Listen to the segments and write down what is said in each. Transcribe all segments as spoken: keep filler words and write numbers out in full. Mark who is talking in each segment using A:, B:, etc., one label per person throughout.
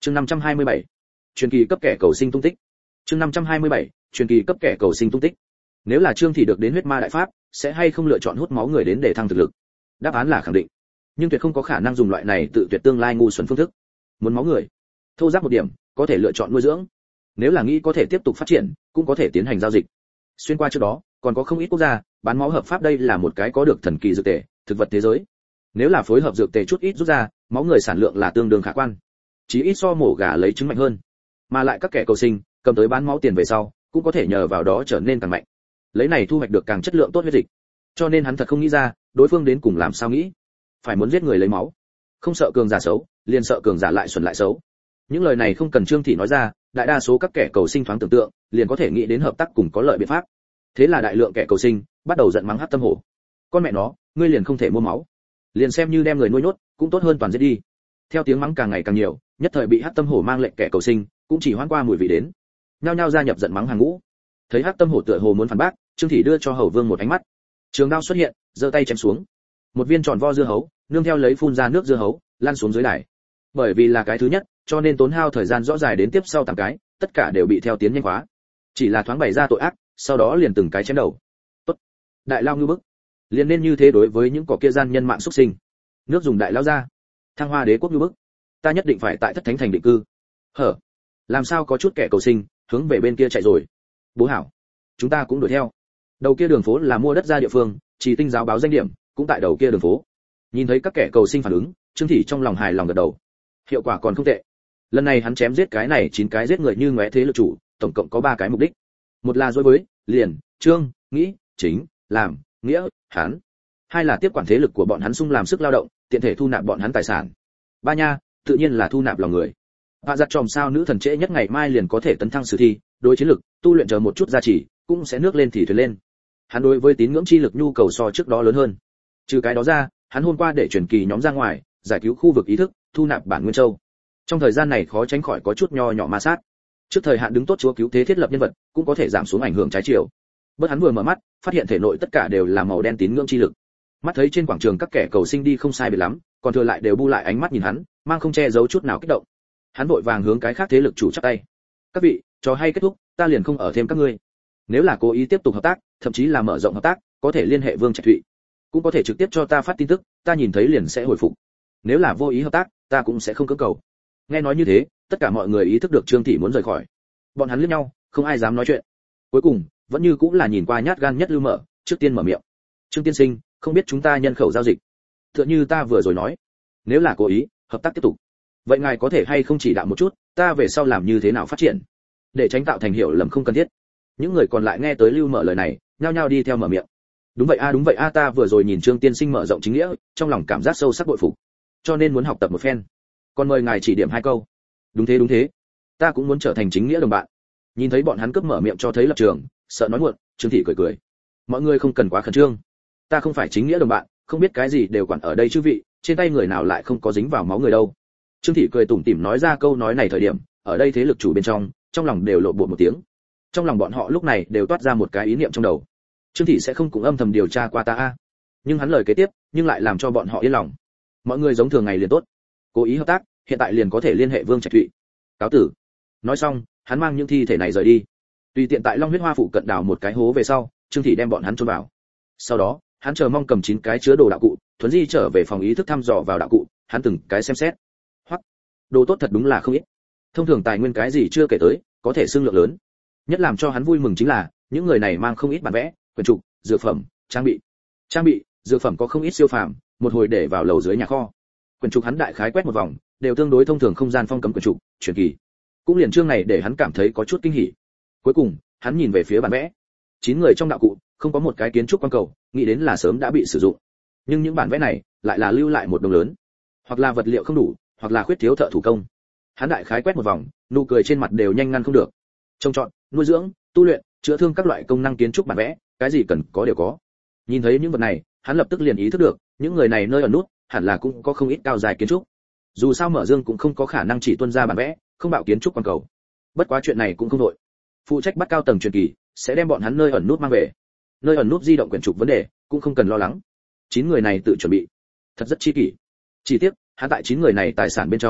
A: Chương năm trăm hai mươi bảy, truyền kỳ cấp kẻ cầu sinh tung tích. Chương năm trăm hai mươi bảy, truyền kỳ cấp kẻ cầu sinh tung tích. Nếu là Trương Thị được đến huyết ma đại pháp, sẽ hay không lựa chọn hút máu người đến để thăng thực lực? Đáp án là khẳng định. Nhưng tuyệt không có khả năng dùng loại này tự tuyệt tương lai ngu xuẩn phương thức. Muốn máu người, thô giáp một điểm, có thể lựa chọn nuôi dưỡng. Nếu là nghĩ có thể tiếp tục phát triển, cũng có thể tiến hành giao dịch. Xuyên qua trước đó, còn có không ít quốc gia bán máu hợp pháp, đây là một cái có được thần kỳ dược tề, thực vật thế giới. Nếu là phối hợp dược tề chút ít rút ra, máu người sản lượng là tương đương khả quan. Chỉ ít so mổ gà lấy trứng mạnh hơn. Mà lại các kẻ cầu sinh, cầm tới bán máu tiền về sau, cũng có thể nhờ vào đó trở nên càng mạnh. Lấy này thu hoạch được càng chất lượng tốt huyết dịch. Cho nên hắn thật không nghĩ ra, đối phương đến cùng làm sao nghĩ. Phải muốn giết người lấy máu. Không sợ cường giả xấu, liền sợ cường giả lại xuẩn lại xấu. Những lời này không cần Trương Thị nói ra, đại đa số các kẻ cầu sinh thoáng tưởng tượng, liền có thể nghĩ đến hợp tác cùng có lợi biện pháp. Thế là đại lượng kẻ cầu sinh bắt đầu giận mắng Hắc Tâm Hổ. Con mẹ nó, ngươi liền không thể mua máu, liền xem như đem người nuôi nhốt, cũng tốt hơn toàn giết đi. Theo tiếng mắng càng ngày càng nhiều, nhất thời bị Hắc Tâm Hổ mang lệnh kẻ cầu sinh, cũng chỉ hoan qua mùi vị đến. Nhao nhao gia nhập giận mắng hàng ngũ. Thấy Hắc Tâm Hổ tựa hồ muốn phản bác, Trương Thị đưa cho Hầu Vương một ánh mắt. Trường đao xuất hiện, giơ tay chém xuống. Một viên tròn vo dưa hấu, nương theo lấy phun ra nước dưa hấu, lăn xuống dưới đài. Bởi vì là cái thứ nhất, cho nên tốn hao thời gian rõ dài đến tiếp sau tám cái, tất cả đều bị theo tiến nhanh hóa. Chỉ là thoáng bày ra tội ác, sau đó liền từng cái chém đầu. Tốt, đại lao như bức, liền nên như thế đối với những cỏ kia gian nhân mạng xuất sinh. Nước dùng đại lao ra, Thăng Hoa Đế quốc như bức, ta nhất định phải tại Thất Thánh thành định cư. Hở, làm sao có chút kẻ cầu sinh hướng về bên kia chạy rồi? Bố hảo, chúng ta cũng đuổi theo. Đầu kia đường phố là mua đất ra địa phương, Chỉ Tinh giáo báo danh điểm cũng tại đầu kia đường phố. Nhìn thấy các kẻ cầu sinh phản ứng, Trương Thị trong lòng hài lòng gật đầu. Hiệu quả còn không tệ. Lần này hắn chém giết cái này chín cái giết người như ngóe thế lực chủ, tổng cộng có ba cái mục đích. Một là dối với, liền, trương, nghĩ, chính, làm, nghĩa, hắn. Hai là tiếp quản thế lực của bọn hắn sung làm sức lao động, tiện thể thu nạp bọn hắn tài sản. Ba nha, tự nhiên là thu nạp lòng người. Hạ giặt tròm sao nữ thần trễ nhất ngày mai liền có thể tấn thăng sử thi, đối chiến lực, tu luyện chờ một chút gia trì, cũng sẽ nước lên thì thuyền lên. Hắn đối với tín ngưỡng chi lực nhu cầu so trước đó lớn hơn. Trừ cái đó ra, hắn hôm qua để truyền kỳ nhóm ra ngoài, giải cứu khu vực ý thức, thu nạp bản nguyên châu. Trong thời gian này khó tránh khỏi có chút nho nhỏ ma sát. Trước thời hạn đứng tốt chúa cứu thế thiết lập nhân vật, cũng có thể giảm xuống ảnh hưởng trái chiều. Bất hắn vừa mở mắt, phát hiện thể nội tất cả đều là màu đen tín ngưỡng chi lực. Mắt thấy trên quảng trường các kẻ cầu sinh đi không sai biệt lắm, còn thừa lại đều bu lại ánh mắt nhìn hắn, mang không che giấu chút nào kích động. Hắn vội vàng hướng cái khác thế lực chủ chắp tay. Các vị, trò hay kết thúc, ta liền không ở thêm các ngươi. Nếu là cố ý tiếp tục hợp tác, thậm chí là mở rộng hợp tác, có thể liên hệ Vương Trạch Thụy, cũng có thể trực tiếp cho ta phát tin tức, ta nhìn thấy liền sẽ hồi phục. Nếu là vô ý hợp tác, ta cũng sẽ không cưỡng cầu. Nghe nói như thế, tất cả mọi người ý thức được Trương Thị muốn rời khỏi. Bọn hắn liếc nhau, không ai dám nói chuyện. Cuối cùng, vẫn như cũng là nhìn qua nhát gan nhất Lưu Mở, trước tiên mở miệng. Trương tiên sinh, không biết chúng ta nhân khẩu giao dịch. Tựa như ta vừa rồi nói, nếu là cố ý, hợp tác tiếp tục. Vậy ngài có thể hay không chỉ đạo một chút, ta về sau làm như thế nào phát triển, để tránh tạo thành hiểu lầm không cần thiết. Những người còn lại nghe tới Lưu Mở lời này, nhao nhao đi theo mở miệng. Đúng vậy a, à, đúng vậy a, à, ta vừa rồi nhìn Trương tiên sinh mở rộng chính nghĩa, trong lòng cảm giác sâu sắc bội phục, cho nên muốn học tập một phen. Còn mời ngài chỉ điểm hai câu. Đúng thế đúng thế, ta cũng muốn trở thành chính nghĩa đồng bạn. Nhìn thấy bọn hắn cướp mở miệng cho thấy lập trường, sợ nói muộn, Trương Thị cười cười. Mọi người không cần quá khẩn trương, ta không phải chính nghĩa đồng bạn, không biết cái gì đều quản ở đây chư vị, trên tay người nào lại không có dính vào máu người đâu. Trương Thị cười tủm tỉm nói ra câu nói này thời điểm, ở đây thế lực chủ bên trong, trong lòng đều lộ bộ một tiếng. Trong lòng bọn họ lúc này đều toát ra một cái ý niệm trong đầu. Trương Thị sẽ không cũng âm thầm điều tra qua ta a. Nhưng hắn lời kế tiếp, nhưng lại làm cho bọn họ yên lòng. Mọi người giống thường ngày liền tốt. Cố ý hợp tác, hiện tại liền có thể liên hệ Vương Trạch Thụy. Cáo tử. Nói xong, hắn mang những thi thể này rời đi. Tùy tiện tại Long Huyết Hoa phụ cận đào một cái hố về sau, Trương Thị đem bọn hắn chôn vào. Sau đó, hắn chờ mong cầm chín cái chứa đồ đạo cụ, thuấn di trở về phòng ý thức thăm dò vào đạo cụ, hắn từng cái xem xét. Hoặc, đồ tốt thật đúng là không ít. Thông thường tài nguyên cái gì chưa kể tới, có thể xương lượng lớn. Nhất làm cho hắn vui mừng chính là, những người này mang không ít bản vẽ, quyển trục, dược phẩm, trang bị. Trang bị, dược phẩm có không ít siêu phàm, một hồi để vào lầu dưới nhà kho. Quyển trục hắn đại khái quét một vòng, đều tương đối thông thường không gian phong cấm quyển trục, truyền kỳ. Cũng liền chương này để hắn cảm thấy có chút kinh hỉ. Cuối cùng, hắn nhìn về phía bản vẽ. Chín người trong đạo cụ, không có một cái kiến trúc quan cầu, nghĩ đến là sớm đã bị sử dụng. Nhưng những bản vẽ này lại là lưu lại một đồng lớn, hoặc là vật liệu không đủ, hoặc là khuyết thiếu thợ thủ công. Hắn đại khái quét một vòng, nụ cười trên mặt đều nhanh ngăn không được. Trông chọn, nuôi dưỡng, tu luyện, chữa thương các loại công năng kiến trúc bản vẽ, cái gì cần có đều có. Nhìn thấy những vật này, hắn lập tức liền ý thức được, những người này nơi ở nút, hẳn là cũng có không ít cao dài kiến trúc. Dù sao Mở Dương cũng không có khả năng chỉ tuân ra bản vẽ, không bảo kiến trúc quan cầu. Bất quá chuyện này cũng không đội. Phụ trách bắt cao tầng truyền kỳ, sẽ đem bọn hắn nơi ẩn nút mang về. Nơi ẩn nút di động quyển trục vấn đề, cũng không cần lo lắng. Chín người này tự chuẩn bị, thật rất chi kỷ. Chỉ tiếc, hắn tại chín người này tài sản bên trong,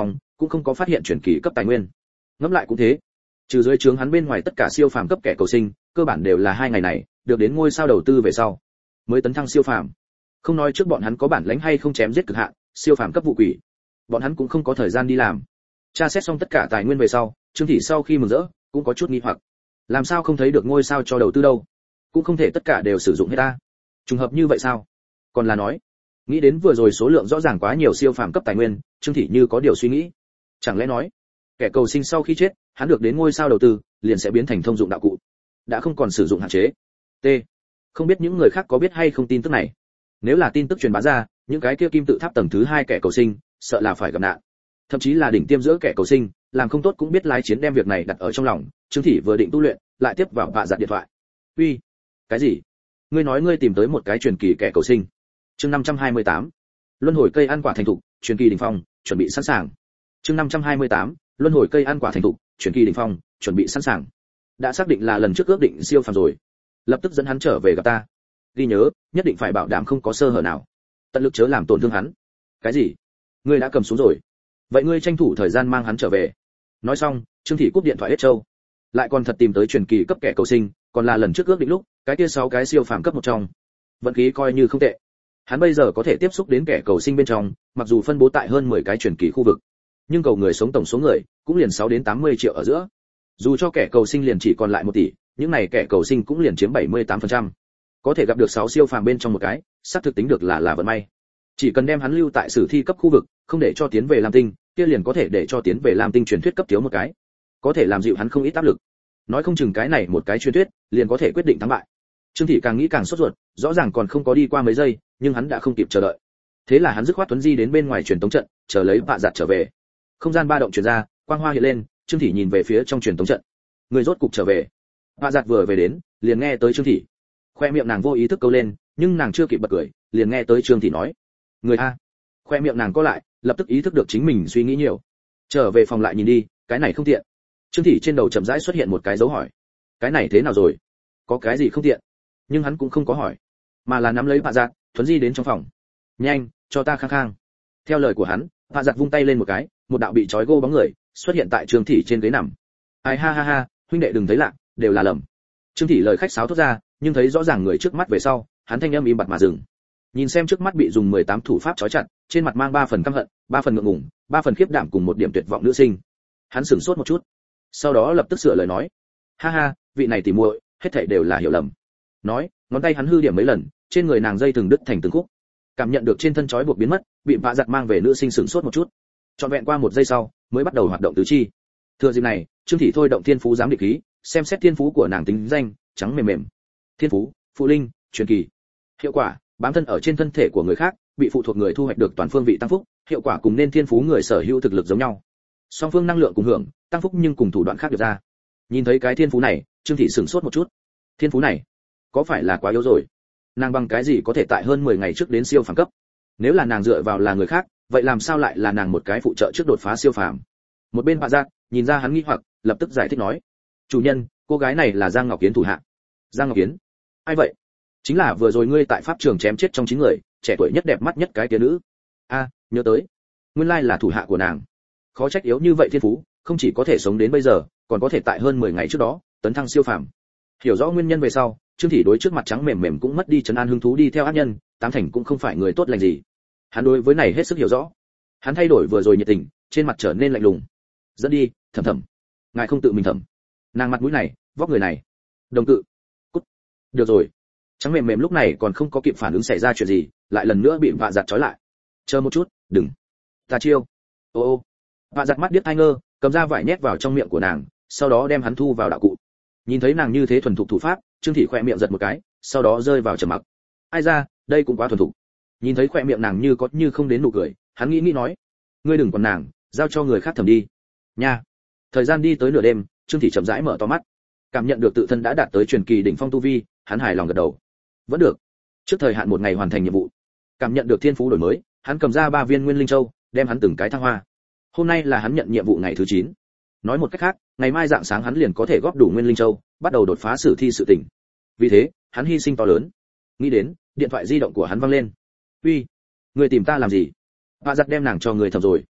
A: cũng không có phát hiện truyền kỳ cấp tài nguyên. Ngẫm lại cũng thế, trừ dưới trướng hắn bên ngoài tất cả siêu phàm cấp kẻ cầu sinh, cơ bản đều là hai ngày này, được đến ngôi sao đầu tư về sau, mới tấn thăng siêu phàm. Không nói trước bọn hắn có bản lãnh hay không chém giết cực hạn, siêu phàm cấp vụ quỷ, bọn hắn cũng không có thời gian đi làm. Tra xét xong tất cả tài nguyên về sau, Trương Thị sau khi mừng rỡ, cũng có chút nghi hoặc. Làm sao không thấy được ngôi sao cho đầu tư đâu? Cũng không thể tất cả đều sử dụng hết ta. Trùng hợp như vậy sao? Còn là nói, nghĩ đến vừa rồi số lượng rõ ràng quá nhiều siêu phàm cấp tài nguyên, Trương Thị như có điều suy nghĩ. Chẳng lẽ nói, kẻ cầu sinh sau khi chết, hắn được đến ngôi sao đầu tư, liền sẽ biến thành thông dụng đạo cụ, đã không còn sử dụng hạn chế. T. Không biết những người khác có biết hay không tin tức này. Nếu là tin tức truyền bá ra, những cái kia kim tự tháp tầng thứ hai kẻ cầu sinh, sợ là phải gặp nạn. Thậm chí là đỉnh tiêm giữa kẻ cầu sinh, làm không tốt cũng biết lái chiến đem việc này đặt ở trong lòng. Trương Thị vừa định tu luyện, lại tiếp vào vạ giặt điện thoại. Uy, cái gì? Ngươi nói ngươi tìm tới một cái truyền kỳ kẻ cầu sinh? Chương năm trăm hai mươi tám, luân hồi cây ăn quả thành thục, truyền kỳ đỉnh phong, chuẩn bị sẵn sàng. Chương năm trăm hai mươi tám, luân hồi cây ăn quả thành thục, truyền kỳ đỉnh phong, chuẩn bị sẵn sàng. Đã xác định là lần trước ước định siêu phàm rồi, lập tức dẫn hắn trở về gặp ta. Ghi nhớ, nhất định phải bảo đảm không có sơ hở nào, tận lực chớ làm tổn thương hắn. Cái gì? Ngươi đã cầm xuống rồi? Vậy ngươi tranh thủ thời gian mang hắn trở về. Nói xong, Trương Thị cúp điện thoại hết trâu. Lại còn thật tìm tới truyền kỳ cấp kẻ cầu sinh, còn là lần trước ước định lúc, cái kia sáu cái siêu phàm cấp một trong. Vận khí coi như không tệ. Hắn bây giờ có thể tiếp xúc đến kẻ cầu sinh bên trong, mặc dù phân bố tại hơn mười cái truyền kỳ khu vực, nhưng cầu người sống tổng số người cũng liền sáu đến tám mươi triệu ở giữa. Dù cho kẻ cầu sinh liền chỉ còn lại một tỷ, những này kẻ cầu sinh cũng liền chiếm bảy mươi tám phần trăm. Có thể gặp được sáu siêu phàm bên trong một cái, xác thực tính được là là vận may. Chỉ cần đem hắn lưu tại sử thi cấp khu vực, không để cho tiến về Lam Tinh, kia liền có thể để cho tiến về Lam Tinh truyền thuyết cấp thiếu một cái. Có thể làm dịu hắn không ít áp lực. Nói không chừng cái này một cái truyền thuyết, liền có thể quyết định thắng bại. Trương Thị càng nghĩ càng sốt ruột, rõ ràng còn không có đi qua mấy giây, nhưng hắn đã không kịp chờ đợi. Thế là hắn dứt khoát tuấn di đến bên ngoài truyền tống trận, chờ lấy vạ giặt trở về. Không gian ba động truyền ra, quang hoa hiện lên, Trương Thị nhìn về phía trong truyền tống trận. Người rốt cục trở về. Vạ giặt vừa về đến, liền nghe tới Trương Thị. Khoe miệng nàng vô ý thức câu lên, nhưng nàng chưa kịp bật cười, liền nghe tới Trương Thị nói: "Người a." Khoe miệng nàng co lại, lập tức ý thức được chính mình suy nghĩ nhiều. Trở về phòng lại nhìn đi, cái này không tiện. Trương Thị trên đầu chậm rãi xuất hiện một cái dấu hỏi. Cái này thế nào rồi? Có cái gì không tiện? Nhưng hắn cũng không có hỏi, mà là nắm lấy vạ giặt, thuấn di đến trong phòng. "Nhanh, cho ta khang khang." Theo lời của hắn, vạ giặt vung tay lên một cái, một đạo bị trói gô bóng người xuất hiện tại Trương Thị trên ghế nằm. "Ai ha ha ha, huynh đệ đừng thấy lạ, đều là lầm." Trương Thị lời khách sáo thốt ra, nhưng thấy rõ ràng người trước mắt về sau, hắn thanh âm im bặt mà dừng. Nhìn xem trước mắt bị dùng mười tám thủ pháp trói chặt, trên mặt mang ba phần căm hận, ba phần ngượng ngùng, ba phần khiếp đảm cùng một điểm tuyệt vọng nữ sinh. Hắn sửng sốt một chút, sau đó lập tức sửa lời nói: "Ha ha, vị này tỉ muội, hết thảy đều là hiểu lầm." Nói, ngón tay hắn hư điểm mấy lần, trên người nàng dây từng đứt thành từng khúc. Cảm nhận được trên thân trói buộc biến mất, bị vạ giặt mang về nữ sinh sửng sốt một chút. Trọn vẹn qua một giây sau, mới bắt đầu hoạt động tứ chi. Thừa dịp này, Trương Thị thôi động thiên phú giám định khí, xem xét thiên phú của nàng tính danh, trắng mềm mềm. Thiên phú, phụ linh, truyền kỳ. Hiệu quả, bám thân ở trên thân thể của người khác, bị phụ thuộc người thu hoạch được toàn phương vị tăng phúc, hiệu quả cùng nên thiên phú người sở hữu thực lực giống nhau. Song phương năng lượng cùng hưởng, tăng phúc nhưng cùng thủ đoạn khác biệt ra. Nhìn thấy cái thiên phú này, Trương Thị sửng sốt một chút. Thiên phú này, có phải là quá yếu rồi? Nàng bằng cái gì có thể tại hơn mười ngày trước đến siêu phàm cấp? Nếu là nàng dựa vào là người khác, vậy làm sao lại là nàng một cái phụ trợ trước đột phá siêu phàm? Một bên Vạ Giác nhìn ra hắn nghi hoặc, lập tức giải thích nói: "Chủ nhân, cô gái này là Giang Ngọc Kiến thủ hạ." "Giang Ngọc Kiến? Ai vậy?" "Chính là vừa rồi ngươi tại pháp trường chém chết trong chín người, trẻ tuổi nhất đẹp mắt nhất cái kia nữ." "A, nhớ tới. Nguyên lai là thủ hạ của nàng. Khó trách yếu như vậy thiên phú, không chỉ có thể sống đến bây giờ, còn có thể tại hơn mười ngày trước đó tấn thăng siêu phàm." Hiểu rõ nguyên nhân về sau, Trương Thị đối trước mặt trắng mềm mềm cũng mất đi trấn an hứng thú đi theo ác nhân, tám thành cũng không phải người tốt lành gì. Hắn đối với này hết sức hiểu rõ. Hắn thay đổi vừa rồi nhiệt tình, trên mặt trở nên lạnh lùng. "Dẫn đi, Thẩm Thẩm. Ngài không tự mình thẩm. Nàng mặt mũi này, vóc người này. Đồng cự." "Cút." "Được rồi." Trắng mềm mềm lúc này còn không có kịp phản ứng xảy ra chuyện gì, lại lần nữa bị Vạ Giặt trói lại. "Chờ một chút, đừng. Ta chiêu." "Ô ô." Vạ Giặt mắt điếc tai ngơ, cầm ra vải nhét vào trong miệng của nàng, sau đó đem hắn thu vào đạo cụ. Nhìn thấy nàng như thế thuần thục thủ pháp, Trương Thị khỏe miệng giật một cái, sau đó rơi vào trầm mặc. Ai ra, đây cũng quá thuần thục. Nhìn thấy khỏe miệng nàng như có như không đến nụ cười, hắn nghĩ nghĩ nói: "Ngươi đừng còn nàng, giao cho người khác thẩm đi." Nha. Thời gian đi tới nửa đêm, Trương Thị chậm rãi mở to mắt, cảm nhận được tự thân đã đạt tới truyền kỳ đỉnh phong tu vi, hắn hài lòng gật đầu. Vẫn được. Trước thời hạn một ngày hoàn thành nhiệm vụ. Cảm nhận được thiên phú đổi mới, hắn cầm ra ba viên nguyên linh châu, đem hắn từng cái thăng hoa. Hôm nay là hắn nhận nhiệm vụ ngày thứ chín. Nói một cách khác, ngày mai dạng sáng hắn liền có thể góp đủ nguyên linh châu, bắt đầu đột phá sử thi sự tỉnh. Vì thế, hắn hy sinh to lớn. Nghĩ đến, điện thoại di động của hắn vang lên. "Uy, người tìm ta làm gì?" Vạ Giặt đem nàng cho người thầm rồi.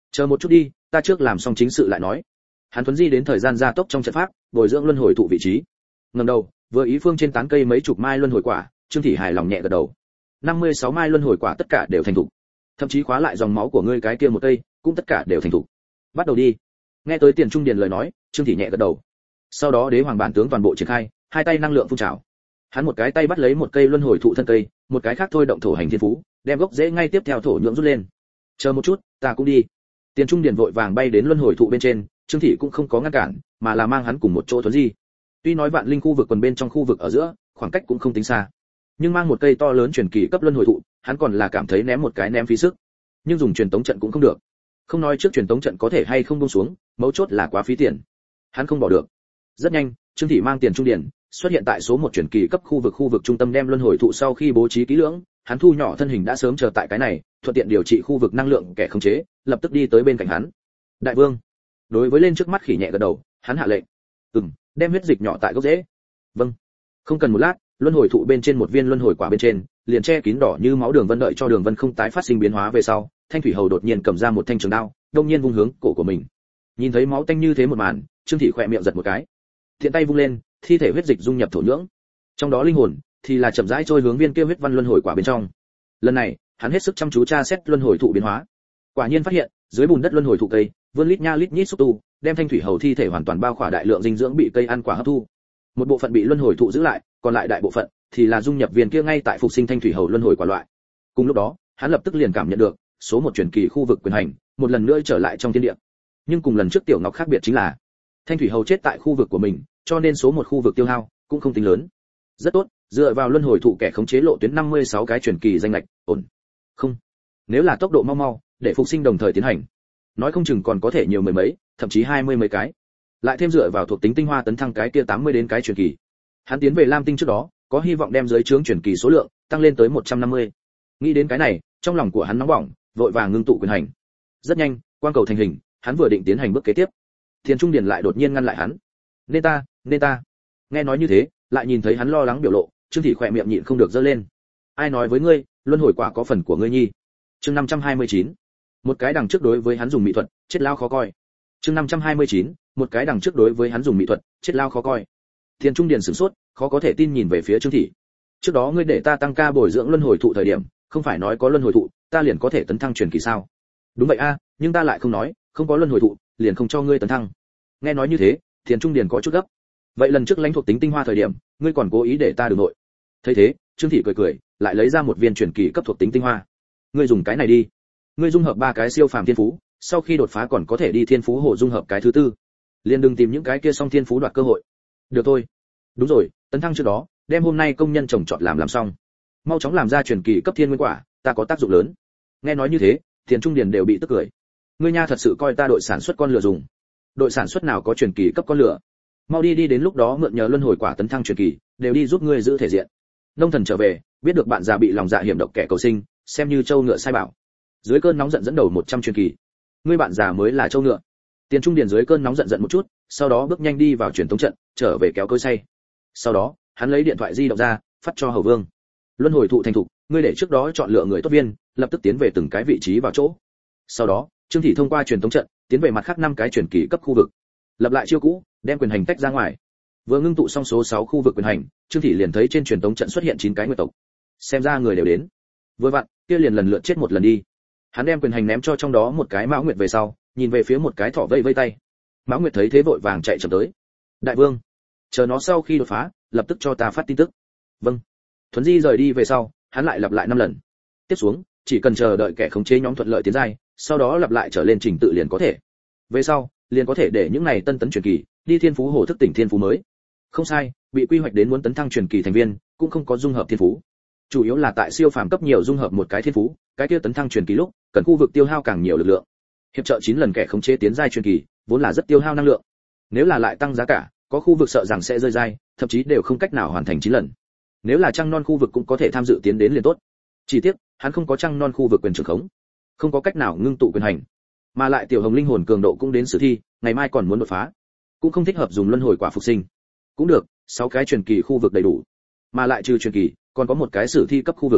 A: Chờ một chút đi, ta trước làm xong chính sự lại nói. Hắn thuấn di đến thời gian gia tốc trong trận pháp, bồi dưỡng luân hồi thụ vị trí. Ngẩng đầu, vừa ý phương trên tán cây mấy chục mai luân hồi quả, Trương Thị hài lòng nhẹ gật đầu. năm mươi sáu mai luân hồi quả tất cả đều thành thục. Thậm chí khóa lại dòng máu của ngươi cái kia một cây, cũng tất cả đều thành thục. Bắt đầu đi. Nghe tới Tiền Trung Điền lời nói, Trương Thị nhẹ gật đầu. Sau đó đế hoàng bản tướng toàn bộ triển khai, hai tay năng lượng phun trào. Hắn một cái tay bắt lấy một cây luân hồi thụ thân cây, một cái khác thôi động thổ hành thiên phú, đem gốc rễ ngay tiếp theo thổ nhưỡng rút lên. Chờ một chút, ta cũng đi. Tiền Trung Điền vội vàng bay đến luân hồi thụ bên trên, Trương Thị cũng không có ngăn cản, mà là mang hắn cùng một chỗ thuấn di. Tuy nói vạn linh khu vực quần bên trong khu vực ở giữa, khoảng cách cũng không tính xa, nhưng mang một cây to lớn truyền kỳ cấp luân hồi thụ, hắn còn là cảm thấy ném một cái ném phí sức. Nhưng dùng truyền tống trận cũng không được. Không nói trước truyền tống trận có thể hay không buông xuống, mấu chốt là quá phí tiền. Hắn không bỏ được. Rất nhanh, Trương Thị mang Tiền Trung Điền xuất hiện tại số một truyền kỳ cấp khu vực khu vực trung tâm, đem luân hồi thụ sau khi bố trí kỹ lưỡng, hắn thu nhỏ thân hình đã sớm chờ tại cái này, thuận tiện điều trị khu vực năng lượng kẻ khống chế, lập tức đi tới bên cạnh hắn. Đại vương. Đối với lên trước mắt khỉ nhẹ gật đầu, hắn hạ lệnh. Ừm, đem huyết dịch nhỏ tại gốc rễ. Vâng. Không cần một lát, luân hồi thụ bên trên một viên luân hồi quả bên trên, liền che kín đỏ như máu đường vân, đợi cho đường vân không tái phát sinh biến hóa về sau, Thanh Thủy Hầu đột nhiên cầm ra một thanh trường đao, đông nhiên vung hướng cổ của mình. Nhìn thấy máu tanh như thế một màn, Trương Thị khỏe miệng giật một cái. Thiện tay vung lên, thi thể huyết dịch dung nhập thổ nhưỡng. Trong đó linh hồn thì là chậm rãi trôi hướng viên kia huyết văn luân hồi quả bên trong. Lần này, hắn hết sức chăm chú tra xét luân hồi thụ biến hóa. Quả nhiên phát hiện, dưới bùn đất luân hồi thụ cây, vươn lít nha lít nhít xúc tu, đem Thanh Thủy Hầu thi thể hoàn toàn bao khỏa, đại lượng dinh dưỡng bị cây ăn quả hấp thu. Một bộ phận bị luân hồi thụ giữ lại, còn lại đại bộ phận thì là dung nhập viên kia ngay tại phục sinh Thanh Thủy Hầu luân hồi quả loại. Cùng lúc đó, hắn lập tức liền cảm nhận được, số một truyền kỳ khu vực quyền hành, một lần nữa trở lại trong thiên địa. Nhưng cùng lần trước Tiểu Ngọc khác biệt chính là, Thanh Thủy Hầu chết tại khu vực của mình, cho nên số một khu vực tiêu hao cũng không tính lớn. Rất tốt, dựa vào luân hồi thụ kẻ khống chế lộ tuyến năm mươi sáu cái truyền kỳ danh lệch, ổn. Không, nếu là tốc độ mau mau, để phục sinh đồng thời tiến hành, nói không chừng còn có thể nhiều mười mấy, thậm chí hai mươi mấy cái. Lại thêm dựa vào thuộc tính tinh hoa tấn thăng cái kia tám mươi đến cái truyền kỳ. Hắn tiến về Lam Tinh trước đó, có hy vọng đem dưới trướng truyền kỳ số lượng tăng lên tới một trăm năm mươi. Nghĩ đến cái này, trong lòng của hắn nóng bỏng, vội vàng ngưng tụ quyền hành. Rất nhanh, quang cầu thành hình, hắn vừa định tiến hành bước kế tiếp, Tiền Trung Điền lại đột nhiên ngăn lại hắn. "Nên ta, nên ta." Nghe nói như thế, lại nhìn thấy hắn lo lắng biểu lộ, Trương Thị khỏe miệng nhịn không được giơ lên. "Ai nói với ngươi, luân hồi quả có phần của ngươi nhi." Chương năm trăm hai mươi chín. Một cái đằng trước đối với hắn dùng mỹ thuật, chết lao khó coi. Chương năm trăm hai mươi chín. Một cái đằng trước đối với hắn dùng mỹ thuật, chết lao khó coi. Tiền Trung Điền sửng sốt, khó có thể tin nhìn về phía Trương Thị. "Trước đó ngươi để ta tăng ca bồi dưỡng luân hồi thụ thời điểm, không phải nói có luân hồi thụ, ta liền có thể tấn thăng truyền kỳ sao?" "Đúng vậy a, nhưng ta lại không nói, không có luân hồi thụ, liền không cho ngươi tấn thăng." Nghe nói như thế, Tiền Trung Điền có chút gấp. "Vậy lần trước lãnh thuộc tính tinh hoa thời điểm, ngươi còn cố ý để ta đừng nội." Thấy thế, Trương Thị cười cười, lại lấy ra một viên truyền kỳ cấp thuộc tính tinh hoa. "Ngươi dùng cái này đi. Ngươi dung hợp ba cái siêu phàm thiên phú, sau khi đột phá còn có thể đi thiên phú hồ dung hợp cái thứ tư. Liền đừng tìm những cái kia song thiên phú đoạt cơ hội." "Được thôi." "Đúng rồi, tấn thăng trước đó, đem hôm nay công nhân trồng trọt làm làm xong. Mau chóng làm ra truyền kỳ cấp thiên nguyên quả, ta có tác dụng lớn." Nghe nói như thế, Tiền Trung Điền đều bị tức cười. "Ngươi nha thật sự coi ta đội sản xuất con lừa dùng. Đội sản xuất nào có truyền kỳ cấp con lừa? Mau đi đi, đến lúc đó mượn nhờ luân hồi quả tấn thăng truyền kỳ, đều đi giúp ngươi giữ thể diện." Nông Thần trở về, biết được bạn già bị lòng dạ hiểm độc kẻ cầu sinh, xem như trâu ngựa sai bảo. Dưới cơn nóng giận dẫn đầu một trăm truyền kỳ. "Ngươi bạn già mới là trâu ngựa." Tiền Trung Điền dưới cơn nóng giận giận một chút, sau đó bước nhanh đi vào truyền tống trận, trở về kéo cối xay. Sau đó, hắn lấy điện thoại di động ra, phát cho Hầu Vương. "Luân hồi thụ thành thục, ngươi để trước đó chọn lựa người tốt viên, lập tức tiến về từng cái vị trí vào chỗ." Sau đó, Trương Thị thông qua truyền tống trận, tiến về mặt khác năm cái truyền kỳ cấp khu vực. Lập lại chiêu cũ, đem quyền hành tách ra ngoài. Vừa ngưng tụ xong số sáu khu vực quyền hành, Trương Thị liền thấy trên truyền tống trận xuất hiện chín cái nguyệt tộc. Xem ra người đều đến. Vừa vặn, kia liền lần lượt chết một lần đi. Hắn đem quyền hành ném cho trong đó một cái Mão Nguyệt về sau, nhìn về phía một cái thỏ vây vây tay. Mão Nguyệt thấy thế vội vàng chạy chậm tới. "Đại vương, chờ nó sau khi đột phá, lập tức cho ta phát tin tức." "Vâng." Thuấn di rời đi về sau, hắn lại lặp lại năm lần. Tiếp xuống, chỉ cần chờ đợi kẻ khống chế nhóm thuận lợi tiến giai, sau đó lặp lại trở lên trình tự liền có thể. Về sau, liền có thể để những này tân tấn truyền kỳ đi thiên phú hồ thức tỉnh thiên phú mới. Không sai, bị quy hoạch đến muốn tấn thăng truyền kỳ thành viên, cũng không có dung hợp thiên phú. Chủ yếu là tại siêu phàm cấp nhiều dung hợp một cái thiên phú, cái kia tấn thăng truyền kỳ lúc, cần khu vực tiêu hao càng nhiều lực lượng. Hiệp trợ chín lần kẻ khống chế tiến giai truyền kỳ, vốn là rất tiêu hao năng lượng. Nếu là lại tăng giá cả, có khu vực sợ rằng sẽ rơi giai, thậm chí đều không cách nào hoàn thành chín lần. Nếu là trăng non khu vực cũng có thể tham dự tiến đến liền tốt. Chỉ tiếc, hắn không có trăng non khu vực quyền trưởng khống, không có cách nào ngưng tụ quyền hành, mà lại tiểu hồng linh hồn cường độ cũng đến sử thi, ngày mai còn muốn đột phá, cũng không thích hợp dùng luân hồi quả phục sinh. Cũng được, sáu cái truyền kỳ khu vực đầy đủ, mà lại trừ truyền kỳ, còn có một cái sử thi cấp khu vực.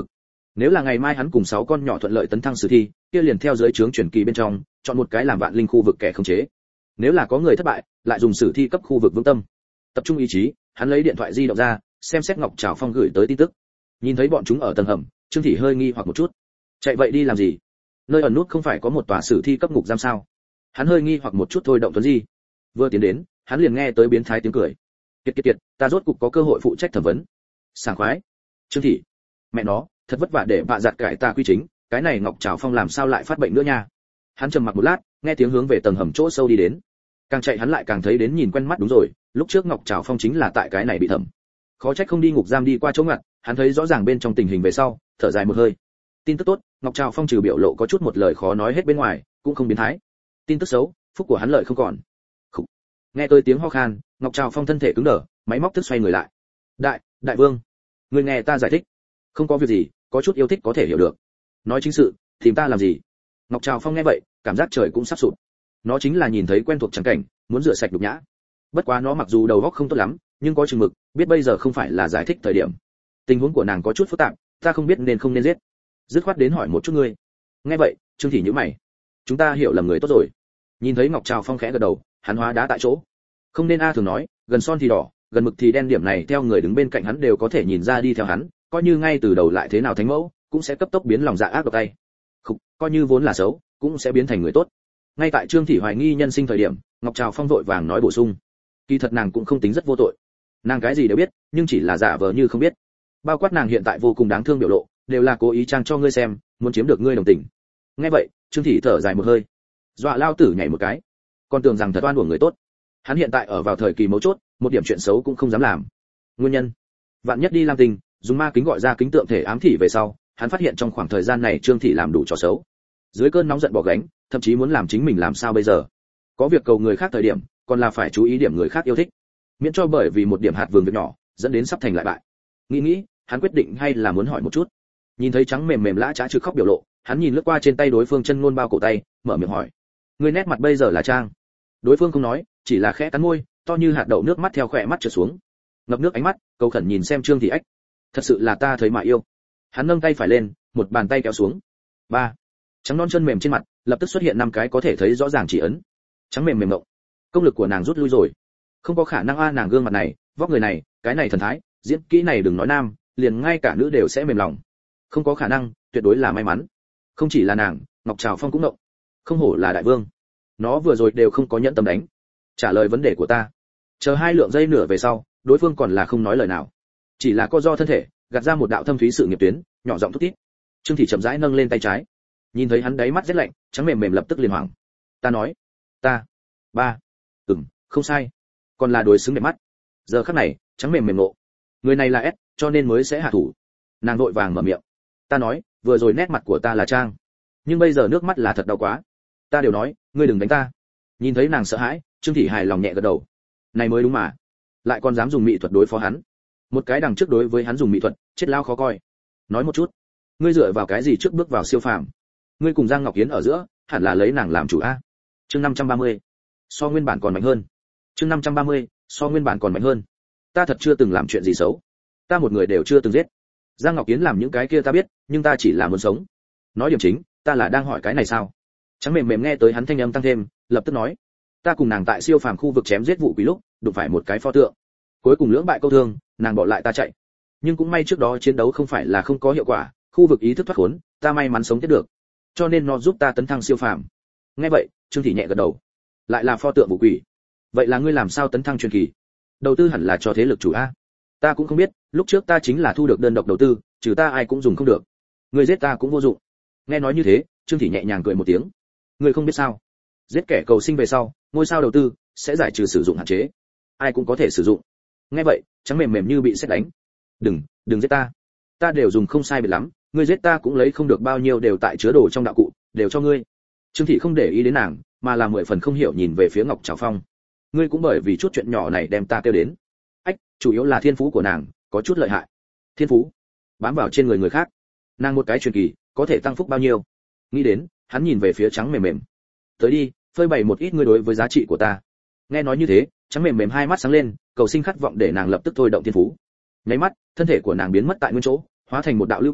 A: Nếu là ngày mai hắn cùng sáu con nhỏ thuận lợi tấn thăng sử thi, kia liền theo dưới trướng chuyển kỳ bên trong, chọn một cái làm vạn linh khu vực kẻ khống chế. Nếu là có người thất bại, lại dùng sử thi cấp khu vực vững tâm. Tập trung ý chí, hắn lấy điện thoại di động ra, xem xét Ngọc Trảo Phong gửi tới tin tức. Nhìn thấy bọn chúng ở tầng hầm, Trương Thị hơi nghi hoặc một chút. Chạy vậy đi làm gì? Nơi ẩn nút không phải có một tòa sử thi cấp ngục giam sao? Hắn hơi nghi hoặc một chút thôi động tuấn gì. Vừa tiến đến, hắn liền nghe tới biến thái tiếng cười. Kiệt kiệt kiệt, ta rốt cục có cơ hội phụ trách thẩm vấn. Sảng khoái. Trương Thị, mẹ nó, thật vất vả để vạ giặt cải ta quy chính, cái này Ngọc Trảo Phong làm sao lại phát bệnh nữa nha? Hắn trầm mặc một lát, nghe tiếng hướng về tầng hầm chỗ sâu đi đến. Càng chạy hắn lại càng thấy đến nhìn quen mắt, đúng rồi, lúc trước Ngọc Trảo Phong chính là tại cái này bị thẩm. Khó trách không đi ngục giam đi qua chỗ ngặt, hắn thấy rõ ràng bên trong tình hình về sau, thở dài một hơi. Tin tức tốt, Ngọc Trảo Phong trừ biểu lộ có chút một lời khó nói hết bên ngoài, cũng không biến thái. Tin tức xấu, phúc của hắn lợi không còn. Khủ. Nghe tới tiếng ho khan, Ngọc Trảo Phong thân thể cứng đờ, máy móc thức xoay người lại. Đại, đại vương, người nghe ta giải thích. Không có việc gì, có chút yêu thích có thể hiểu được. Nói chính sự, tìm ta làm gì? Ngọc Trảo Phong nghe vậy, cảm giác trời cũng sắp sụp. Nó chính là nhìn thấy quen thuộc chẳng cảnh, muốn rửa sạch nhục nhã. Bất quá nó mặc dù đầu óc không tốt lắm, nhưng có chừng mực, biết bây giờ không phải là giải thích thời điểm. Tình huống của nàng có chút phức tạp, ta không biết nên không nên giết. Dứt khoát đến hỏi một chút ngươi. Nghe vậy, Trương Thị nhíu mày. Chúng ta hiểu lầm người tốt rồi. Nhìn thấy Ngọc Trảo Phong khẽ gật đầu, hắn hóa đá tại chỗ. Không nên a thường nói, gần son thì đỏ, gần mực thì đen, điểm này theo người đứng bên cạnh hắn đều có thể nhìn ra đi theo hắn, coi như ngay từ đầu lại thế nào thánh mẫu, cũng sẽ cấp tốc biến lòng dạ ác độc tay. Không, coi như vốn là xấu, cũng sẽ biến thành người tốt. Ngay tại Trương Thị hoài nghi nhân sinh thời điểm, Ngọc Trảo Phong vội vàng nói bổ sung. Kỳ thật nàng cũng không tính rất vô tội. Nàng cái gì đều biết, nhưng chỉ là giả vờ như không biết. Bao quát nàng hiện tại vô cùng đáng thương biểu lộ, đều là cố ý trang cho ngươi xem, muốn chiếm được ngươi đồng tình. Nghe vậy, Trương Thị thở dài một hơi, dọa lao tử nhảy một cái. Còn tưởng rằng thật oan uổng người tốt. Hắn hiện tại ở vào thời kỳ mấu chốt, một điểm chuyện xấu cũng không dám làm. Nguyên nhân, vạn nhất đi Lam Tinh, dùng ma kính gọi ra kính tượng thể ám thị về sau, hắn phát hiện trong khoảng thời gian này Trương Thị làm đủ trò xấu. Dưới cơn nóng giận bỏ gánh, thậm chí muốn làm chính mình làm sao bây giờ. Có việc cầu người khác thời điểm, còn là phải chú ý điểm người khác yêu thích, miễn cho bởi vì một điểm hạt vườn việc nhỏ, dẫn đến sắp thành lại bại. Nghĩ nghĩ, hắn quyết định hay là muốn hỏi một chút. Nhìn thấy trắng mềm mềm lã chã trực khóc biểu lộ, hắn nhìn lướt qua trên tay đối phương chân ngôn bao cổ tay, mở miệng hỏi: "Ngươi nét mặt bây giờ là trang?" Đối phương không nói, chỉ là khẽ cắn môi, to như hạt đậu nước mắt theo khóe mắt trượt xuống. Ngập nước ánh mắt, cầu khẩn nhìn xem Trương Thị Ách. Thật sự là ta thấy mà yêu. Hắn nâng tay phải lên, một bàn tay kéo xuống. Ba. Trắng non chân mềm trên mặt, lập tức xuất hiện năm cái có thể thấy rõ ràng chỉ ấn. Trắng mềm mềm ngộng. Công lực của nàng rút lui rồi. Không có khả năng a, nàng gương mặt này, vóc người này, cái này thần thái, diễn kỹ này đừng nói nam, liền ngay cả nữ đều sẽ mềm lòng. Không có khả năng, tuyệt đối là may mắn. Không chỉ là nàng, Ngọc Trảo Phong cũng ngộng. Không hổ là đại vương. Nó vừa rồi đều không có nhẫn tâm đánh. Trả lời vấn đề của ta. Chờ hai lượng giây nửa về sau, đối phương còn là không nói lời nào. Chỉ là co do thân thể, gạt ra một đạo thâm thúy sự nghiệp tuyến, nhỏ giọng thút thít. Trương Thị chậm rãi nâng lên tay trái. Nhìn thấy hắn đáy mắt rất lạnh, trắng mềm mềm lập tức liền hoảng. Ta nói, ta, ba, ừm, không sai, còn là đối xứng đẹp mắt. Giờ khắc này, trắng mềm mềm nộ. Người này là S, cho nên mới sẽ hạ thủ. Nàng vội vàng mở miệng. Ta nói, vừa rồi nét mặt của ta là trang, nhưng bây giờ nước mắt là thật đau quá. Ta đều nói, ngươi đừng đánh ta. Nhìn thấy nàng sợ hãi, Trương Thị hài lòng nhẹ gật đầu. Này mới đúng mà. Lại còn dám dùng mỹ thuật đối phó hắn. Một cái đằng trước đối với hắn dùng mỹ thuật, chết lao khó coi. Nói một chút, ngươi dựa vào cái gì trước bước vào siêu phàm? Ngươi cùng Giang Ngọc Yến ở giữa, hẳn là lấy nàng làm chủ a. Chương năm trăm ba mươi. So nguyên bản còn mạnh hơn. Chương năm trăm ba mươi. So nguyên bản còn mạnh hơn. Ta thật chưa từng làm chuyện gì xấu. Ta một người đều chưa từng giết. Giang Ngọc Yến làm những cái kia ta biết, nhưng ta chỉ là muốn sống. Nói điểm chính, ta là đang hỏi cái này sao? Trắng mềm mềm nghe tới hắn thanh âm tăng thêm, lập tức nói, ta cùng nàng tại siêu phàm khu vực chém giết vụ quỷ lúc, đụng phải một cái pho tượng. Cuối cùng lưỡng bại câu thương, nàng bỏ lại ta chạy. Nhưng cũng may trước đó chiến đấu không phải là không có hiệu quả, khu vực ý thức thoát khốn, ta may mắn sống tiếp được. Cho nên nó giúp ta tấn thăng siêu phàm. Nghe vậy, Trương Thị nhẹ gật đầu. Lại là pho tượng vụ quỷ. Vậy là ngươi làm sao tấn thăng truyền kỳ? Đầu tư hẳn là cho thế lực chủ a. Ta cũng không biết, lúc trước ta chính là thu được đơn độc đầu tư, trừ ta ai cũng dùng không được. Ngươi giết ta cũng vô dụng. Nghe nói như thế, Trương Thị nhẹ nhàng cười một tiếng. Ngươi không biết sao? Giết kẻ cầu sinh về sau, ngôi sao đầu tư sẽ giải trừ sử dụng hạn chế. Ai cũng có thể sử dụng. Nghe vậy, trắng mềm mềm như bị sét đánh. Đừng, đừng giết ta. Ta đều dùng không sai biệt lắm, ngươi giết ta cũng lấy không được bao nhiêu, đều tại chứa đồ trong đạo cụ, đều cho ngươi. Trương Thị không để ý đến nàng, mà là mười phần không hiểu nhìn về phía Ngọc Trảo Phong. Ngươi cũng bởi vì chút chuyện nhỏ này đem ta kêu đến. Ách, chủ yếu là thiên phú của nàng có chút lợi hại. Thiên phú bám vào trên người người khác, nàng một cái truyền kỳ có thể tăng phúc bao nhiêu? Nghĩ đến, hắn nhìn về phía trắng mềm mềm. Tới đi, phơi bày một ít ngươi đối với giá trị của ta. Nghe nói như thế, trắng mềm mềm hai mắt sáng lên, cầu sinh khát vọng để nàng lập tức thôi động thiên phú. Nháy mắt, thân thể của nàng biến mất tại nguyên chỗ, hóa thành một đạo lưu quang,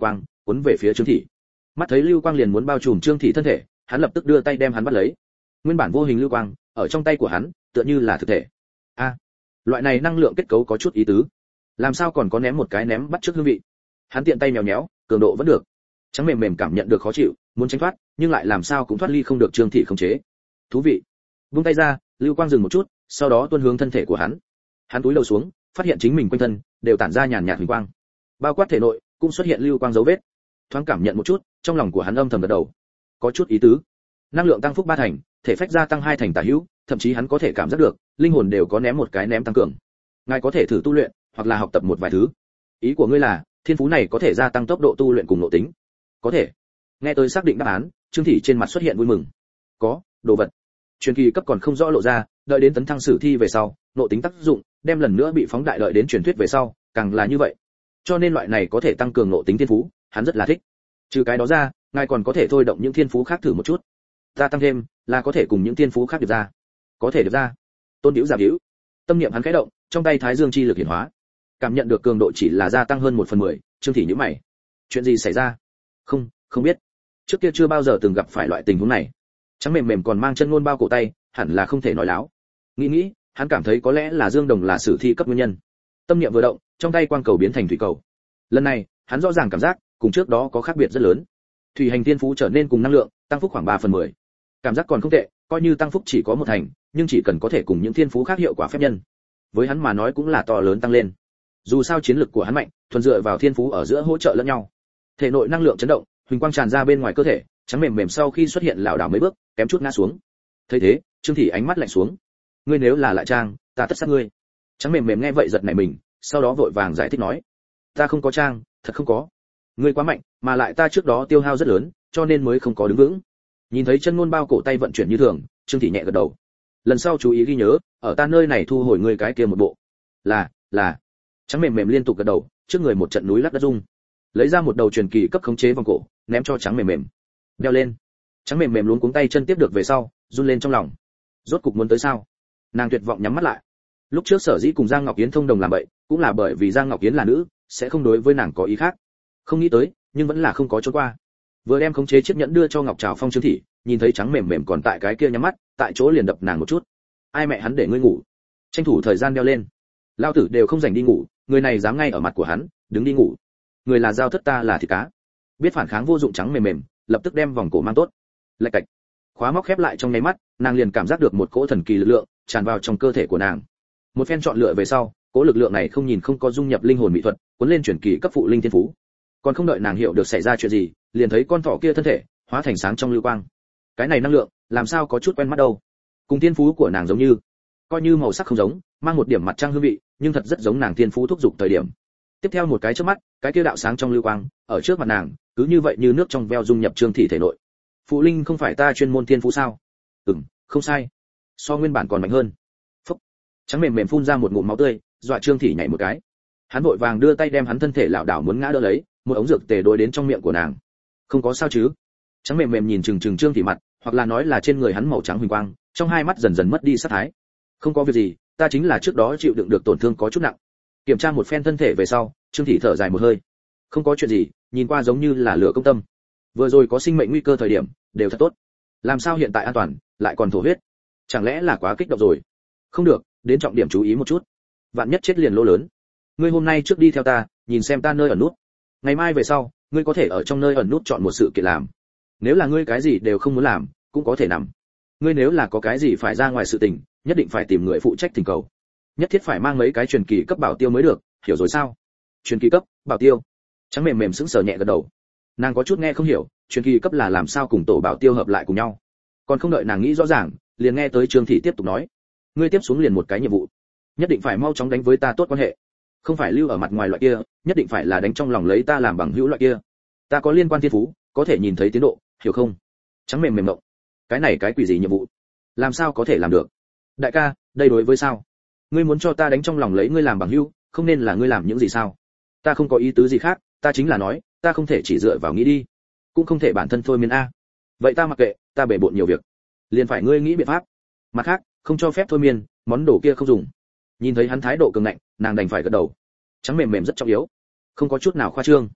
A: cuốn về phía Trương Thị. Mắt thấy lưu quang liền muốn bao trùm Trương Thị thân thể, hắn lập tức đưa tay đem hắn bắt lấy. Nguyên bản vô hình lưu quang ở trong tay của hắn tựa như là thực thể. A, loại này năng lượng kết cấu có chút ý tứ. Làm sao còn có ném một cái ném bắt trước hương vị. Hắn tiện tay mèo nhéo, cường độ vẫn được. Trắng mềm mềm cảm nhận được khó chịu, muốn tránh thoát, nhưng lại làm sao cũng thoát ly không được Trương Thị khống chế. Thú vị. Vung tay ra, lưu quang dừng một chút, sau đó tuôn hướng thân thể của hắn. Hắn cúi đầu xuống, phát hiện chính mình quanh thân đều tản ra nhàn nhạt huỳnh quang. Bao quát thể nội cũng xuất hiện lưu quang dấu vết. Thoáng cảm nhận một chút, trong lòng của hắn âm thầm gật đầu. Có chút ý tứ. Năng lượng tăng phúc ba thành, thể phách gia tăng hai thành tả hữu, thậm chí hắn có thể cảm giác được, linh hồn đều có ném một cái ném tăng cường. Ngài có thể thử tu luyện, hoặc là học tập một vài thứ. Ý của ngươi là, thiên phú này có thể gia tăng tốc độ tu luyện cùng nội tính? Có thể. Nghe tới xác định đáp án, Trương Thị trên mặt xuất hiện vui mừng. Có, đồ vật. Truyền kỳ cấp còn không rõ lộ ra, đợi đến tấn thăng sử thi về sau, nội tính tác dụng, đem lần nữa bị phóng đại đợi đến truyền thuyết về sau, càng là như vậy. Cho nên loại này có thể tăng cường nội tính thiên phú, hắn rất là thích. Trừ cái đó ra, ngài còn có thể thôi động những thiên phú khác thử một chút. Ta tăng thêm, là có thể cùng những thiên phú khác được ra. Có thể được ra. Tôn Diễu giả diễu. Tâm niệm hắn khẽ động, trong tay Thái Dương chi lực hiển hóa. Cảm nhận được cường độ chỉ là gia tăng hơn một phần mười, Trương Thị nhíu mày. Chuyện gì xảy ra? Không, không biết. Trước kia chưa bao giờ từng gặp phải loại tình huống này. Trắng mềm mềm còn mang chân ngôn bao cổ tay, hẳn là không thể nói láo. Nghĩ nghĩ, hắn cảm thấy có lẽ là Dương Đồng là sử thi cấp nguyên nhân. Tâm niệm vừa động, trong tay quang cầu biến thành thủy cầu. Lần này, hắn rõ ràng cảm giác cùng trước đó có khác biệt rất lớn. Thủy hành thiên phú trở nên cùng năng lượng, tăng phúc khoảng ba phần mười. Cảm giác còn không tệ, coi như tăng phúc chỉ có một thành, nhưng chỉ cần có thể cùng những thiên phú khác hiệu quả phép nhân, với hắn mà nói cũng là to lớn tăng lên. Dù sao chiến lực của hắn mạnh, thuần dựa vào thiên phú ở giữa hỗ trợ lẫn nhau. Thể nội năng lượng chấn động, huỳnh quang tràn ra bên ngoài cơ thể, trắng mềm mềm sau khi xuất hiện lảo đảo mấy bước, kém chút ngã xuống. Thấy thế, Trương Thị ánh mắt lạnh xuống. Ngươi nếu là lại trang, ta tất sát ngươi. Trắng mềm mềm nghe vậy giật nảy mình, sau đó vội vàng giải thích nói, ta không có trang, thật không có. Ngươi quá mạnh, mà lại ta trước đó tiêu hao rất lớn, cho nên mới không có đứng vững. Nhìn thấy chân ngôn bao cổ tay vận chuyển như thường, Trương Thị nhẹ gật đầu. Lần sau chú ý ghi nhớ, ở ta nơi này thu hồi ngươi cái kia một bộ. Là, là. Trắng mềm mềm liên tục gật đầu, trước người một trận núi lắc đất rung. Lấy ra một đầu truyền kỳ cấp khống chế vòng cổ, ném cho trắng mềm mềm. Đeo lên. Trắng mềm mềm luống cuống tay chân tiếp được về sau, run lên trong lòng. Rốt cục muốn tới sao? Nàng tuyệt vọng nhắm mắt lại. Lúc trước Sở Dĩ cùng Giang Ngọc Yến thông đồng làm vậy, cũng là bởi vì Giang Ngọc Yến là nữ, sẽ không đối với nàng có ý khác. Không nghĩ tới, nhưng vẫn là không có trốn qua. Vừa đem khống chế chiếc nhẫn đưa cho Ngọc Trảo Phong Trương Thị, nhìn thấy trắng mềm mềm còn tại cái kia nhắm mắt, tại chỗ liền đập nàng một chút. Ai mẹ hắn để ngươi ngủ? Tranh thủ thời gian đeo lên. Lão tử đều không rảnh đi ngủ, người này dám ngay ở mặt của hắn, đứng đi ngủ. Người là dao thất, ta là thịt cá. Biết phản kháng vô dụng trắng mềm mềm, lập tức đem vòng cổ mang tốt. Lạch cạch. Khóa móc khép lại trong nháy mắt, nàng liền cảm giác được một cỗ thần kỳ lực lượng tràn vào trong cơ thể của nàng. Một phen chọn lựa về sau, cỗ lực lượng này không nhìn không có dung nhập linh hồn mỹ thuật, cuốn lên chuyển kỳ cấp phụ linh thiên phú. Còn không đợi nàng hiểu được xảy ra chuyện gì, liền thấy con thỏ kia thân thể hóa thành sáng trong lưu quang. Cái này năng lượng, làm sao có chút quen mắt đâu? Cùng thiên phú của nàng giống như, coi như màu sắc không giống, mang một điểm mặt trăng hương vị, nhưng thật rất giống nàng thiên phú thúc dục thời điểm. Tiếp theo một cái chớp mắt, cái kia đạo sáng trong lưu quang, ở trước mặt nàng, cứ như vậy như nước trong veo dung nhập Trương Thị thể nội. Phụ linh không phải ta chuyên môn thiên phú sao? Ừm, không sai. So nguyên bản còn mạnh hơn. Phúc. Trắng mềm mềm phun ra một ngụm máu tươi, dọa Trương Thị nhảy một cái. Hắn vội vàng đưa tay đem hắn thân thể lảo đảo muốn ngã đỡ lấy, một ống dược tề đối đến trong miệng của nàng. Không có sao chứ? Trắng mềm mềm nhìn chừng chừng Trương Thị mặt, hoặc là nói là trên người hắn màu trắng huỳnh quang, trong hai mắt dần dần mất đi sát thái. Không có việc gì, ta chính là trước đó chịu đựng được tổn thương có chút nặng. Kiểm tra một phen thân thể về sau, Trương Thị thở dài một hơi. Không có chuyện gì, nhìn qua giống như là lửa công tâm. Vừa rồi có sinh mệnh nguy cơ thời điểm, đều thật tốt. Làm sao hiện tại an toàn, lại còn thổ huyết? Chẳng lẽ là quá kích động rồi? Không được, đến trọng điểm chú ý một chút. Vạn nhất chết liền lỗ lớn. Ngươi hôm nay trước đi theo ta, nhìn xem ta nơi ẩn nút. Ngày mai về sau, ngươi có thể ở trong nơi ẩn nút chọn một sự kiện làm. Nếu là ngươi cái gì đều không muốn làm, cũng có thể nằm. Ngươi nếu là có cái gì phải ra ngoài sự tình, nhất định phải tìm người phụ trách thỉnh cầu. Nhất thiết phải mang mấy cái truyền kỳ cấp bảo tiêu mới được, hiểu rồi sao? Truyền kỳ cấp, bảo tiêu. Trắng mềm mềm sững sờ nhẹ gật đầu. Nàng có chút nghe không hiểu, truyền kỳ cấp là làm sao cùng tổ bảo tiêu hợp lại cùng nhau. Còn không đợi nàng nghĩ rõ ràng, liền nghe tới Trương Thị tiếp tục nói, ngươi tiếp xuống liền một cái nhiệm vụ, nhất định phải mau chóng đánh với ta tốt quan hệ, không phải lưu ở mặt ngoài loại kia, nhất định phải là đánh trong lòng lấy ta làm bằng hữu loại kia. Ta có liên quan thiên phú, có thể nhìn thấy tiến độ, hiểu không? Trắng mềm mềm mộng. Cái này cái quỷ gì nhiệm vụ? Làm sao có thể làm được? Đại ca, đây đối với sao? Ngươi muốn cho ta đánh trong lòng lấy ngươi làm bằng hữu, không nên là ngươi làm những gì sao? Ta không có ý tứ gì khác, ta chính là nói, ta không thể chỉ dựa vào nghĩ đi, cũng không thể bản thân thôi miên a. Vậy ta mặc kệ, ta bể bộn nhiều việc, liền phải ngươi nghĩ biện pháp. Mặt khác, không cho phép thôi miên, món đồ kia không dùng. Nhìn thấy hắn thái độ cường ngạnh, nàng đành phải gật đầu. Trắng mềm mềm rất trọng yếu, không có chút nào khoa trương.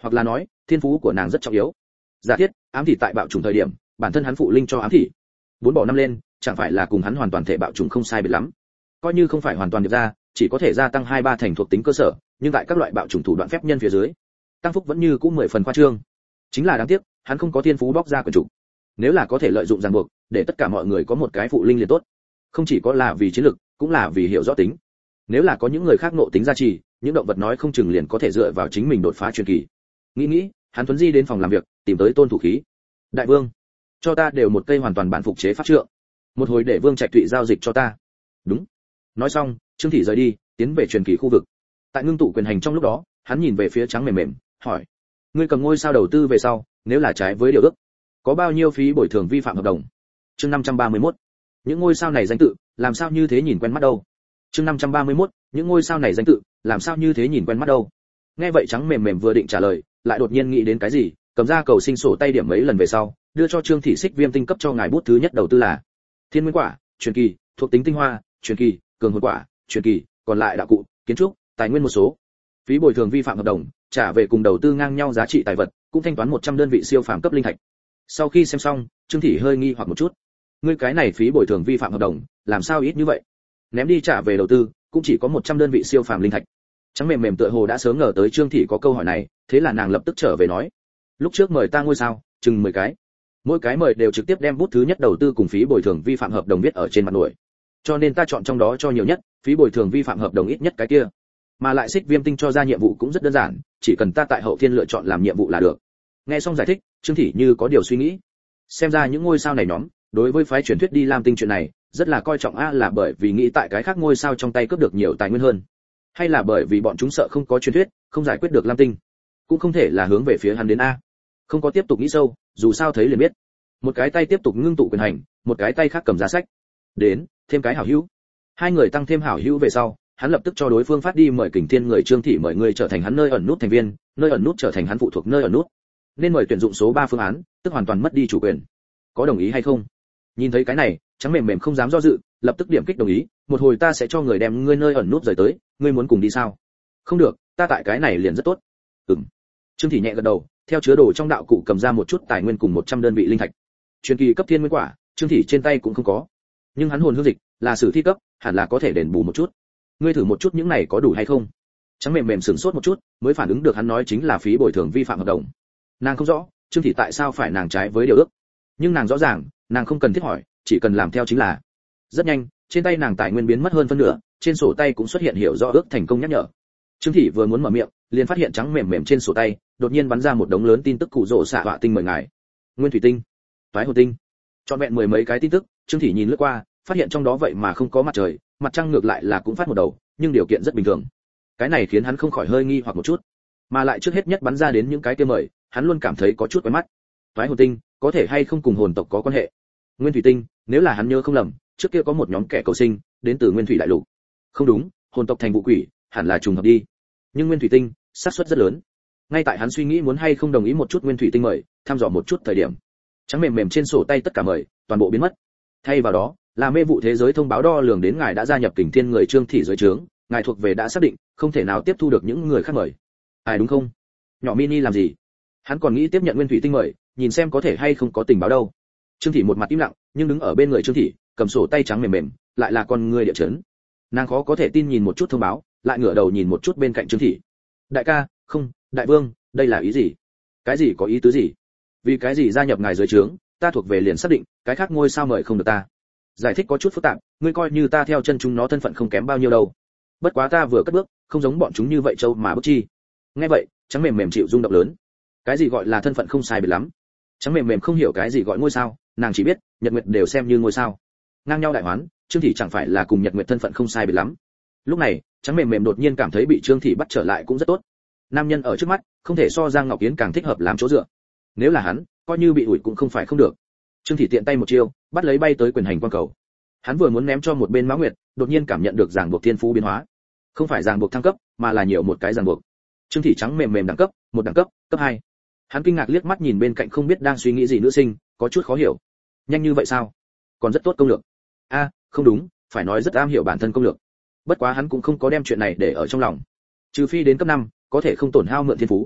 A: hoặc là nói thiên phú của nàng rất trọng yếu. Giả thiết ám thị tại bạo chủng thời điểm, bản thân hắn phụ linh cho ám thị, bốn bỏ năm lên, chẳng phải là cùng hắn hoàn toàn thể bạo chủng không sai biệt lắm. Coi như không phải hoàn toàn điệp ra, chỉ có thể gia tăng hai ba thành thuộc tính cơ sở, nhưng tại các loại bạo chủng thủ đoạn phép nhân phía dưới, tăng phúc vẫn như cũ mười phần khoa trương. Chính là đáng tiếc, hắn không có thiên phú bóc ra quyền chủ. Nếu là có thể lợi dụng ràng buộc, để tất cả mọi người có một cái phụ linh liền tốt. Không chỉ có là vì chiến lực, cũng là vì hiểu rõ tính. Nếu là có những người khác ngộ tính gia trì, những động vật nói không chừng liền có thể dựa vào chính mình đột phá truyền kỳ. Nghĩ nghĩ, hắn thuấn di đến phòng làm việc, tìm tới Tôn Thủ Khí. Đại vương, cho ta đều một cây hoàn toàn bản phục chế pháp trượng. Một hồi để Vương Trạch Thụy giao dịch cho ta. Đúng. Nói xong, Trương Thị rời đi, tiến về truyền kỳ khu vực. Tại ngưng tụ quyền hành trong lúc đó, hắn nhìn về phía trắng mềm mềm, hỏi: ngươi cầm ngôi sao đầu tư về sau, nếu là trái với điều ước, có bao nhiêu phí bồi thường vi phạm hợp đồng? Chương năm trăm ba mươi mốt. Những ngôi sao này danh tự, làm sao như thế nhìn quen mắt đâu? Chương năm trăm ba mươi mốt. Những ngôi sao này danh tự, làm sao như thế nhìn quen mắt đâu? Nghe vậy trắng mềm mềm vừa định trả lời, lại đột nhiên nghĩ đến cái gì, cầm ra cầu sinh sổ tay điểm mấy lần về sau, đưa cho Trương Thị Xích Viêm tinh cấp cho ngài bút thứ nhất đầu tư là Thiên Nguyên Quả, truyền kỳ, thuộc tính tinh hoa, truyền kỳ, cường hồn quả, truyền kỳ, còn lại đạo cụ, kiến trúc, tài nguyên một số. Phí bồi thường vi phạm hợp đồng, trả về cùng đầu tư ngang nhau giá trị tài vật, cũng thanh toán một trăm đơn vị siêu phàm cấp linh thạch. Sau khi xem xong, Trương Thị hơi nghi hoặc một chút. Ngươi cái này phí bồi thường vi phạm hợp đồng, làm sao ít như vậy? Ném đi trả về đầu tư, cũng chỉ có một trăm đơn vị siêu phàm linh thạch. Trắng mềm mềm tựa hồ đã sớm ngờ tới Trương Thị có câu hỏi này, thế là nàng lập tức trở về nói: lúc trước mời ta ngôi sao, chừng mười cái. Mỗi cái mời đều trực tiếp đem bút thứ nhất đầu tư cùng phí bồi thường vi phạm hợp đồng viết ở trên mặt nổi. Cho nên ta chọn trong đó cho nhiều nhất, phí bồi thường vi phạm hợp đồng ít nhất cái kia. Mà lại Xích Viêm tinh cho ra nhiệm vụ cũng rất đơn giản, chỉ cần ta tại hậu thiên lựa chọn làm nhiệm vụ là được. Nghe xong giải thích, Trương Thị như có điều suy nghĩ. Xem ra những ngôi sao này nhóm, đối với phái truyền thuyết đi Lam tinh chuyện này, rất là coi trọng. A là bởi vì nghĩ tại cái khác ngôi sao trong tay cướp được nhiều tài nguyên hơn, hay là bởi vì bọn chúng sợ không có truyền thuyết, không giải quyết được Lam tinh? Cũng không thể là hướng về phía hắn đến a. Không có tiếp tục nghĩ sâu, dù sao thấy liền biết. Một cái tay tiếp tục ngưng tụ quyền hành, một cái tay khác cầm giá sách. Đến, thêm cái hảo hữu. Hai người tăng thêm hảo hữu về sau, hắn lập tức cho đối phương phát đi mời Kình Thiên người Trương Thị mời người trở thành hắn nơi ẩn nút thành viên, nơi ẩn nút trở thành hắn phụ thuộc nơi ẩn nút. Nên mời tuyển dụng số ba phương án, tức hoàn toàn mất đi chủ quyền. Có đồng ý hay không? Nhìn thấy cái này, trắng mềm mềm không dám do dự, lập tức điểm kích đồng ý, một hồi ta sẽ cho người đem ngươi nơi ẩn nút rời tới, ngươi muốn cùng đi sao? Không được, ta tại cái này liền rất tốt. Ừm. Trương Thị nhẹ gật đầu, theo chứa đồ trong đạo cụ cầm ra một chút tài nguyên cùng một trăm đơn vị linh thạch. Truyền kỳ cấp thiên nguyên quả, Trương Thị trên tay cũng không có. Nhưng hắn hồn hương dịch là sử thi cấp, hẳn là có thể đền bù một chút. Ngươi thử một chút những này có đủ hay không? Trắng mềm mềm sửng sốt một chút, mới phản ứng được hắn nói chính là phí bồi thường vi phạm hợp đồng. Nàng không rõ, Trương Thị tại sao phải nàng trái với điều ước. Nhưng nàng rõ ràng, nàng không cần thiết hỏi, chỉ cần làm theo chính là. Rất nhanh, trên tay nàng tài nguyên biến mất hơn phân nửa, trên sổ tay cũng xuất hiện hiểu rõ ước thành công nhắc nhở. Trương Thị vừa muốn mở miệng, liền phát hiện trắng mềm mềm trên sổ tay, đột nhiên bắn ra một đống lớn tin tức cụ rỗ xạ họa tinh mời ngài. Nguyên thủy tinh, toái hồ tinh, chọn vẹn mười mấy cái tin tức. Trương Thị nhìn lướt qua, phát hiện trong đó vậy mà không có mặt trời, mặt trăng ngược lại là cũng phát một đầu, nhưng điều kiện rất bình thường. Cái này khiến hắn không khỏi hơi nghi hoặc một chút, mà lại trước hết nhất bắn ra đến những cái kia mời, hắn luôn cảm thấy có chút quen mắt. Toái hồn tinh, có thể hay không cùng hồn tộc có quan hệ? Nguyên thủy tinh, nếu là hắn nhớ không lầm, trước kia có một nhóm kẻ cầu sinh, đến từ Nguyên thủy đại lục. Không đúng, hồn tộc thành vụ quỷ, hẳn là trùng hợp đi. Nhưng Nguyên thủy tinh, xác suất rất lớn. Ngay tại hắn suy nghĩ muốn hay không đồng ý một chút Nguyên thủy tinh mời, thăm dò một chút thời điểm, trắng mềm mềm trên sổ tay tất cả mời, toàn bộ biến mất. Thay vào đó, là mê vụ thế giới thông báo đo lường đến ngài đã gia nhập Kình Thiên người Trương Thị dưới trướng, ngài thuộc về đã xác định, không thể nào tiếp thu được những người khác mời. Ai đúng không? Nhỏ mini làm gì? Hắn còn nghĩ tiếp nhận Nguyên thủy tinh mời, nhìn xem có thể hay không có tình báo đâu. Trương Thị một mặt im lặng, nhưng đứng ở bên người Trương Thị, cầm sổ tay trắng mềm mềm, lại là con người địa chấn. Nàng khó có thể tin nhìn một chút thông báo, lại ngửa đầu nhìn một chút bên cạnh Trương Thị. Đại ca, không, đại vương, đây là ý gì? Cái gì có ý tứ gì? Vì cái gì gia nhập ngài dưới trướng, ta thuộc về liền xác định, cái khác ngôi sao mời không được ta. Giải thích có chút phức tạp, ngươi coi như ta theo chân chúng nó thân phận không kém bao nhiêu đâu. Bất quá ta vừa cất bước, không giống bọn chúng như vậy châu mà bước chi. Nghe vậy, trắng mềm mềm chịu rung động lớn. Cái gì gọi là thân phận không sai biệt lắm? Trắng mềm mềm không hiểu cái gì gọi ngôi sao, nàng chỉ biết, Nhật Nguyệt đều xem như ngôi sao. Ngang nhau đại hoán, Trương Thị chẳng phải là cùng Nhật Nguyệt thân phận không sai biệt lắm. Lúc này, trắng mềm mềm đột nhiên cảm thấy bị Trương Thị bắt trở lại cũng rất tốt. Nam nhân ở trước mắt, không thể so Giang Ngọc Yến càng thích hợp làm chỗ dựa. Nếu là hắn, coi như bị ủi cũng không phải không được. Trương Thị tiện tay một chiêu, bắt lấy bay tới quyền hành quan cầu. Hắn vừa muốn ném cho một bên Mã Nguyệt, đột nhiên cảm nhận được ràng buộc thiên phú biến hóa. Không phải ràng buộc thăng cấp, mà là nhiều một cái ràng buộc. Trương Thị trắng mềm mềm đẳng cấp, một đẳng cấp, cấp hai. Hắn kinh ngạc liếc mắt nhìn bên cạnh không biết đang suy nghĩ gì nữ sinh, có chút khó hiểu. Nhanh như vậy sao? Còn rất tốt công lược. A, không đúng, phải nói rất am hiểu bản thân công lược. Bất quá hắn cũng không có đem chuyện này để ở trong lòng. Trừ phi đến cấp năm, có thể không tổn hao mượn thiên phú.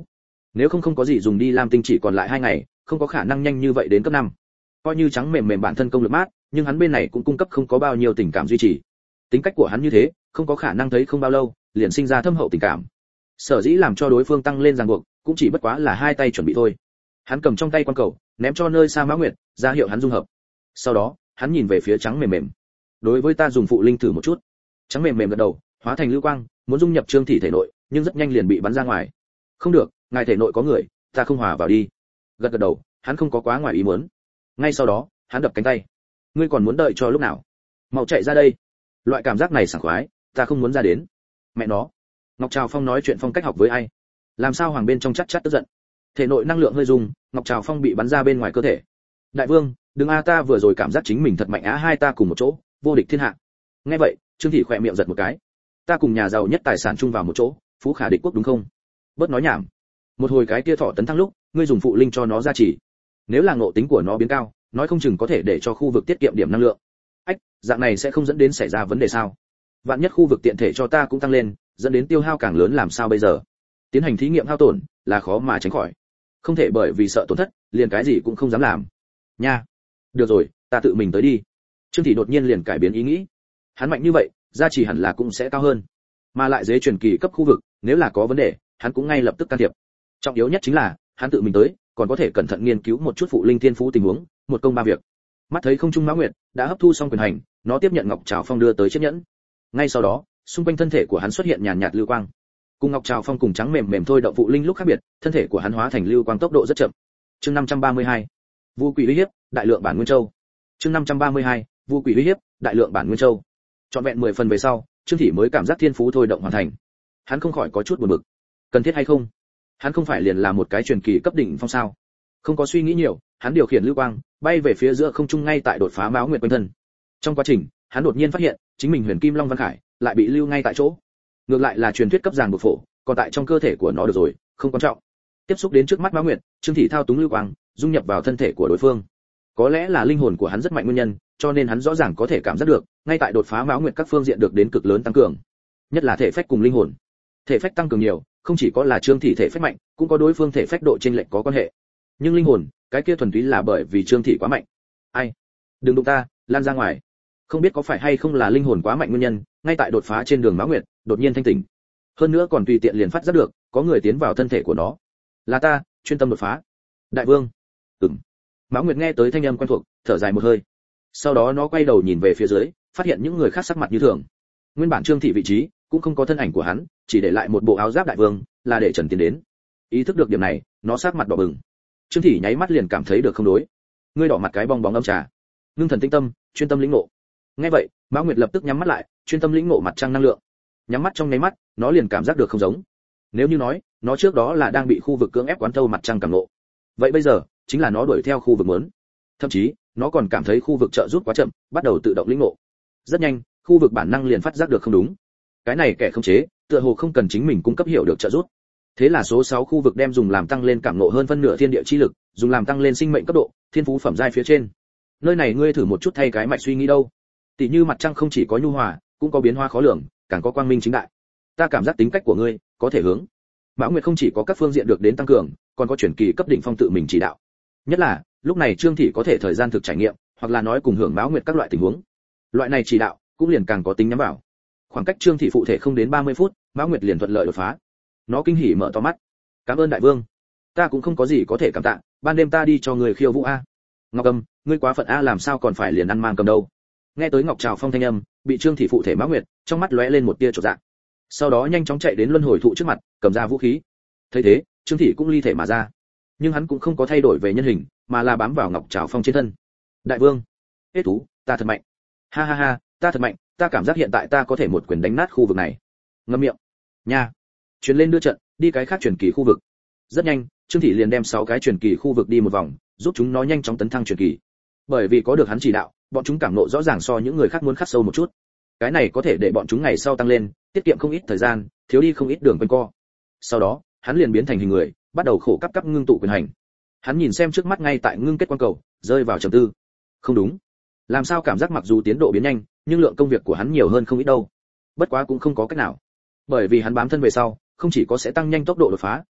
A: Nếu không không có gì dùng đi Lam Tinh chỉ còn lại hai ngày, không có khả năng nhanh như vậy đến cấp năm. Coi như trắng mềm mềm bản thân công lực mát, nhưng hắn bên này cũng cung cấp không có bao nhiêu tình cảm duy trì. Tính cách của hắn như thế, không có khả năng thấy không bao lâu, liền sinh ra thâm hậu tình cảm. Sở dĩ làm cho đối phương tăng lên ràng buộc, cũng chỉ bất quá là hai tay chuẩn bị thôi. Hắn cầm trong tay quan cầu, ném cho nơi xa Mã Nguyệt, ra hiệu hắn dung hợp. Sau đó, hắn nhìn về phía trắng mềm mềm. Đối với ta dùng phụ linh thử một chút. Trắng mềm mềm gật đầu, hóa thành lưu quang, muốn dung nhập Trương Thị thể nội, nhưng rất nhanh liền bị bắn ra ngoài. Không được, ngài thể nội có người, ta không hòa vào đi. Gật gật đầu, hắn không có quá ngoài ý muốn. Ngay sau đó, hắn đập cánh tay. Ngươi còn muốn đợi cho lúc nào? Mau chạy ra đây. Loại cảm giác này sảng khoái, ta không muốn ra đến. Mẹ nó. Ngọc Trào Phong nói chuyện phong cách học với ai? Làm sao hoàng bên trong chắc chắc tức giận. Thể nội năng lượng hơi dùng, Ngọc Trào Phong bị bắn ra bên ngoài cơ thể. Đại vương, đừng a, ta vừa rồi cảm giác chính mình thật mạnh á, hai ta cùng một chỗ, vô địch thiên hạ. Nghe vậy, Trương Thị khỏe miệng giật một cái. Ta cùng nhà giàu nhất tài sản chung vào một chỗ, phú khả địch quốc đúng không? Bớt nói nhảm. Một hồi cái kia thọ tấn thăng lúc, ngươi dùng phụ linh cho nó gia trì. Nếu là ngộ tính của nó biến cao, nói không chừng có thể để cho khu vực tiết kiệm điểm năng lượng. Ách, dạng này sẽ không dẫn đến xảy ra vấn đề sao? Vạn nhất khu vực tiện thể cho ta cũng tăng lên, dẫn đến tiêu hao càng lớn làm sao bây giờ? Tiến hành thí nghiệm hao tổn là khó mà tránh khỏi. Không thể bởi vì sợ tổn thất, liền cái gì cũng không dám làm. Nha. Được rồi, ta tự mình tới đi. Trương Thị đột nhiên liền cải biến ý nghĩ. Hắn mạnh như vậy, gia trì hẳn là cũng sẽ cao hơn. Mà lại dế truyền kỳ cấp khu vực, nếu là có vấn đề, hắn cũng ngay lập tức can thiệp. Trọng yếu nhất chính là, hắn tự mình tới, còn có thể cẩn thận nghiên cứu một chút phụ linh thiên phú tình huống, một công ba việc. Mắt thấy không trung Mã Nguyệt đã hấp thu xong quyền hành, nó tiếp nhận Ngọc Trào Phong đưa tới chiếc nhẫn. Ngay sau đó, xung quanh thân thể của hắn xuất hiện nhàn nhạt lưu quang. Cùng Ngọc Trào Phong cùng trắng mềm mềm thôi động phụ linh lúc khác biệt, thân thể của hắn hóa thành lưu quang tốc độ rất chậm. Chương năm trăm ba mươi hai, Vu Quỷ uy hiếp, đại lượng bản nguyên châu. Chương năm trăm ba mươi hai, Vu Quỷ uy hiếp, đại lượng bản nguyên châu. Trọn vẹn mười phần về sau, Trương Thị mới cảm giác thiên phú thôi động hoàn thành. Hắn không khỏi có chút buồn bực. Cần thiết hay không? Hắn không phải liền là một cái truyền kỳ cấp đỉnh phong sao? Không có suy nghĩ nhiều, hắn điều khiển lưu quang, bay về phía giữa không trung ngay tại đột phá Mão Nguyệt quanh thân. Trong quá trình, hắn đột nhiên phát hiện, chính mình Huyền Kim Long Văn Khải lại bị lưu ngay tại chỗ. Ngược lại là truyền thuyết cấp giàn buộc phổ, còn tại trong cơ thể của nó được rồi, không quan trọng. Tiếp xúc đến trước mắt Mão Nguyệt, Trương Thị thao túng lưu quang, dung nhập vào thân thể của đối phương. Có lẽ là linh hồn của hắn rất mạnh nguyên nhân, cho nên hắn rõ ràng có thể cảm giác được, ngay tại đột phá Mão Nguyệt các phương diện được đến cực lớn tăng cường. Nhất là thể phách cùng linh hồn. Thể phách tăng cường nhiều, không chỉ có là Trương Thị thể phách mạnh, cũng có đối phương thể phách độ chênh lệch có quan hệ. Nhưng linh hồn, cái kia thuần túy là bởi vì Trương Thị quá mạnh. Ai? Đừng đụng ta, lan ra ngoài. Không biết có phải hay không là linh hồn quá mạnh nguyên nhân, ngay tại đột phá trên đường Mão Nguyệt, đột nhiên thanh tỉnh. Hơn nữa còn tùy tiện liền phát giác được, có người tiến vào thân thể của nó. Là ta, chuyên tâm đột phá. Đại vương. Ừm. Mão Nguyệt nghe tới thanh âm quen thuộc, thở dài một hơi. Sau đó nó quay đầu nhìn về phía dưới, phát hiện những người khác sắc mặt như thường. Nguyên bản Trương Thị vị trí cũng không có thân ảnh của hắn, chỉ để lại một bộ áo giáp đại vương, là để Trần tiến đến. Ý thức được điểm này, nó sắc mặt đỏ bừng. Trương Thị nháy mắt liền cảm thấy được không đối. Ngươi đỏ mặt cái bong bóng âm trà. Ngưng thần tinh tâm, chuyên tâm lĩnh ngộ. Nghe vậy, Mão Nguyệt lập tức nhắm mắt lại, chuyên tâm lĩnh ngộ mặt trăng năng lượng. Nhắm mắt trong nháy mắt, nó liền cảm giác được không giống. Nếu như nói, nó trước đó là đang bị khu vực cưỡng ép quán thâu mặt trăng cảm ngộ. Vậy bây giờ, chính là nó đuổi theo khu vực muốn. Thậm chí, nó còn cảm thấy khu vực trợ giúp quá chậm, bắt đầu tự động lĩnh ngộ. Rất nhanh, khu vực bản năng liền phát giác được không đúng. Cái này kẻ khống chế, tựa hồ không cần chính mình cung cấp hiểu được trợ giúp. Thế là số sáu khu vực đem dùng làm tăng lên cảm ngộ hơn phân nửa thiên địa chi lực, dùng làm tăng lên sinh mệnh cấp độ, thiên phú phẩm giai phía trên. Nơi này ngươi thử một chút thay cái mạch suy nghĩ đâu. Tỷ như mặt trăng không chỉ có nhu hòa, cũng có biến hóa khó lường, càng có quang minh chính đại. Ta cảm giác tính cách của ngươi có thể hướng. Mão Nguyệt không chỉ có các phương diện được đến tăng cường, còn có chuyển kỳ cấp đỉnh phong tự mình chỉ đạo. Nhất là, lúc này Trương Thị có thể thời gian thực trải nghiệm, hoặc là nói cùng hưởng Mão Nguyệt các loại tình huống. Loại này chỉ đạo cũng liền càng có tính nhắm vào. Khoảng cách Trương Thị phụ thể không đến ba mươi phút, Mão Nguyệt liền thuận lợi đột phá. Nó kinh hỉ mở to mắt. Cảm ơn đại vương. Ta cũng không có gì có thể cảm tạ, ban đêm ta đi cho người khiêu vũ a. Ngọc Cầm, ngươi quá phận a, làm sao còn phải liền ăn mang cầm đâu. Nghe tới Ngọc Trào Phong thanh âm, bị Trương Thị phụ thể Mão Nguyệt, trong mắt lóe lên một tia chột dạ. Sau đó nhanh chóng chạy đến luân hồi thụ trước mặt, cầm ra vũ khí. Thấy thế, Trương Thị cũng ly thể mà ra. Nhưng hắn cũng không có thay đổi về nhân hình, mà là bám vào Ngọc Trào Phong trên thân. Đại vương, hết thú, ta thật mạnh. Ha ha ha, ta thật mạnh, ta cảm giác hiện tại ta có thể một quyền đánh nát khu vực này. Ngậm miệng. Nha. Chuyển lên đưa trận, đi cái khác truyền kỳ khu vực. Rất nhanh, Trương Thị liền đem sáu cái truyền kỳ khu vực đi một vòng, giúp chúng nó nhanh chóng tấn thăng truyền kỳ. Bởi vì có được hắn chỉ đạo, bọn chúng cảm ngộ rõ ràng so những người khác muốn khắc sâu một chút. Cái này có thể để bọn chúng ngày sau tăng lên, tiết kiệm không ít thời gian, thiếu đi không ít đường quanh co. Sau đó, hắn liền biến thành hình người, bắt đầu khổ cấp cấp ngưng tụ quyền hành. Hắn nhìn xem trước mắt ngay tại ngưng kết quan cầu, rơi vào trầm tư. Không đúng, làm sao cảm giác mặc dù tiến độ biến nhanh, nhưng lượng công việc của hắn nhiều hơn không ít đâu. Bất quá cũng không có cách nào, bởi vì hắn bám thân về sau, không chỉ có sẽ tăng nhanh tốc độ đột phá,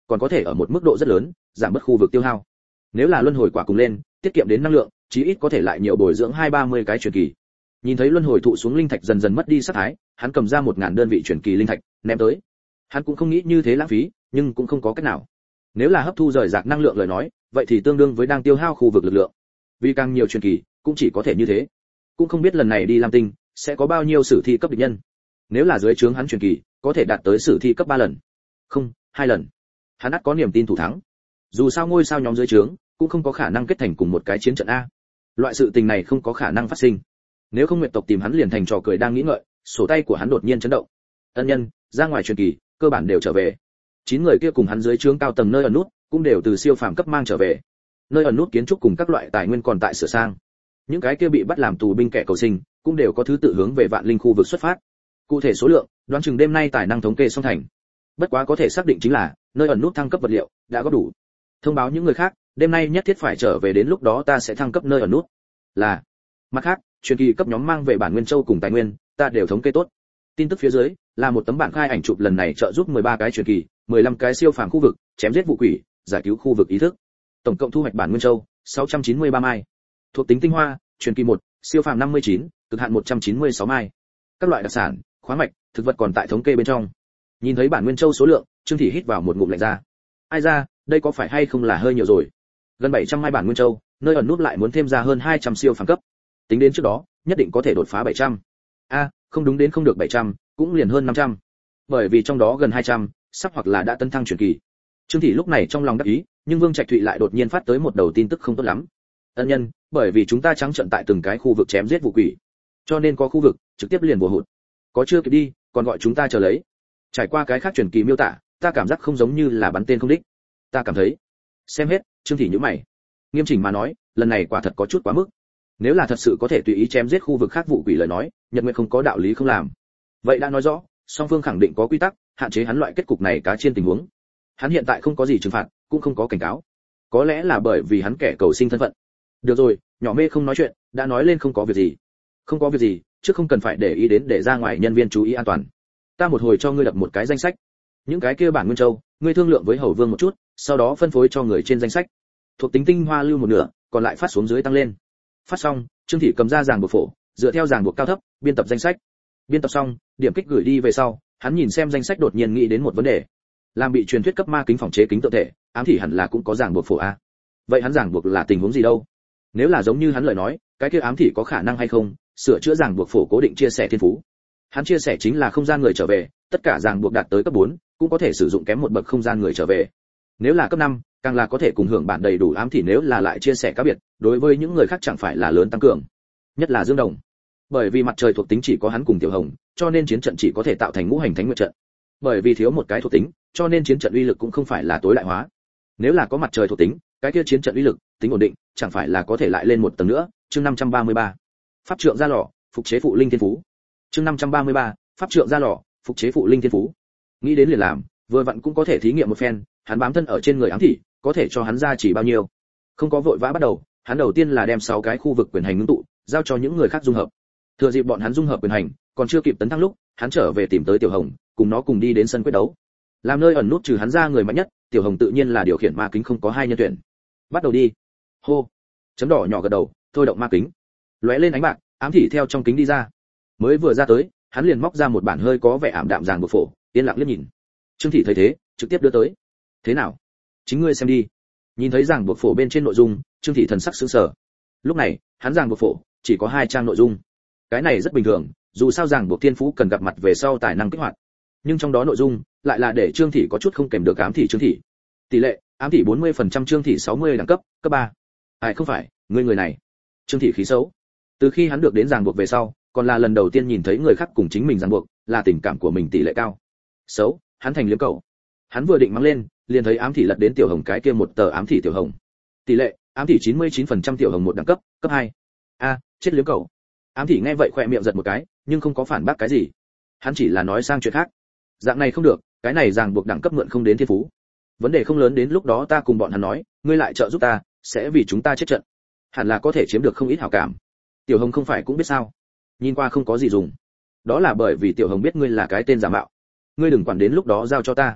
A: còn có thể ở một mức độ rất lớn giảm bớt khu vực tiêu hao. Nếu là luân hồi quả cùng lên, tiết kiệm đến năng lượng, chí ít có thể lại nhiều bồi dưỡng hai ba mươi cái truyền kỳ. Nhìn thấy luân hồi thụ xuống linh thạch dần dần mất đi sát thái, hắn cầm ra một ngàn đơn vị truyền kỳ linh thạch, ném tới. Hắn cũng không nghĩ như thế lãng phí, nhưng cũng không có cách nào. Nếu là hấp thu rời rạc năng lượng lời nói, vậy thì tương đương với đang tiêu hao khu vực lực lượng. Vì càng nhiều truyền kỳ, cũng chỉ có thể như thế. Cũng không biết lần này đi Lam Tinh sẽ có bao nhiêu sử thi cấp địch nhân. Nếu là dưới trướng hắn truyền kỳ, có thể đạt tới sử thi cấp ba lần. Không, hai lần. Hắn ắt có niềm tin thủ thắng. Dù sao ngôi sao nhóm dưới trướng cũng không có khả năng kết thành cùng một cái chiến trận a. Loại sự tình này không có khả năng phát sinh. Nếu không Nguyệt tộc tìm hắn liền thành trò cười đang nghĩ ngợi, sổ tay của hắn đột nhiên chấn động. Ân nhân, ra ngoài truyền kỳ, cơ bản đều trở về. Chín người kia cùng hắn dưới trướng cao tầng nơi ẩn nút, cũng đều từ siêu phàm cấp mang trở về. Nơi ẩn nút kiến trúc cùng các loại tài nguyên còn tại sửa sang. Những cái kia bị bắt làm tù binh kẻ cầu sinh, cũng đều có thứ tự hướng về Vạn Linh khu vực xuất phát. Cụ thể số lượng, đoán chừng đêm nay tài năng thống kê xong thành. Bất quá có thể xác định chính là, nơi ẩn nút thăng cấp vật liệu đã có đủ. Thông báo những người khác, đêm nay nhất thiết phải trở về, đến lúc đó ta sẽ thăng cấp nơi ẩn nút. Là. Mặt khác, truyền kỳ cấp nhóm mang về bản nguyên châu cùng tài nguyên, ta đều thống kê tốt. Tin tức phía dưới là một tấm bản khai ảnh chụp lần này trợ giúp mười ba cái truyền kỳ, mười lăm cái siêu phàm khu vực, chém giết vụ quỷ, giải cứu khu vực ý thức. Tổng cộng thu hoạch bản nguyên châu sáu trăm chín mươi ba mai. Thuộc tính tinh hoa, truyền kỳ một, siêu phàm năm mươi chín, cực hạn một trăm chín mươi sáu mai. Các loại đặc sản, khoáng mạch, thực vật còn tại thống kê bên trong. Nhìn thấy bản nguyên châu số lượng, Trương Thị hít vào một ngụm lạnh ra. Ai ra, đây có phải hay không là hơi nhiều rồi. Gần bảy trăm mai bản nguyên châu, nơi ẩn nút lại muốn thêm ra hơn hai trăm siêu phàm cấp. Tính đến trước đó, nhất định có thể đột phá bảy trăm. A, à, không đúng đến không được bảy trăm, cũng liền hơn năm trăm. Bởi vì trong đó gần hai trăm, sắp hoặc là đã tấn thăng truyền kỳ. Trương Thị lúc này trong lòng đắc ý, nhưng Vương Trạch Thụy lại đột nhiên phát tới một đầu tin tức không tốt lắm. Ân nhân, bởi vì chúng ta trắng trận tại từng cái khu vực chém giết vụ quỷ, cho nên có khu vực trực tiếp liền bùa hụt. Có chưa kịp đi, còn gọi chúng ta chờ lấy. Trải qua cái khác truyền kỳ miêu tả, ta cảm giác không giống như là bắn tên không đích. Ta cảm thấy. Xem hết, Trương Thị nhíu mày. Nghiêm chỉnh mà nói, lần này quả thật có chút quá mức. Nếu là thật sự có thể tùy ý chém giết khu vực khác vụ quỷ lời nói, Nhật Nguyệt không có đạo lý không làm. Vậy đã nói rõ, song phương khẳng định có quy tắc, hạn chế hắn loại kết cục này cá trên tình huống. Hắn hiện tại không có gì trừng phạt, cũng không có cảnh cáo. Có lẽ là bởi vì hắn kẻ cầu sinh thân phận. Được rồi, nhỏ mê không nói chuyện, đã nói lên không có việc gì. Không có việc gì, chứ không cần phải để ý đến để ra ngoài nhân viên chú ý an toàn. Ta một hồi cho ngươi lập một cái danh sách. Những cái kia bản nguyên châu, ngươi thương lượng với Hầu Vương một chút, sau đó phân phối cho người trên danh sách. Thuộc tính tinh hoa lưu một nửa, còn lại phát xuống dưới tăng lên. Phát xong, Trương Thị cầm ra ràng buộc phổ, dựa theo ràng buộc cao thấp, biên tập danh sách. Biên tập xong, điểm kích gửi đi về sau, hắn nhìn xem danh sách đột nhiên nghĩ đến một vấn đề. Làm bị truyền thuyết cấp ma kính phòng chế kính tự thể, ám thị hẳn là cũng có ràng buộc phổ a. Vậy hắn ràng buộc là tình huống gì đâu? Nếu là giống như hắn lời nói, cái kia ám thị có khả năng hay không sửa chữa ràng buộc phổ cố định chia sẻ thiên phú. Hắn chia sẻ chính là không gian người trở về, tất cả ràng buộc đạt tới cấp bốn, cũng có thể sử dụng kém một bậc không gian người trở về. Nếu là cấp năm, càng là có thể cùng hưởng bản đầy đủ ám thị, nếu là lại chia sẻ cá biệt, đối với những người khác chẳng phải là lớn tăng cường. Nhất là Dương Đồng. Bởi vì mặt trời thuộc tính chỉ có hắn cùng Tiểu Hồng, cho nên chiến trận chỉ có thể tạo thành ngũ hành thánh nguyệt trận. Bởi vì thiếu một cái thuộc tính, cho nên chiến trận uy lực cũng không phải là tối đại hóa. Nếu là có mặt trời thuộc tính, cái kia chiến trận uy lực, tính ổn định, chẳng phải là có thể lại lên một tầng nữa. Chương năm trăm ba mươi ba. Pháp trượng ra lò, phục chế phụ linh thiên phú. Chương năm trăm ba mươi ba. Pháp trượng ra lò, phục chế phụ linh thiên phú. Nghĩ đến liền làm, vừa vặn cũng có thể thí nghiệm một phen, hắn bám thân ở trên người ám thị, có thể cho hắn ra chỉ bao nhiêu. Không có vội vã bắt đầu, hắn đầu tiên là đem sáu cái khu vực quyền hành ngưng tụ, giao cho những người khác dung hợp. Thừa dịp bọn hắn dung hợp quyền hành, còn chưa kịp tấn thăng lúc, hắn trở về tìm tới Tiểu Hồng, cùng nó cùng đi đến sân quyết đấu. Làm nơi ẩn nút trừ hắn ra người mạnh nhất, Tiểu Hồng tự nhiên là điều khiển ma kính không có hai nhân tuyển. Bắt đầu đi. Hô. Chấm đỏ nhỏ gật đầu, thôi động ma kính. Lóe lên ánh bạc, ám thị theo trong kính đi ra. Mới vừa ra tới, hắn liền móc ra một bản hơi có vẻ ảm đạm ràng buộc phổ, yên lặng liếc nhìn. Trương Thị thấy thế, trực tiếp đưa tới. Thế nào? Chính ngươi xem đi. Nhìn thấy ràng buộc phổ bên trên nội dung, Trương Thị thần sắc sững sờ. Lúc này, hắn ràng buộc phổ chỉ có hai trang nội dung. Cái này rất bình thường, dù sao ràng buộc thiên phú cần gặp mặt về sau tài năng kích hoạt. Nhưng trong đó nội dung lại là để Trương Thị có chút không kèm được ám thị Trương Thị. Tỷ lệ, ám thị bốn mươi phần trăm, Trương Thị sáu mươi đẳng cấp, cấp ba. Ai không phải, ngươi người này. Trương Thị khí xấu. Từ khi hắn được đến ràng buộc về sau, còn là lần đầu tiên nhìn thấy người khác cùng chính mình ràng buộc, là tình cảm của mình tỷ lệ cao. Xấu, hắn thành liếm cầu. Hắn vừa định mắng lên, liền thấy ám thị lật đến Tiểu Hồng cái kia một tờ ám thị Tiểu Hồng. Tỷ lệ, ám thị chín mươi chín phần trăm, Tiểu Hồng một đẳng cấp, cấp hai. A, chết liếm cầu. Ám thị nghe vậy khỏe miệng giật một cái, nhưng không có phản bác cái gì. Hắn chỉ là nói sang chuyện khác. Dạng này không được, cái này ràng buộc đẳng cấp mượn không đến thiên phú. Vấn đề không lớn, đến lúc đó ta cùng bọn hắn nói, ngươi lại trợ giúp ta, sẽ vì chúng ta chết trận. Hẳn là có thể chiếm được không ít hảo cảm. Tiểu Hồng không phải cũng biết sao? Nhìn qua không có gì dùng. Đó là bởi vì Tiểu Hồng biết ngươi là cái tên giả mạo. Ngươi đừng quản, đến lúc đó giao cho ta.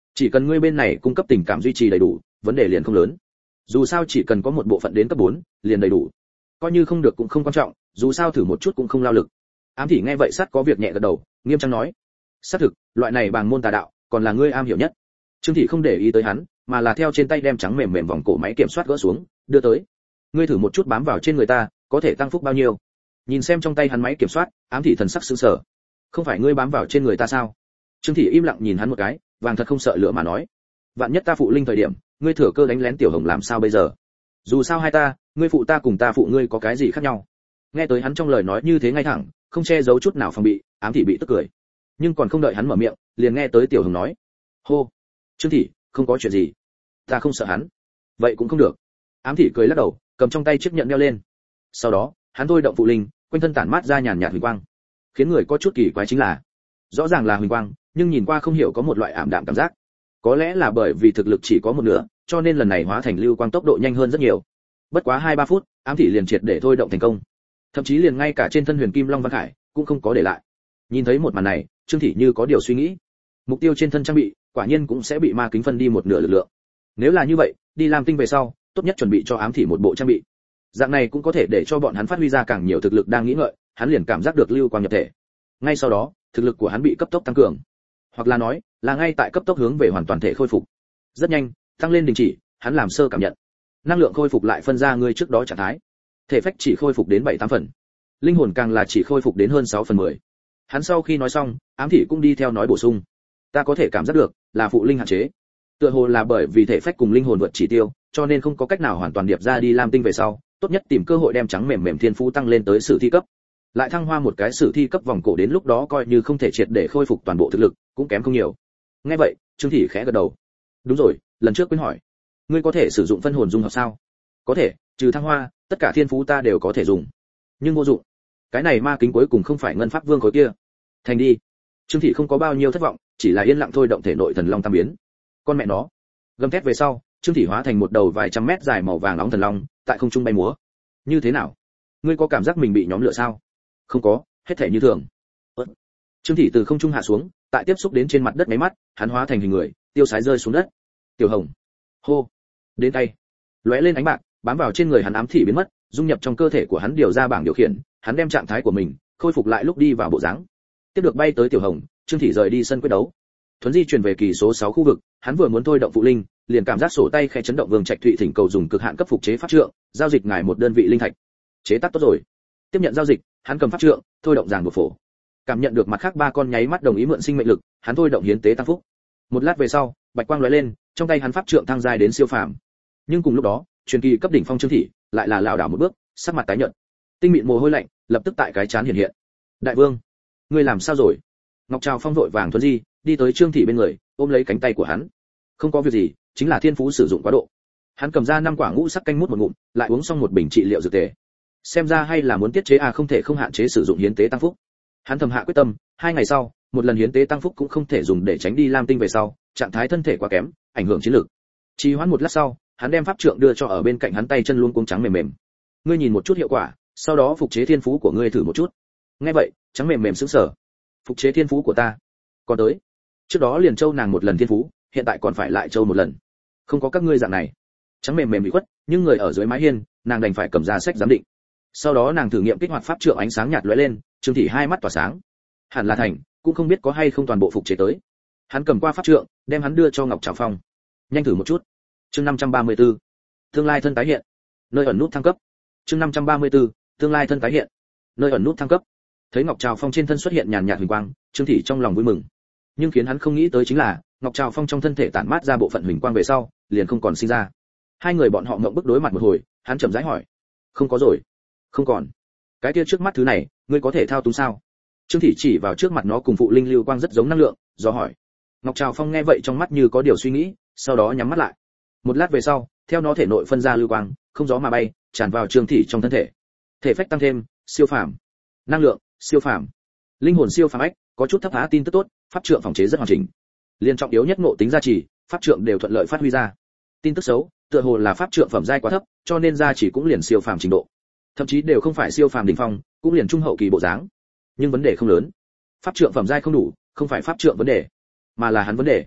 A: Chỉ cần ngươi bên này cung cấp tình cảm duy trì đầy đủ, vấn đề liền không lớn. Dù sao chỉ cần có một bộ phận đến cấp bốn, liền đầy đủ. Coi như không được cũng không quan trọng, dù sao thử một chút cũng không lao lực. Ám thị nghe vậy sát có việc nhẹ gật đầu, nghiêm trang nói: xác thực, loại này bằng môn tà đạo, còn là ngươi am hiểu nhất. Trương thị không để ý tới hắn, mà là theo trên tay đem trắng mềm mềm vòng cổ máy kiểm soát gỡ xuống, đưa tới. Ngươi thử một chút bám vào trên người ta, có thể tăng phúc bao nhiêu? Nhìn xem trong tay hắn máy kiểm soát, ám thị thần sắc sững sờ. Không phải ngươi bám vào trên người ta sao? Trương thị im lặng nhìn hắn một cái, vàng thật không sợ lửa mà nói: vạn nhất ta phụ linh thời điểm, ngươi thừa cơ đánh lén tiểu hồng làm sao bây giờ? Dù sao hai ta, ngươi phụ ta cùng ta phụ ngươi có cái gì khác nhau? Nghe tới hắn trong lời nói như thế ngay thẳng, không che giấu chút nào phòng bị, ám thị bị tức cười. Nhưng còn không đợi hắn mở miệng, liền nghe tới tiểu hồng nói: hô, Trương thị, không có chuyện gì, ta không sợ hắn. Vậy cũng không được. Ám thị cười lắc đầu, cầm trong tay chiếc nhẫn đeo lên. Sau đó, hắn thôi động phụ linh, quanh thân tản mát ra nhàn nhạt huỳnh quang, khiến người có chút kỳ quái chính là, rõ ràng là huỳnh quang, nhưng nhìn qua không hiểu có một loại ảm đạm cảm giác. Có lẽ là bởi vì thực lực chỉ có một nửa, cho nên lần này hóa thành lưu quang tốc độ nhanh hơn rất nhiều. Bất quá hai ba phút, ám thị liền triệt để thôi động thành công. Thậm chí liền ngay cả trên thân Huyền Kim Long Văn Khải cũng không có để lại. Nhìn thấy một màn này, Trương thị như có điều suy nghĩ. Mục tiêu trên thân trang bị, quả nhiên cũng sẽ bị ma kính phân đi một nửa lực lượng. Nếu là như vậy, đi làm tinh về sau, tốt nhất chuẩn bị cho ám thị một bộ trang bị. Dạng này cũng có thể để cho bọn hắn phát huy ra càng nhiều thực lực đang nghĩ ngợi, hắn liền cảm giác được lưu quang nhập thể. Ngay sau đó, thực lực của hắn bị cấp tốc tăng cường. Hoặc là nói, là ngay tại cấp tốc hướng về hoàn toàn thể khôi phục. Rất nhanh, tăng lên đình chỉ, hắn làm sơ cảm nhận. Năng lượng khôi phục lại phân ra người trước đó trạng thái. Thể phách chỉ khôi phục đến bảy tám phần. Linh hồn càng là chỉ khôi phục đến hơn sáu phần mười. Hắn sau khi nói xong, ám thị cũng đi theo nói bổ sung: ta có thể cảm giác được, là phụ linh hạn chế. Tựa hồ là bởi vì thể phách cùng linh hồn vượt chỉ tiêu, cho nên không có cách nào hoàn toàn điệp ra đi lam tinh về sau, tốt nhất tìm cơ hội đem trắng mềm mềm thiên phú tăng lên tới sử thi cấp. Lại thăng hoa một cái sử thi cấp vòng cổ, đến lúc đó coi như không thể triệt để khôi phục toàn bộ thực lực, cũng kém không nhiều. Nghe vậy, Trương thị khẽ gật đầu. Đúng rồi, lần trước quên hỏi, ngươi có thể sử dụng phân hồn dung hợp sao? Có thể, trừ thăng hoa, tất cả thiên phú ta đều có thể dùng. Nhưng vô dụng. Cái này ma kính cuối cùng không phải ngân pháp vương khối kia. Thành đi. Trương thị không có bao nhiêu thất vọng, chỉ là yên lặng thôi động thể nội thần long tam biến. Con mẹ nó. Gầm thét về sau, Trương thị hóa thành một đầu vài trăm mét dài màu vàng nóng thần long, tại không trung bay múa. Như thế nào? Ngươi có cảm giác mình bị nhóm lửa sao? Không có, hết thể như thường. Ơ. Trương thị từ không trung hạ xuống, tại tiếp xúc đến trên mặt đất mấy mắt, hắn hóa thành hình người, tiêu sái rơi xuống đất. Tiểu Hồng. Hô. Đến tay. Lóe lên ánh bạc, bám vào trên người hắn, ám thị biến mất, dung nhập trong cơ thể của hắn, điều ra bảng điều khiển, hắn đem trạng thái của mình khôi phục lại lúc đi vào bộ dáng. Tiếp được bay tới Tiểu Hồng, Trương thị rời đi sân quyết đấu. Thuấn di chuyển về kỳ số sáu khu vực, hắn vừa muốn thôi động phụ linh, liền cảm giác sổ tay khẽ chấn động. Vương Trạch Thụy thỉnh cầu dùng cực hạn cấp phục chế pháp trượng, giao dịch ngài một đơn vị linh thạch. Chế tác tốt rồi. Tiếp nhận giao dịch, hắn cầm pháp trượng, thôi động giảng buộc phổ. Cảm nhận được mặt khác ba con nháy mắt đồng ý mượn sinh mệnh lực, hắn thôi động hiến tế tăng phúc. Một lát về sau, bạch quang lóe lên, trong tay hắn pháp trượng thăng giai đến siêu phàm. Nhưng cùng lúc đó, truyền kỳ cấp đỉnh phong Trương thị lại là lảo đảo một bước, sắc mặt tái nhợt, tinh mịn mồ hôi lạnh lập tức tại cái trán hiện hiện. Đại vương, ngươi làm sao rồi? Ngọc Trào Phong vội vàng thuấn di, đi tới Trương thị bên người, ôm lấy cánh tay của hắn. Không có việc gì, chính là thiên phú sử dụng quá độ. Hắn cầm ra năm quả ngũ sắc canh mút một ngụm, lại uống xong một bình trị liệu dược tề. Xem ra hay là muốn tiết chế à, không thể không hạn chế sử dụng hiến tế tăng phúc. Hắn thầm hạ quyết tâm, hai ngày sau, một lần hiến tế tăng phúc cũng không thể dùng để tránh đi lam tinh về sau, trạng thái thân thể quá kém, ảnh hưởng chiến lược. Trì hoãn một lát sau, hắn đem pháp trượng đưa cho ở bên cạnh hắn, tay chân luôn cuống trắng mềm mềm. Ngươi nhìn một chút hiệu quả, sau đó phục chế thiên phú của ngươi thử một chút. Nghe vậy, trắng mềm mềm sững sờ. Phục chế thiên phú của ta? Còn tới. Trước đó liền châu nàng một lần thiên phú, hiện tại còn phải lại châu một lần. Không có các ngươi dạng này. Trắng mềm mềm bị khuất, nhưng người ở dưới mái hiên, nàng đành phải cầm ra sách giám định. Sau đó nàng thử nghiệm kích hoạt pháp trượng, ánh sáng nhạt lóe lên, Trương thị hai mắt tỏa sáng. Hẳn là thành, cũng không biết có hay không toàn bộ phục chế tới. Hắn cầm qua pháp trượng, đem hắn đưa cho Ngọc Trảo Phong. Nhanh thử một chút. Chương năm trăm ba mươi tư, tương lai thân tái hiện. Nơi ẩn nút thăng cấp. Chương năm trăm ba mươi tư, tương lai thân tái hiện. Nơi ẩn nút thăng cấp. Thấy Ngọc Trảo Phong trên thân xuất hiện nhàn nhạt huỳnh quang, Trương thị trong lòng vui mừng. Nhưng khiến hắn không nghĩ tới chính là, Ngọc Trảo Phong trong thân thể tản mát ra bộ phận huỳnh quang về sau, liền không còn sinh ra. Hai người bọn họ ngậm bức đối mặt một hồi, hắn chậm rãi hỏi: "Không có rồi?" "Không còn." "Cái kia trước mắt thứ này, ngươi có thể thao túng sao?" Trương thị chỉ vào trước mặt nó cùng phụ linh lưu quang rất giống năng lượng, do hỏi. Ngọc Trảo Phong nghe vậy trong mắt như có điều suy nghĩ, sau đó nhắm mắt lại. Một lát về sau, theo nó thể nội phân ra lưu quang, không gió mà bay, tràn vào Trương thị trong thân thể. Thể phách tăng thêm, siêu phàm. Năng lượng, siêu phàm. Linh hồn siêu phàm ách, có chút thấp há tin tức tốt, pháp trượng phòng chế rất hoàn chỉnh. Liên trọng yếu nhất ngộ tính gia trì, pháp trượng đều thuận lợi phát huy ra. Tin tức xấu, tựa hồ là pháp trượng phẩm giai quá thấp, cho nên gia trì cũng liền siêu phàm trình độ. Thậm chí đều không phải siêu phàm đỉnh phong, cũng liền trung hậu kỳ bộ dáng. Nhưng vấn đề không lớn. Pháp trượng phẩm giai không đủ, không phải pháp trượng vấn đề, mà là hắn vấn đề.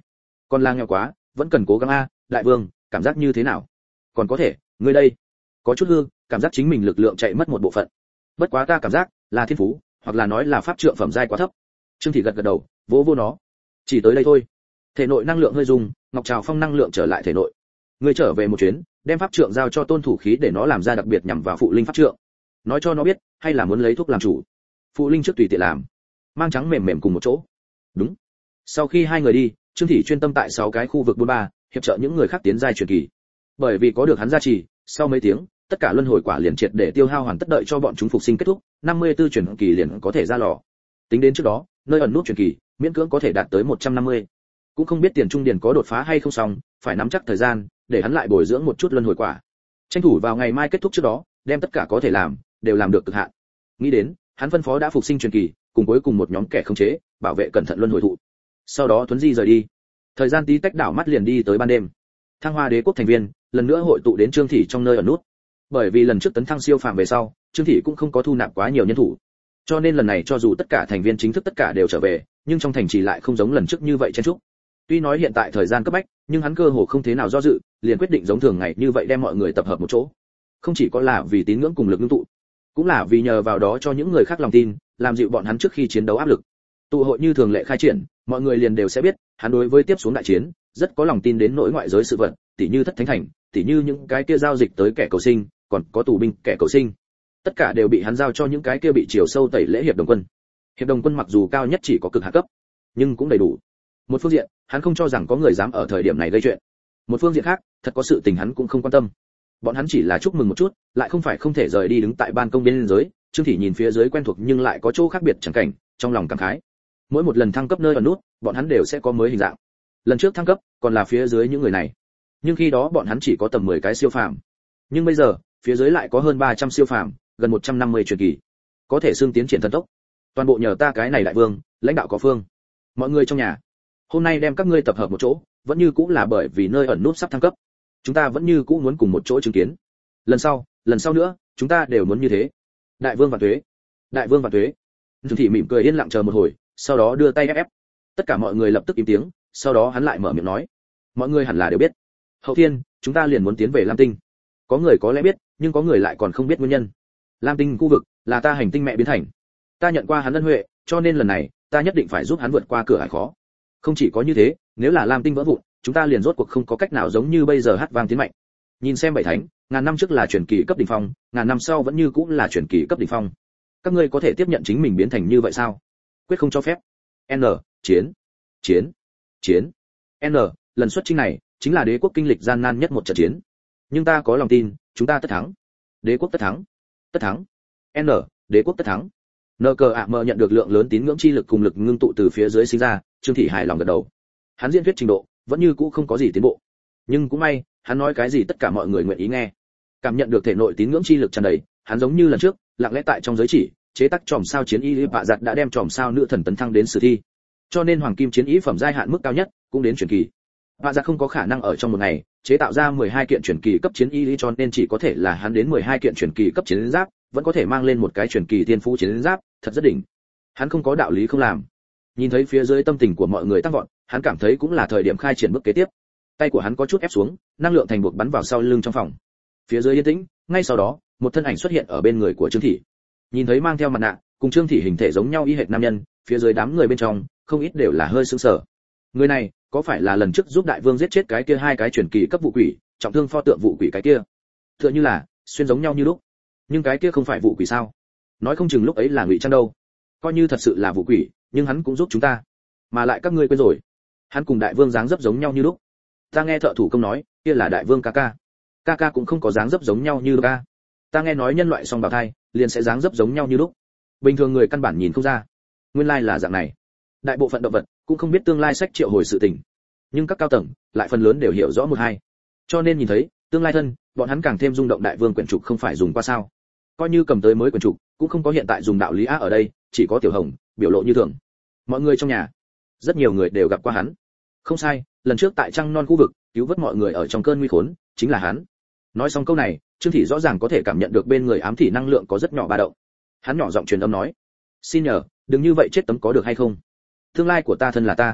A: Còn là nghèo quá, vẫn cần cố gắng a. Đại vương, cảm giác như thế nào? Còn có thể, ngươi đây, có chút hư, cảm giác chính mình lực lượng chạy mất một bộ phận. Bất quá ta cảm giác là thiên phú, hoặc là nói là pháp trượng phẩm giai quá thấp. Trương Thị gật gật đầu, vỗ vỗ nó. Chỉ tới đây thôi. Thể nội năng lượng hơi dùng, Ngọc Trào Phong năng lượng trở lại thể nội. Ngươi trở về một chuyến, đem pháp trượng giao cho Tôn Thủ Khí để nó làm ra đặc biệt nhằm vào phụ linh pháp trượng. Nói cho nó biết, hay là muốn lấy thuốc làm chủ. Phụ linh trước tùy tiện làm. Mang trắng mềm mềm cùng một chỗ. Đúng. Sau khi hai người đi, Trương Thị chuyên tâm tại sáu cái khu vực bốn ba, hiệp trợ những người khác tiến giai truyền kỳ. Bởi vì có được hắn gia trì, sau mấy tiếng, tất cả luân hồi quả liền triệt để tiêu hao hoàn tất, đợi cho bọn chúng phục sinh kết thúc, năm mươi tư truyền kỳ liền có thể ra lò. Tính đến trước đó, nơi ẩn nút truyền kỳ, miễn cưỡng có thể đạt tới một trăm năm mươi. Cũng không biết tiền trung điền có đột phá hay không, xong, phải nắm chắc thời gian, để hắn lại bồi dưỡng một chút luân hồi quả. Tranh thủ vào ngày mai kết thúc trước đó, đem tất cả có thể làm, đều làm được cực hạn. Nghĩ đến, hắn phân phó đã phục sinh truyền kỳ, cùng cuối cùng một nhóm kẻ khống chế, bảo vệ cẩn thận luân hồi thụ. Sau đó Tuấn Di rời đi. Thời gian tí tách đảo mắt liền đi tới ban đêm. Thăng Hoa Đế quốc thành viên lần nữa hội tụ đến Trương Thị trong nơi ẩn nút. Bởi vì lần trước tấn thăng siêu phàm về sau, Trương Thị cũng không có thu nạp quá nhiều nhân thủ. Cho nên lần này cho dù tất cả thành viên chính thức tất cả đều trở về, nhưng trong thành trì lại không giống lần trước như vậy chen chúc. Tuy nói hiện tại thời gian cấp bách, nhưng hắn cơ hồ không thế nào do dự, liền quyết định giống thường ngày như vậy đem mọi người tập hợp một chỗ. Không chỉ có là vì tín ngưỡng cùng lực ngưng tụ, cũng là vì nhờ vào đó cho những người khác lòng tin, làm dịu bọn hắn trước khi chiến đấu áp lực. Tụ hội như thường lệ khai triển, mọi người liền đều sẽ biết, hắn đối với tiếp xuống đại chiến rất có lòng tin đến nỗi ngoại giới sự vật, tỉ như thất thánh thành, tỉ như những cái kia giao dịch tới kẻ cầu sinh, còn có tù binh kẻ cầu sinh, tất cả đều bị hắn giao cho những cái kia bị chiều sâu tẩy lễ hiệp đồng quân. Hiệp đồng quân mặc dù cao nhất chỉ có cực hạ cấp, nhưng cũng đầy đủ. Một phương diện, hắn không cho rằng có người dám ở thời điểm này gây chuyện. Một phương diện khác, thật có sự tình hắn cũng không quan tâm. Bọn hắn chỉ là chúc mừng một chút, lại không phải không thể rời đi đứng tại ban công bên dưới. Trương Thị nhìn phía dưới quen thuộc nhưng lại có chỗ khác biệt chẳng cảnh, trong lòng cảm khái. Mỗi một lần thăng cấp nơi ẩn nút, bọn hắn đều sẽ có mới hình dạng. Lần trước thăng cấp, còn là phía dưới những người này. Nhưng khi đó bọn hắn chỉ có tầm mười cái siêu phàm. Nhưng bây giờ, phía dưới lại có hơn ba trăm siêu phàm, gần một trăm năm mươi truyền kỳ. Có thể xương tiến triển thần tốc. Toàn bộ nhờ ta cái này đại vương, lãnh đạo có phương. Mọi người trong nhà, hôm nay đem các ngươi tập hợp một chỗ, vẫn như cũng là bởi vì nơi ẩn nút sắp thăng cấp. Chúng ta vẫn như cũ muốn cùng một chỗ chứng kiến. Lần sau, lần sau nữa, chúng ta đều muốn như thế. Đại vương vạn tuế. Đại vương vạn tuế. Trương Thị mỉm cười yên lặng chờ một hồi, sau đó đưa tay ép ép. Tất cả mọi người lập tức im tiếng, sau đó hắn lại mở miệng nói: mọi người hẳn là đều biết, hậu thiên chúng ta liền muốn tiến về Lam Tinh. Có người có lẽ biết, nhưng có người lại còn không biết nguyên nhân. Lam Tinh khu vực là ta hành tinh mẹ biến thành, ta nhận qua hắn ân huệ, cho nên lần này ta nhất định phải giúp hắn vượt qua cửa ải khó. Không chỉ có như thế, nếu là Lam Tinh vỡ vụn, chúng ta liền rốt cuộc không có cách nào giống như bây giờ hát vang tiến mạnh. Nhìn xem bảy thánh, ngàn năm trước là truyền kỳ cấp đỉnh phong, ngàn năm sau vẫn như cũng là truyền kỳ cấp đỉnh phong. Các ngươi có thể tiếp nhận chính mình biến thành như vậy sao? Quyết không cho phép. N, chiến, chiến, chiến. N, lần xuất chinh này chính là đế quốc kinh lịch gian nan nhất một trận chiến. Nhưng ta có lòng tin, chúng ta tất thắng. Đế quốc tất thắng. Tất thắng. N, đế quốc tất thắng. Nờ cờ ạ mờ nhận được lượng lớn tín ngưỡng chi lực cùng lực ngưng tụ từ phía dưới sinh ra, Trương Thị hài lòng gật đầu. Hắn diễn thuyết trình độ vẫn như cũ không có gì tiến bộ, nhưng cũng may, hắn nói cái gì tất cả mọi người nguyện ý nghe. Cảm nhận được thể nội tín ngưỡng chi lực tràn đầy, hắn giống như lần trước, lặng lẽ tại trong giới chỉ, chế tác tròm sao chiến y bạ giặt đã đem tròm sao nữ thần tấn thăng đến sử thi. Cho nên hoàng kim chiến y phẩm giai hạn mức cao nhất cũng đến truyền kỳ. Bạ giặt không có khả năng ở trong một ngày chế tạo ra mười hai kiện truyền kỳ cấp chiến y, cho nên chỉ có thể là hắn đến mười hai kiện truyền kỳ cấp chiến giáp, vẫn có thể mang lên một cái truyền kỳ thiên phú chiến giáp, thật rất đỉnh. Hắn không có đạo lý không làm. Nhìn thấy phía dưới tâm tình của mọi người tăng vọt, hắn cảm thấy cũng là thời điểm khai triển bước kế tiếp. Tay của hắn có chút ép xuống, năng lượng thành buộc bắn vào sau lưng trong phòng. Phía dưới yên tĩnh, ngay sau đó, một thân ảnh xuất hiện ở bên người của Trương Thị. Nhìn thấy mang theo mặt nạ, cùng Trương Thị hình thể giống nhau y hệt nam nhân, phía dưới đám người bên trong, không ít đều là hơi sững sờ. Người này, có phải là lần trước giúp đại vương giết chết cái kia hai cái truyền kỳ cấp vụ quỷ, trọng thương pho tượng vụ quỷ cái kia? Tựa như là xuyên giống nhau như lúc. Nhưng cái kia không phải vụ quỷ sao? Nói không chừng lúc ấy là ngụy trang đâu. Coi như thật sự là vụ quỷ, nhưng hắn cũng giúp chúng ta. Mà lại các ngươi quên rồi, hắn cùng đại vương dáng dấp giống nhau như lúc. Ta nghe thợ thủ công nói, kia là đại vương ca ca. Ca ca cũng không có dáng dấp giống nhau như lúc ca. Ta nghe nói nhân loại song bào thai liền sẽ dáng dấp giống nhau như lúc. Bình thường người căn bản nhìn không ra. Nguyên lai là dạng này. Đại bộ phận động vật cũng không biết tương lai sách triệu hồi sự tình, nhưng các cao tầng lại phần lớn đều hiểu rõ một hai. Cho nên nhìn thấy tương lai thân, bọn hắn càng thêm rung động. Đại vương quyển trục không phải dùng qua sao? Coi như cầm tới mới quyển trục, cũng không có hiện tại dùng đạo lý á ở đây, chỉ có Tiểu Hồng biểu lộ như thường. Mọi người trong nhà, rất nhiều người đều gặp qua hắn. Không sai, lần trước tại trăng non khu vực cứu vớt mọi người ở trong cơn nguy khốn, chính là hắn. Nói xong câu này, Trương Thị rõ ràng có thể cảm nhận được bên người ám thị năng lượng có rất nhỏ ba động. Hắn nhỏ giọng truyền âm nói: xin nhờ, đừng như vậy chết tấm có được hay không? Tương lai của ta thân là ta,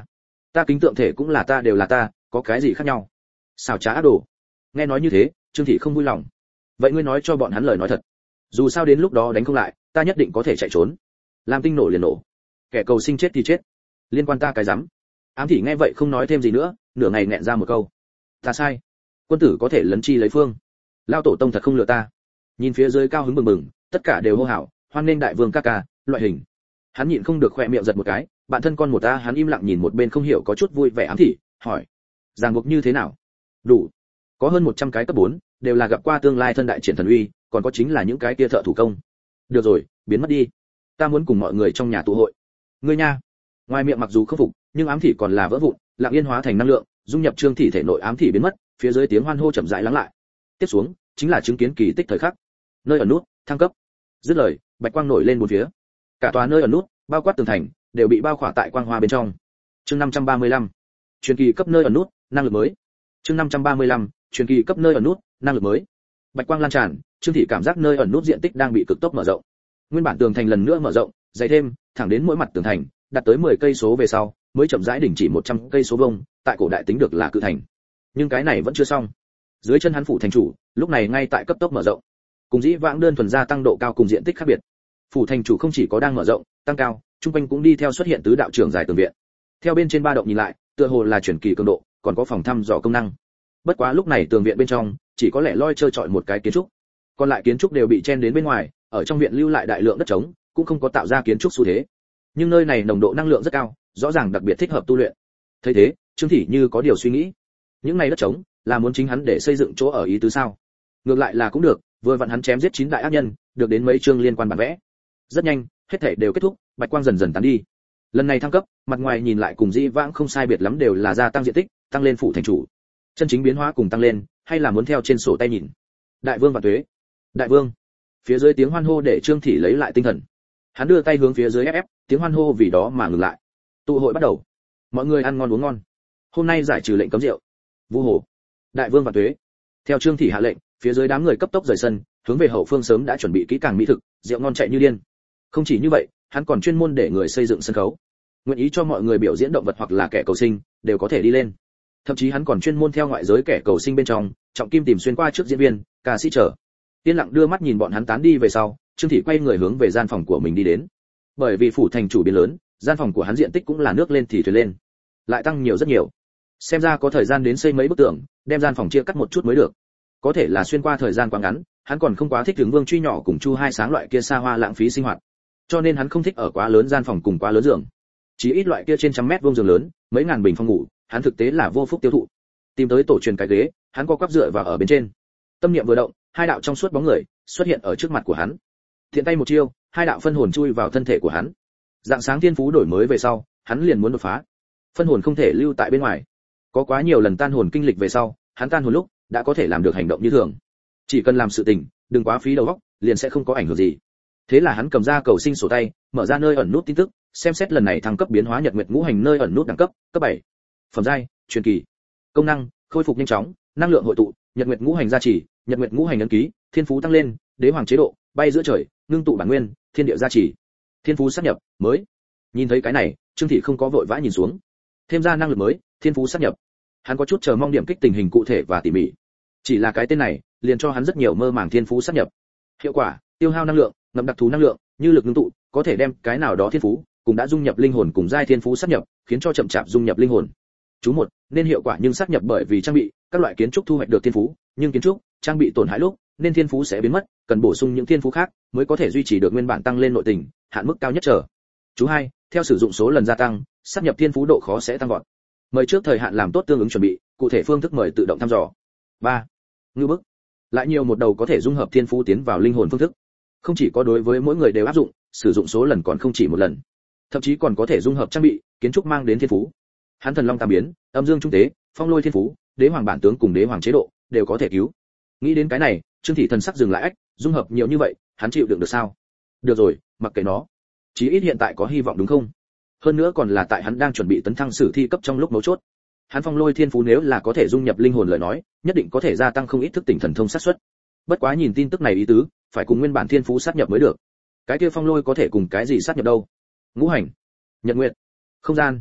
A: Ta kính tượng thể cũng là ta, đều là ta, có cái gì khác nhau? Xảo trá ác đồ. Nghe nói như thế, Trương Thị không vui lòng. Vậy ngươi nói cho bọn hắn lời nói thật. Dù sao đến lúc đó đánh không lại, ta nhất định có thể chạy trốn. Lam Tinh nổ liền nổ, kẻ cầu sinh chết thì chết, liên quan ta cái rắm. Ám Thị nghe vậy không nói thêm gì nữa, nửa ngày nghẹn ra một câu. Ta sai. Quân tử có thể lấn chi lấy phương. Lao tổ tông thật không lừa ta. Nhìn phía dưới cao hứng bừng bừng, tất cả đều hô hào, hoan nghênh đại vương ca ca, loại hình. Hắn nhịn không được khỏe miệng giật một cái, bạn thân con một ta, hắn im lặng nhìn một bên không hiểu có chút vui vẻ Ám Thị, hỏi: ràng buộc như thế nào? Đủ. Có hơn một trăm cái cấp bốn, đều là gặp qua tương lai thân đại triển thần uy, còn có chính là những cái kia thợ thủ công. Được rồi, biến mất đi. Ta muốn cùng mọi người trong nhà tụ hội. Ngươi nha. Ngoài miệng mặc dù không phục, nhưng Ám Thị còn là vỡ vụn, lặng yên hóa thành năng lượng, dung nhập Trương Thị thể nội. Ám Thị biến mất, phía dưới tiếng hoan hô chậm rãi lắng lại. Tiếp xuống, chính là chứng kiến kỳ tích thời khắc. Nơi ẩn nút, thăng cấp. Dứt lời, bạch quang nổi lên bốn phía. Cả tòa nơi ẩn nút, bao quát tường thành, đều bị bao khỏa tại quang hoa bên trong. Chương năm trăm ba mươi lăm. Truyền kỳ cấp nơi ẩn nút, năng lực mới. Chương năm trăm ba mươi lăm. Truyền kỳ cấp nơi ẩn nút, năng lực mới. Bạch quang lan tràn, Trương Thị cảm giác nơi ẩn nút diện tích đang bị cực tốc mở rộng. Nguyên bản tường thành lần nữa mở rộng, dày thêm, thẳng đến mỗi mặt tường thành, đạt tới mười cây số về sau, mới chậm rãi đỉnh chỉ một trăm cây số vuông, tại cổ đại tính được là cự thành. Nhưng cái này vẫn chưa xong. Dưới chân hắn phủ thành chủ, lúc này ngay tại cấp tốc mở rộng. Cùng dĩ vãng đơn thuần gia tăng độ cao cùng diện tích khác biệt. Phủ thành chủ không chỉ có đang mở rộng, tăng cao, trung quanh cũng đi theo xuất hiện tứ đạo trưởng dài tường viện. Theo bên trên ba động nhìn lại, tựa hồ là chuyển kỳ cường độ, còn có phòng thăm dò công năng. Bất quá lúc này tường viện bên trong, chỉ có lẻ loi chơi chọi một cái kiến trúc. Còn lại kiến trúc đều bị chen đến bên ngoài, ở trong viện lưu lại đại lượng đất trống, cũng không có tạo ra kiến trúc xu thế. Nhưng nơi này nồng độ năng lượng rất cao, rõ ràng đặc biệt thích hợp tu luyện. Thấy thế, Trương Thị như có điều suy nghĩ. Những này đất trống, là muốn chính hắn để xây dựng chỗ ở ý tứ sao? Ngược lại là cũng được, vừa vặn hắn chém giết chín đại ác nhân, được đến mấy chương liên quan bản vẽ. Rất nhanh, hết thảy đều kết thúc, bạch quang dần dần tán đi. Lần này thăng cấp, mặt ngoài nhìn lại cùng dĩ vãng không sai biệt lắm, đều là gia tăng diện tích, tăng lên phủ thành chủ. Chân chính biến hóa cùng tăng lên, hay là muốn theo trên sổ tay nhìn. Đại vương và tuế. Đại vương. Phía dưới tiếng hoan hô để Trương Thị lấy lại tinh thần. Hắn đưa tay hướng phía dưới ép ép, tiếng hoan hô vì đó mà ngừng lại. Tụ hội bắt đầu. Mọi người ăn ngon uống ngon. Hôm nay giải trừ lệnh cấm rượu. Vu hồ. Đại vương và tuế. Theo Trương Thị hạ lệnh, phía dưới đám người cấp tốc rời sân, hướng về hậu phương sớm đã chuẩn bị kỹ càng mỹ thực, rượu ngon chạy như điên. Không chỉ như vậy, hắn còn chuyên môn để người xây dựng sân khấu. Nguyện ý cho mọi người biểu diễn động vật hoặc là kẻ cầu sinh, đều có thể đi lên. Thậm chí hắn còn chuyên môn theo ngoại giới kẻ cầu sinh bên trong, trọng kim tìm xuyên qua trước diễn viên, ca sĩ chờ. Tiên lặng đưa mắt nhìn bọn hắn tán đi về sau, Trương Thị quay người hướng về gian phòng của mình đi đến. Bởi vì phủ thành chủ biến lớn, gian phòng của hắn diện tích cũng là nước lên thì thuyền lên, lại tăng nhiều rất nhiều. Xem ra có thời gian đến xây mấy bức tường, đem gian phòng chia cắt một chút mới được. Có thể là xuyên qua thời gian quá ngắn, hắn còn không quá thích hướng Vương Truy nhỏ cùng Chu Hai Sáng loại kia xa hoa lãng phí sinh hoạt. Cho nên hắn không thích ở quá lớn gian phòng cùng quá lớn giường. Chỉ ít loại kia trên trăm mét vuông giường lớn, mấy ngàn bình phòng ngủ, hắn thực tế là vô phúc tiêu thụ. Tìm tới tổ truyền cái ghế, hắn co quắp dựa vào ở bên trên. Tâm niệm vừa động, hai đạo trong suốt bóng người xuất hiện ở trước mặt của hắn. Thiện tay một chiêu, hai đạo phân hồn chui vào thân thể của hắn. Dạng sáng thiên phú đổi mới về sau, hắn liền muốn đột phá. Phân hồn không thể lưu tại bên ngoài. Có quá nhiều lần tan hồn kinh lịch về sau, hắn tan hồn lúc đã có thể làm được hành động như thường. Chỉ cần làm sự tình, đừng quá phí đầu óc, liền sẽ không có ảnh hưởng gì. Thế là hắn cầm ra cầu sinh sổ tay, mở ra nơi ẩn nút tin tức, xem xét lần này thăng cấp biến hóa nhật nguyệt ngũ hành nơi ẩn nút đẳng cấp, cấp bảy. Phẩm giai, truyền kỳ. Công năng, khôi phục nhanh chóng, năng lượng hội tụ, nhật nguyệt ngũ hành gia trì, nhật nguyệt ngũ hành ấn ký, thiên phú tăng lên, đế hoàng chế độ, bay giữa trời, ngưng tụ bản nguyên, thiên địa gia trì. Thiên phú sát nhập, mới. Nhìn thấy cái này, Trương Thị không có vội vã nhìn xuống. Thêm ra năng lực mới, thiên phú sát nhập. Hắn có chút chờ mong điểm kích tình hình cụ thể và tỉ mỉ. Chỉ là cái tên này, liền cho hắn rất nhiều mơ màng thiên phú sát nhập. Hiệu quả, tiêu hao năng lượng, ngậm đặc thú năng lượng, như lực ngưng tụ, có thể đem cái nào đó thiên phú cũng đã dung nhập linh hồn cùng giai thiên phú sát nhập, khiến cho chậm chạp dung nhập linh hồn. Chú một, nên hiệu quả nhưng sát nhập bởi vì trang bị, các loại kiến trúc thu hoạch được thiên phú, nhưng kiến trúc, trang bị tổn hại lúc, nên thiên phú sẽ biến mất, cần bổ sung những thiên phú khác mới có thể duy trì được nguyên bản tăng lên nội tình, hạn mức cao nhất trở. Chú hai, theo sử dụng số lần gia tăng, sát nhập thiên phú độ khó sẽ tăng vọt. Mời trước thời hạn làm tốt tương ứng chuẩn bị, cụ thể phương thức mời tự động thăm dò. ba. Ngư bức. Lại nhiều một đầu có thể dung hợp thiên phú tiến vào linh hồn phương thức. Không chỉ có đối với mỗi người đều áp dụng, sử dụng số lần còn không chỉ một lần. Thậm chí còn có thể dung hợp trang bị, kiến trúc mang đến thiên phú. Hắn thần long tam biến, âm dương trung tế, phong lôi thiên phú, đế hoàng bản tướng cùng đế hoàng chế độ đều có thể cứu. Nghĩ đến cái này, Trương Thị thần sắc dừng lại ách, dung hợp nhiều như vậy, hắn chịu đựng được sao? Được rồi, mặc kệ nó. Chí ít hiện tại có hy vọng đúng không? Hơn nữa còn là tại hắn đang chuẩn bị tấn thăng sử thi cấp trong lúc mấu chốt. Hắn phong lôi thiên phú nếu là có thể dung nhập linh hồn lời nói, nhất định có thể gia tăng không ít thức tỉnh thần thông sát suất. Bất quá nhìn tin tức này ý tứ, phải cùng nguyên bản thiên phú sát nhập mới được. Cái kia phong lôi có thể cùng cái gì sát nhập đâu? Ngũ hành, nhật nguyệt, không gian.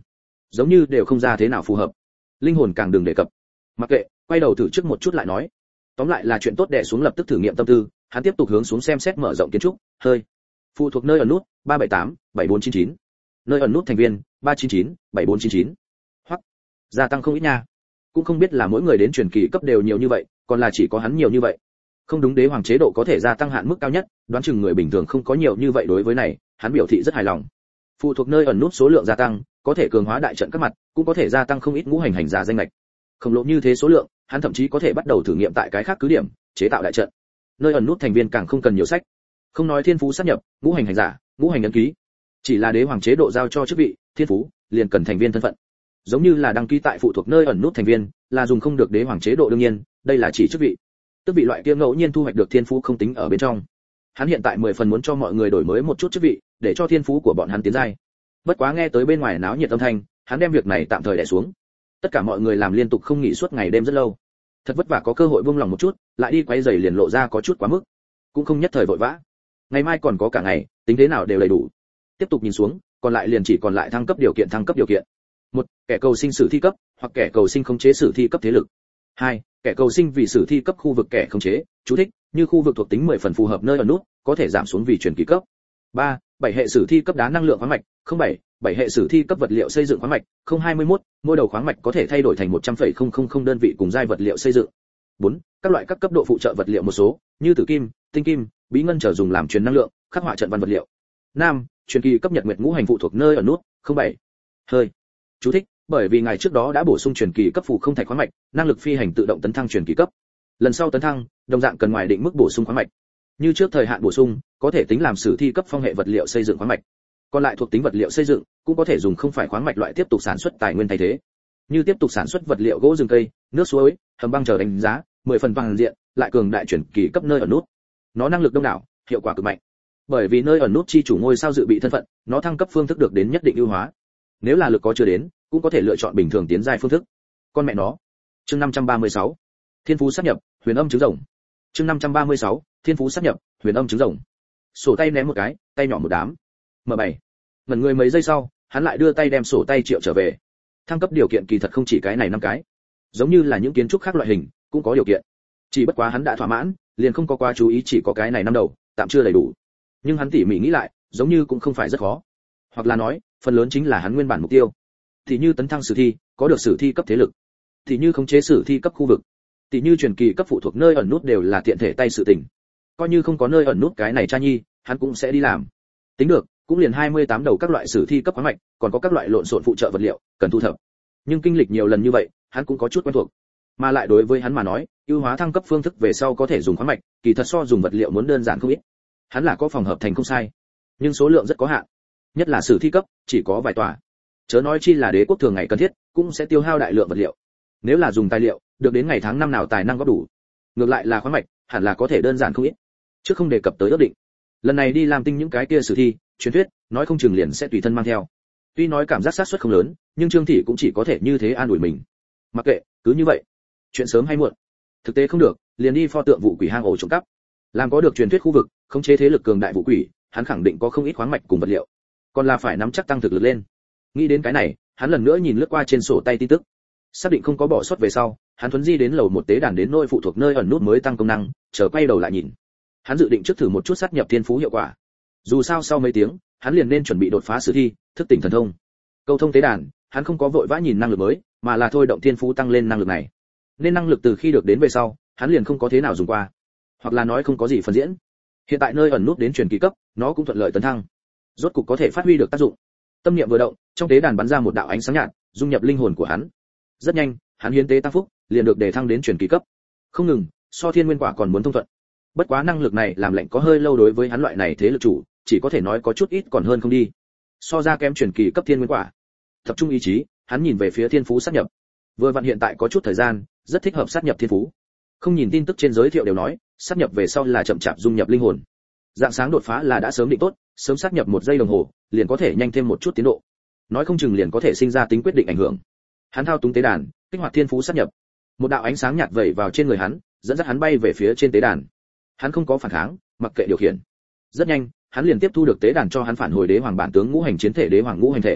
A: giống như đều không ra thế nào phù hợp. Linh hồn càng đừng đề cập. Mặc kệ, quay đầu thử trước một chút lại nói. Tóm lại là chuyện tốt đè xuống lập tức thử nghiệm tâm tư, hắn tiếp tục hướng xuống xem xét mở rộng kiến trúc, hơi. Phụ thuộc nơi ẩn nút, ba bảy tám, bảy bốn chín chín. Nơi ẩn nút thành viên, ba chín chín, bảy bốn chín chín. Hoặc gia tăng không ít nha. Cũng không biết là mỗi người đến truyền kỳ cấp đều nhiều như vậy, còn là chỉ có hắn nhiều như vậy. Không đúng, đế hoàng chế độ có thể gia tăng hạn mức cao nhất, đoán chừng người bình thường không có nhiều như vậy. Đối với này, hắn biểu thị rất hài lòng. Phụ thuộc nơi ẩn nút số lượng gia tăng, có thể cường hóa đại trận các mặt, cũng có thể gia tăng không ít ngũ hành hành giả danh lệch. Khổng lồ như thế số lượng, hắn thậm chí có thể bắt đầu thử nghiệm tại cái khác cứ điểm, chế tạo đại trận. Nơi ẩn nút thành viên càng không cần nhiều sách. Không nói thiên phú sát nhập, ngũ hành hành giả, ngũ hành ấn ký, chỉ là đế hoàng chế độ giao cho chức vị, thiên phú, liền cần thành viên thân phận. Giống như là đăng ký tại phụ thuộc nơi ẩn nút thành viên, là dùng không được đế hoàng chế độ đương nhiên, đây là chỉ chức vị. Tức vị loại kia ngẫu nhiên thu hoạch được thiên phú không tính ở bên trong. Hắn hiện tại mười phần muốn cho mọi người đổi mới một chút chức vị, để cho thiên phú của bọn hắn tiến giai. Bất quá nghe tới bên ngoài náo nhiệt âm thanh, hắn đem việc này tạm thời đè xuống. Tất cả mọi người làm liên tục không nghỉ suốt ngày đêm rất lâu. Thật vất vả có cơ hội buông lòng một chút, lại đi quấy giày liền lộ ra có chút quá mức. Cũng không nhất thời vội vã. Ngày mai còn có cả ngày, tính thế nào đều đầy đủ. Tiếp tục nhìn xuống, còn lại liền chỉ còn lại thăng cấp điều kiện thăng cấp điều kiện. Một, kẻ cầu sinh sử thi cấp, hoặc kẻ cầu sinh khống chế sử thi cấp thế lực. Hai, kẻ cầu sinh vì sử thi cấp khu vực kẻ khống chế, chú thích, như khu vực thuộc tính mười phần phù hợp nơi ẩn nút, có thể giảm xuống vì truyền kỳ cấp. Ba, bảy hệ sử thi cấp đá năng lượng khoáng mạch, không bảy, bảy hệ sử thi cấp vật liệu xây dựng khoáng mạch, không hai mươi mốt, mỗi đầu khoáng mạch có thể thay đổi thành một trăm phẩy không không không đơn vị cùng giai vật liệu xây dựng. Bốn, các loại các cấp độ phụ trợ vật liệu một số, như tử kim, tinh kim, bí ngân trở dùng làm truyền năng lượng, khắc họa trận văn vật liệu. Năm, truyền kỳ cấp nhật nguyệt ngũ hành phụ thuộc nơi ẩn nút, không bảy. Hơi. Chú thích, bởi vì ngày trước đó đã bổ sung truyền kỳ cấp phù không thạch khoáng mạch, năng lực phi hành tự động tấn thăng truyền kỳ cấp. Lần sau tấn thăng, đồng dạng cần ngoài định mức bổ sung khoáng mạch. Như trước thời hạn bổ sung, có thể tính làm sử thi cấp phong hệ vật liệu xây dựng khoáng mạch. Còn lại thuộc tính vật liệu xây dựng, cũng có thể dùng không phải khoáng mạch loại tiếp tục sản xuất tài nguyên thay thế. Như tiếp tục sản xuất vật liệu gỗ rừng cây, nước suối, hầm băng chờ đánh giá, mười phần toàn diện, lại cường đại chuyển kỳ cấp nơi ẩn nút. Nó năng lực đông đảo, hiệu quả cực mạnh. Bởi vì nơi ẩn nút chi chủ ngôi sao dự bị thân phận, nó thăng cấp phương thức được đến nhất định ưu hóa. Nếu là lực có chưa đến, cũng có thể lựa chọn bình thường tiến giai phương thức. Con mẹ nó. Chương năm trăm ba mươi sáu. Thiên phú sát nhập, huyền âm trứng rồng. Chương năm trăm ba mươi sáu. Thiên phú sát nhập, huyền âm trứng rồng. Sổ tay ném một cái, tay nhỏ một đám. M bảy. Ngẩn người mấy giây sau, hắn lại đưa tay đem sổ tay triệu trở về. Thăng cấp điều kiện kỳ thật không chỉ cái này năm cái, giống như là những kiến trúc khác loại hình, cũng có điều kiện. Chỉ bất quá hắn đã thỏa mãn, liền không có quá chú ý chỉ có cái này năm đầu, tạm chưa đầy đủ. Nhưng hắn tỉ mỉ nghĩ lại, giống như cũng không phải rất khó. Hoặc là nói, phần lớn chính là hắn nguyên bản mục tiêu. Thì như tấn thăng sử thi, có được sử thi cấp thế lực. Thì như khống chế sử thi cấp khu vực. Thì như truyền kỳ cấp phụ thuộc nơi ẩn nút đều là tiện thể tay sự tình. Coi như không có nơi ẩn nút cái này cha nhi, hắn cũng sẽ đi làm. Tính được, cũng liền hai mươi tám đầu các loại sử thi cấp khoáng mạch, còn có các loại lộn xộn phụ trợ vật liệu cần thu thập. Nhưng kinh lịch nhiều lần như vậy, hắn cũng có chút quen thuộc. Mà lại đối với hắn mà nói, ưu hóa thăng cấp phương thức về sau có thể dùng khoáng mạch, kỳ thật so dùng vật liệu muốn đơn giản không ít. Hắn là có phòng hợp thành không sai, nhưng số lượng rất có hạn, nhất là sử thi cấp, chỉ có vài tòa. Chớ nói chi là đế quốc thường ngày cần thiết, cũng sẽ tiêu hao đại lượng vật liệu. Nếu là dùng tài liệu, được đến ngày tháng năm nào tài năng góp đủ. Ngược lại là khoáng mạch, hẳn là có thể đơn giản không ít. Chứ không đề cập tới ước định. Lần này đi làm tinh những cái kia sử thi, truyền thuyết, nói không chừng liền sẽ tùy thân mang theo. Tuy nói cảm giác xác suất không lớn, nhưng Trương Thị cũng chỉ có thể như thế an ủi mình. Mặc kệ, cứ như vậy. Chuyện sớm hay muộn. Thực tế không được, liền đi pho tượng vụ quỷ hang ổ trộm cắp. Làm có được truyền thuyết khu vực, khống chế thế lực cường đại vụ quỷ, hắn khẳng định có không ít khoáng mạch cùng vật liệu. Còn là phải nắm chắc tăng thực lực lên. Nghĩ đến cái này, hắn lần nữa nhìn lướt qua trên sổ tay tin tức. Xác định không có bỏ sót về sau, hắn thuấn di đến lầu một tế đàn đến nơi phụ thuộc nơi ẩn nút mới tăng công năng, chờ quay đầu lại nhìn. Hắn dự định trước thử một chút sát nhập thiên phú hiệu quả. Dù sao sau mấy tiếng, hắn liền nên chuẩn bị đột phá sử thi, thức tỉnh thần thông. Câu thông tế đàn, hắn không có vội vã nhìn năng lực mới, mà là thôi động thiên phú tăng lên năng lực này. Nên năng lực từ khi được đến về sau, hắn liền không có thế nào dùng qua, hoặc là nói không có gì phần diễn. Hiện tại nơi ẩn nút đến truyền kỳ cấp, nó cũng thuận lợi tấn thăng, rốt cục có thể phát huy được tác dụng. Tâm niệm vừa động, trong tế đàn bắn ra một đạo ánh sáng nhạt, dung nhập linh hồn của hắn. Rất nhanh, hắn hiến tế tăng phúc, liền được đề thăng đến truyền kỳ cấp. Không ngừng, so thiên nguyên quả còn muốn thông thuận. Bất quá năng lực này làm lệnh có hơi lâu đối với hắn loại này thế lực chủ, chỉ có thể nói có chút ít còn hơn không đi. So ra kém truyền kỳ cấp thiên nguyên quả. Tập trung ý chí, hắn nhìn về phía thiên phú sát nhập. Vừa vặn hiện tại có chút thời gian, rất thích hợp sát nhập thiên phú. Không nhìn tin tức trên giới thiệu đều nói, sát nhập về sau là chậm chạp dung nhập linh hồn. Dạng sáng đột phá là đã sớm định tốt, sớm sát nhập một giây đồng hồ, liền có thể nhanh thêm một chút tiến độ. Nói không chừng liền có thể sinh ra tính quyết định ảnh hưởng. Hắn thao túng tế đàn, kích hoạt thiên phú sát nhập. Một đạo ánh sáng nhạt vẩy vào trên người hắn, dẫn dắt hắn bay về phía trên tế đàn. Hắn không có phản kháng, mặc kệ điều khiển. Rất nhanh, hắn liền tiếp thu được tế đàn cho hắn phản hồi đế hoàng bản tướng ngũ hành chiến thể đế hoàng ngũ hành thể.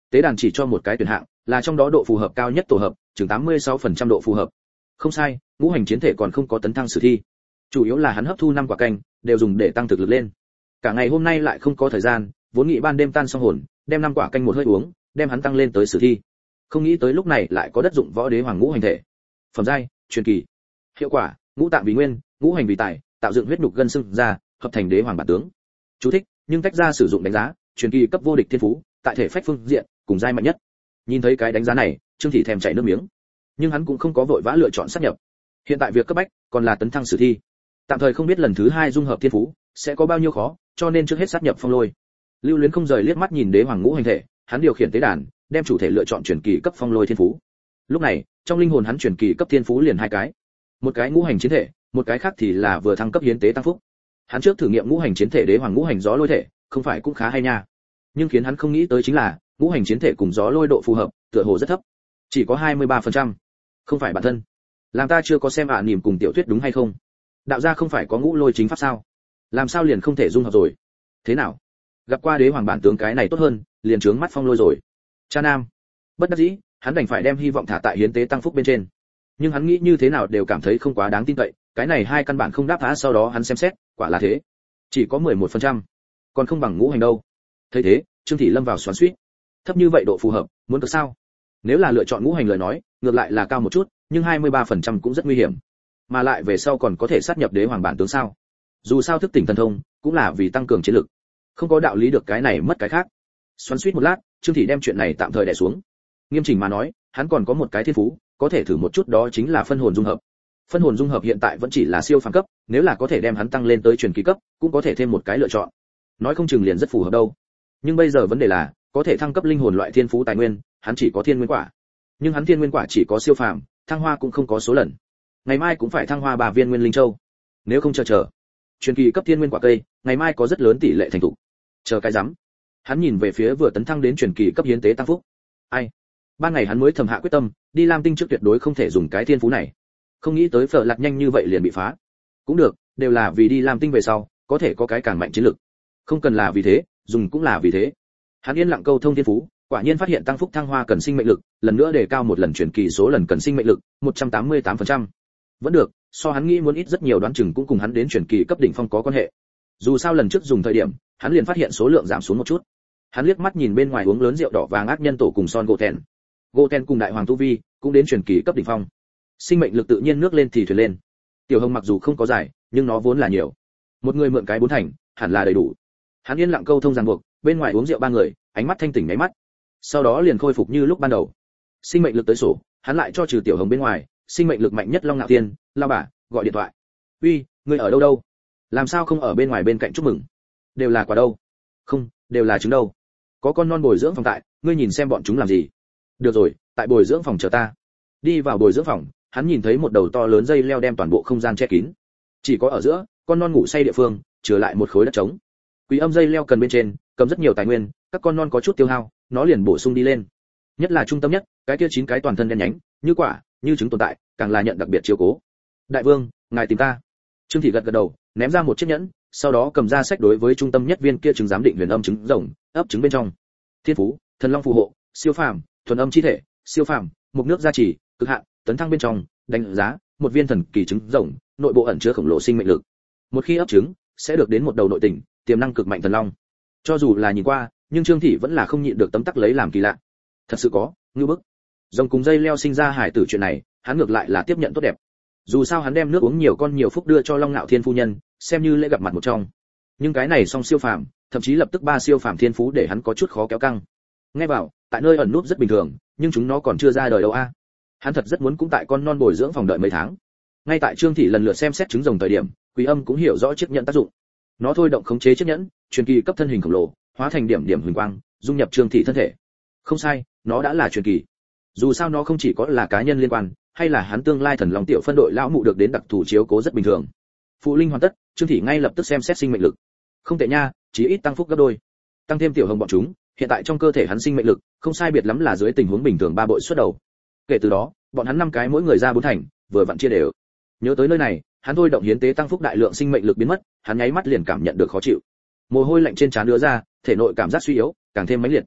A: Tế đàn chỉ cho một cái tuyển hạng, là trong đó độ phù hợp cao nhất tổ hợp, chừng tám mươi sáu phần trăm độ phù hợp. Không sai, ngũ hành chiến thể còn không có tấn thăng sử thi. Chủ yếu là hắn hấp thu năm quả canh, đều dùng để tăng thực lực lên. Cả ngày hôm nay lại không có thời gian, vốn nghĩ ban đêm tan xong hồn, đem năm quả canh một hơi uống, đem hắn tăng lên tới sử thi. Không nghĩ tới lúc này lại có đất dụng võ đế hoàng ngũ hành thể. Phẩm giai, truyền kỳ. Hiệu quả, ngũ tạng vì nguyên, ngũ hành vì tài, tạo dựng huyết nhục gân xương ra, hợp thành đế hoàng bản tướng. Chú thích, nhưng tách ra sử dụng đánh giá, truyền kỳ cấp vô địch thiên phú, tại thể phách phương diện, cùng giai mạnh nhất. Nhìn thấy cái đánh giá này, Trương Thị thèm chảy nước miếng. Nhưng hắn cũng không có vội vã lựa chọn sát nhập. Hiện tại việc cấp bách còn là tấn thăng sử thi. Tạm thời không biết lần thứ hai dung hợp thiên phú sẽ có bao nhiêu khó, cho nên trước hết sát nhập phong lôi. Lưu Luyến không rời liếc mắt nhìn đế hoàng ngũ hành thể, hắn điều khiển tế đàn, đem chủ thể lựa chọn truyền kỳ cấp phong lôi thiên phú. Lúc này, trong linh hồn hắn truyền kỳ cấp thiên phú liền hai cái. Một cái ngũ hành chiến thể, một cái khác thì là vừa thăng cấp hiến tế tăng phúc. Hắn trước thử nghiệm ngũ hành chiến thể đế hoàng ngũ hành gió lôi thể, không phải cũng khá hay nha. Nhưng khiến hắn không nghĩ tới chính là, ngũ hành chiến thể cùng gió lôi độ phù hợp, tựa hồ rất thấp, chỉ có hai mươi ba phần trăm. Không phải bản thân. Làm ta chưa có xem ạ à niềm cùng tiểu thuyết đúng hay không? Đạo gia không phải có ngũ lôi chính pháp sao? Làm sao liền không thể dung hợp rồi? Thế nào? Gặp qua đế hoàng bản tướng cái này tốt hơn, liền trướng mắt phong lôi rồi. Cha nam. Bất đắc dĩ, hắn đành phải đem hy vọng thả tại hiến tế tăng phúc bên trên. Nhưng hắn nghĩ như thế nào đều cảm thấy không quá đáng tin cậy, cái này hai căn bản không đáp phá, sau đó hắn xem xét, quả là thế. Chỉ có mười một phần trăm. Còn không bằng ngũ hành đâu. Thấy thế, Trương Thị lâm vào xoắn xuýt. Thấp như vậy độ phù hợp, muốn cực sao? Nếu là lựa chọn ngũ hành lời nói, ngược lại là cao một chút, nhưng hai mươi ba phần trăm cũng rất nguy hiểm. Mà lại về sau còn có thể sát nhập đế hoàng bản tướng sao? Dù sao thức tỉnh thần thông, cũng là vì tăng cường chiến lực. Không có đạo lý được cái này mất cái khác. Xoắn xuýt một lát, Trương Thị đem chuyện này tạm thời đè xuống. Nghiêm chỉnh mà nói, hắn còn có một cái thiên phú, có thể thử một chút, đó chính là phân hồn dung hợp. Phân hồn dung hợp hiện tại vẫn chỉ là siêu phàm cấp, nếu là có thể đem hắn tăng lên tới truyền kỳ cấp, cũng có thể thêm một cái lựa chọn. Nói không chừng liền rất phù hợp đâu. Nhưng bây giờ vấn đề là, có thể thăng cấp linh hồn loại thiên phú tài nguyên, hắn chỉ có thiên nguyên quả. Nhưng hắn thiên nguyên quả chỉ có siêu phàm, thăng hoa cũng không có số lần. Ngày mai cũng phải thăng hoa ba viên nguyên linh châu. Nếu không chờ chờ, truyền kỳ cấp thiên nguyên quả cây, ngày mai có rất lớn tỷ lệ thành thủ. Chờ cái rắm. Hắn nhìn về phía vừa tấn thăng đến truyền kỳ cấp hiến tế tăng phúc. Ai? Ban ngày hắn mới thầm hạ quyết tâm, đi Lam Tinh trước tuyệt đối không thể dùng cái thiên phú này. Không nghĩ tới phở lạc nhanh như vậy liền bị phá. Cũng được, đều là vì đi Lam Tinh về sau, có thể có cái càng mạnh chiến lực. Không cần là vì thế, dùng cũng là vì thế. Hắn yên lặng câu thông thiên phú, quả nhiên phát hiện tăng phúc thăng hoa cần sinh mệnh lực, lần nữa đề cao một lần truyền kỳ số lần cần sinh mệnh lực, một trăm tám mươi tám phần trăm. Vẫn được, so hắn nghĩ muốn ít rất nhiều, đoán chừng cũng cùng hắn đến truyền kỳ cấp đỉnh phong có quan hệ. Dù sao lần trước dùng thời điểm, hắn liền phát hiện số lượng giảm xuống một chút. Hắn liếc mắt nhìn bên ngoài uống lớn rượu đỏ vàng ác nhân tổ cùng Son Goten. Goten cùng đại hoàng tu vi, cũng đến truyền kỳ cấp đỉnh phong. Sinh mệnh lực tự nhiên nước lên thì thuyền lên. Tiểu Hồng mặc dù không có giải, nhưng nó vốn là nhiều. Một người mượn cái bốn thành, hẳn là đầy đủ. Hắn yên lặng câu thông ràng buộc, bên ngoài uống rượu ba người, ánh mắt thanh tỉnh mấy mắt. Sau đó liền khôi phục như lúc ban đầu. Sinh mệnh lực tới sổ, hắn lại cho trừ Tiểu Hồng bên ngoài, sinh mệnh lực mạnh nhất Long Nạo Thiên, lao bà, gọi điện thoại. "Uy, ngươi ở đâu đâu? Làm sao không ở bên ngoài bên cạnh chúc mừng? Đều là quả đâu?" "Không, đều là trứng đâu. Có con non bồi dưỡng phòng tại, ngươi nhìn xem bọn chúng làm gì." "Được rồi, tại bồi dưỡng phòng chờ ta." Đi vào bồi dưỡng phòng, hắn nhìn thấy một đầu to lớn dây leo đem toàn bộ không gian che kín. Chỉ có ở giữa, con non ngủ say địa phương, chứa lại một khối đất trống. Quý âm dây leo cần bên trên, cầm rất nhiều tài nguyên, các con non có chút tiêu hao, nó liền bổ sung đi lên. Nhất là trung tâm nhất, cái kia chín cái toàn thân đen nhánh, như quả, như trứng tồn tại, càng là nhận đặc biệt chiếu cố. "Đại vương, ngài tìm ta." Trương Thị gật gật đầu, ném ra một chiếc nhẫn, sau đó cầm ra sách đối với trung tâm nhất viên kia trứng giám định huyền âm trứng rồng, ấp trứng bên trong. Thiên phú, thần long phù hộ, siêu phàm, thuần âm chi thể, siêu phàm, mục nước gia trì, cực hạn, tấn thăng bên trong, đánh giá, một viên thần kỳ trứng rồng, nội bộ ẩn chứa khổng lồ sinh mệnh lực. Một khi ấp trứng, sẽ được đến một đầu nội tình, tiềm năng cực mạnh thần long. Cho dù là nhìn qua, nhưng Trương Thị vẫn là không nhịn được tấm tắc lấy làm kỳ lạ. Thật sự có, ngưu bức. Rồng cùng dây leo sinh ra hải tử chuyện này, hắn ngược lại là tiếp nhận tốt đẹp. Dù sao hắn đem nước uống nhiều con nhiều phúc đưa cho Long Nạo Thiên phu nhân, xem như lễ gặp mặt một trong. Nhưng cái này song siêu phàm, thậm chí lập tức ba siêu phàm thiên phú để hắn có chút khó kéo căng. Nghe vào, tại nơi ẩn núp rất bình thường, nhưng chúng nó còn chưa ra đời đâu a. Hắn thật rất muốn cũng tại con non bồi dưỡng phòng đợi mấy tháng. Ngay tại Trương Thị lần lượt xem xét trứng rồng thời điểm, Quý Âm cũng hiểu rõ chiếc nhẫn tác dụng. Nó thôi động khống chế chiếc nhẫn, truyền kỳ cấp thân hình khổng lồ, hóa thành điểm điểm huỳnh quang, dung nhập Trương Thị thân thể. Không sai, nó đã là truyền kỳ. Dù sao nó không chỉ có là cá nhân liên quan, hay là hắn tương lai thần long tiểu phân đội lão mụ được đến đặc thù chiếu cố rất bình thường. Phụ linh hoàn tất, Trương Thị ngay lập tức xem xét sinh mệnh lực. Không tệ nha, chỉ ít tăng phúc gấp đôi. Tăng thêm Tiểu Hồng bọn chúng, hiện tại trong cơ thể hắn sinh mệnh lực, không sai biệt lắm là dưới tình huống bình thường ba bội xuất đầu. Kể từ đó, bọn hắn năm cái mỗi người ra bốn thành, vừa vặn chia đều. Nhớ tới nơi này, hắn thôi động hiến tế tăng phúc đại lượng sinh mệnh lực biến mất, hắn nháy mắt liền cảm nhận được khó chịu. Mồ hôi lạnh trên trán đứa ra, thể nội cảm giác suy yếu, càng thêm mãnh liệt.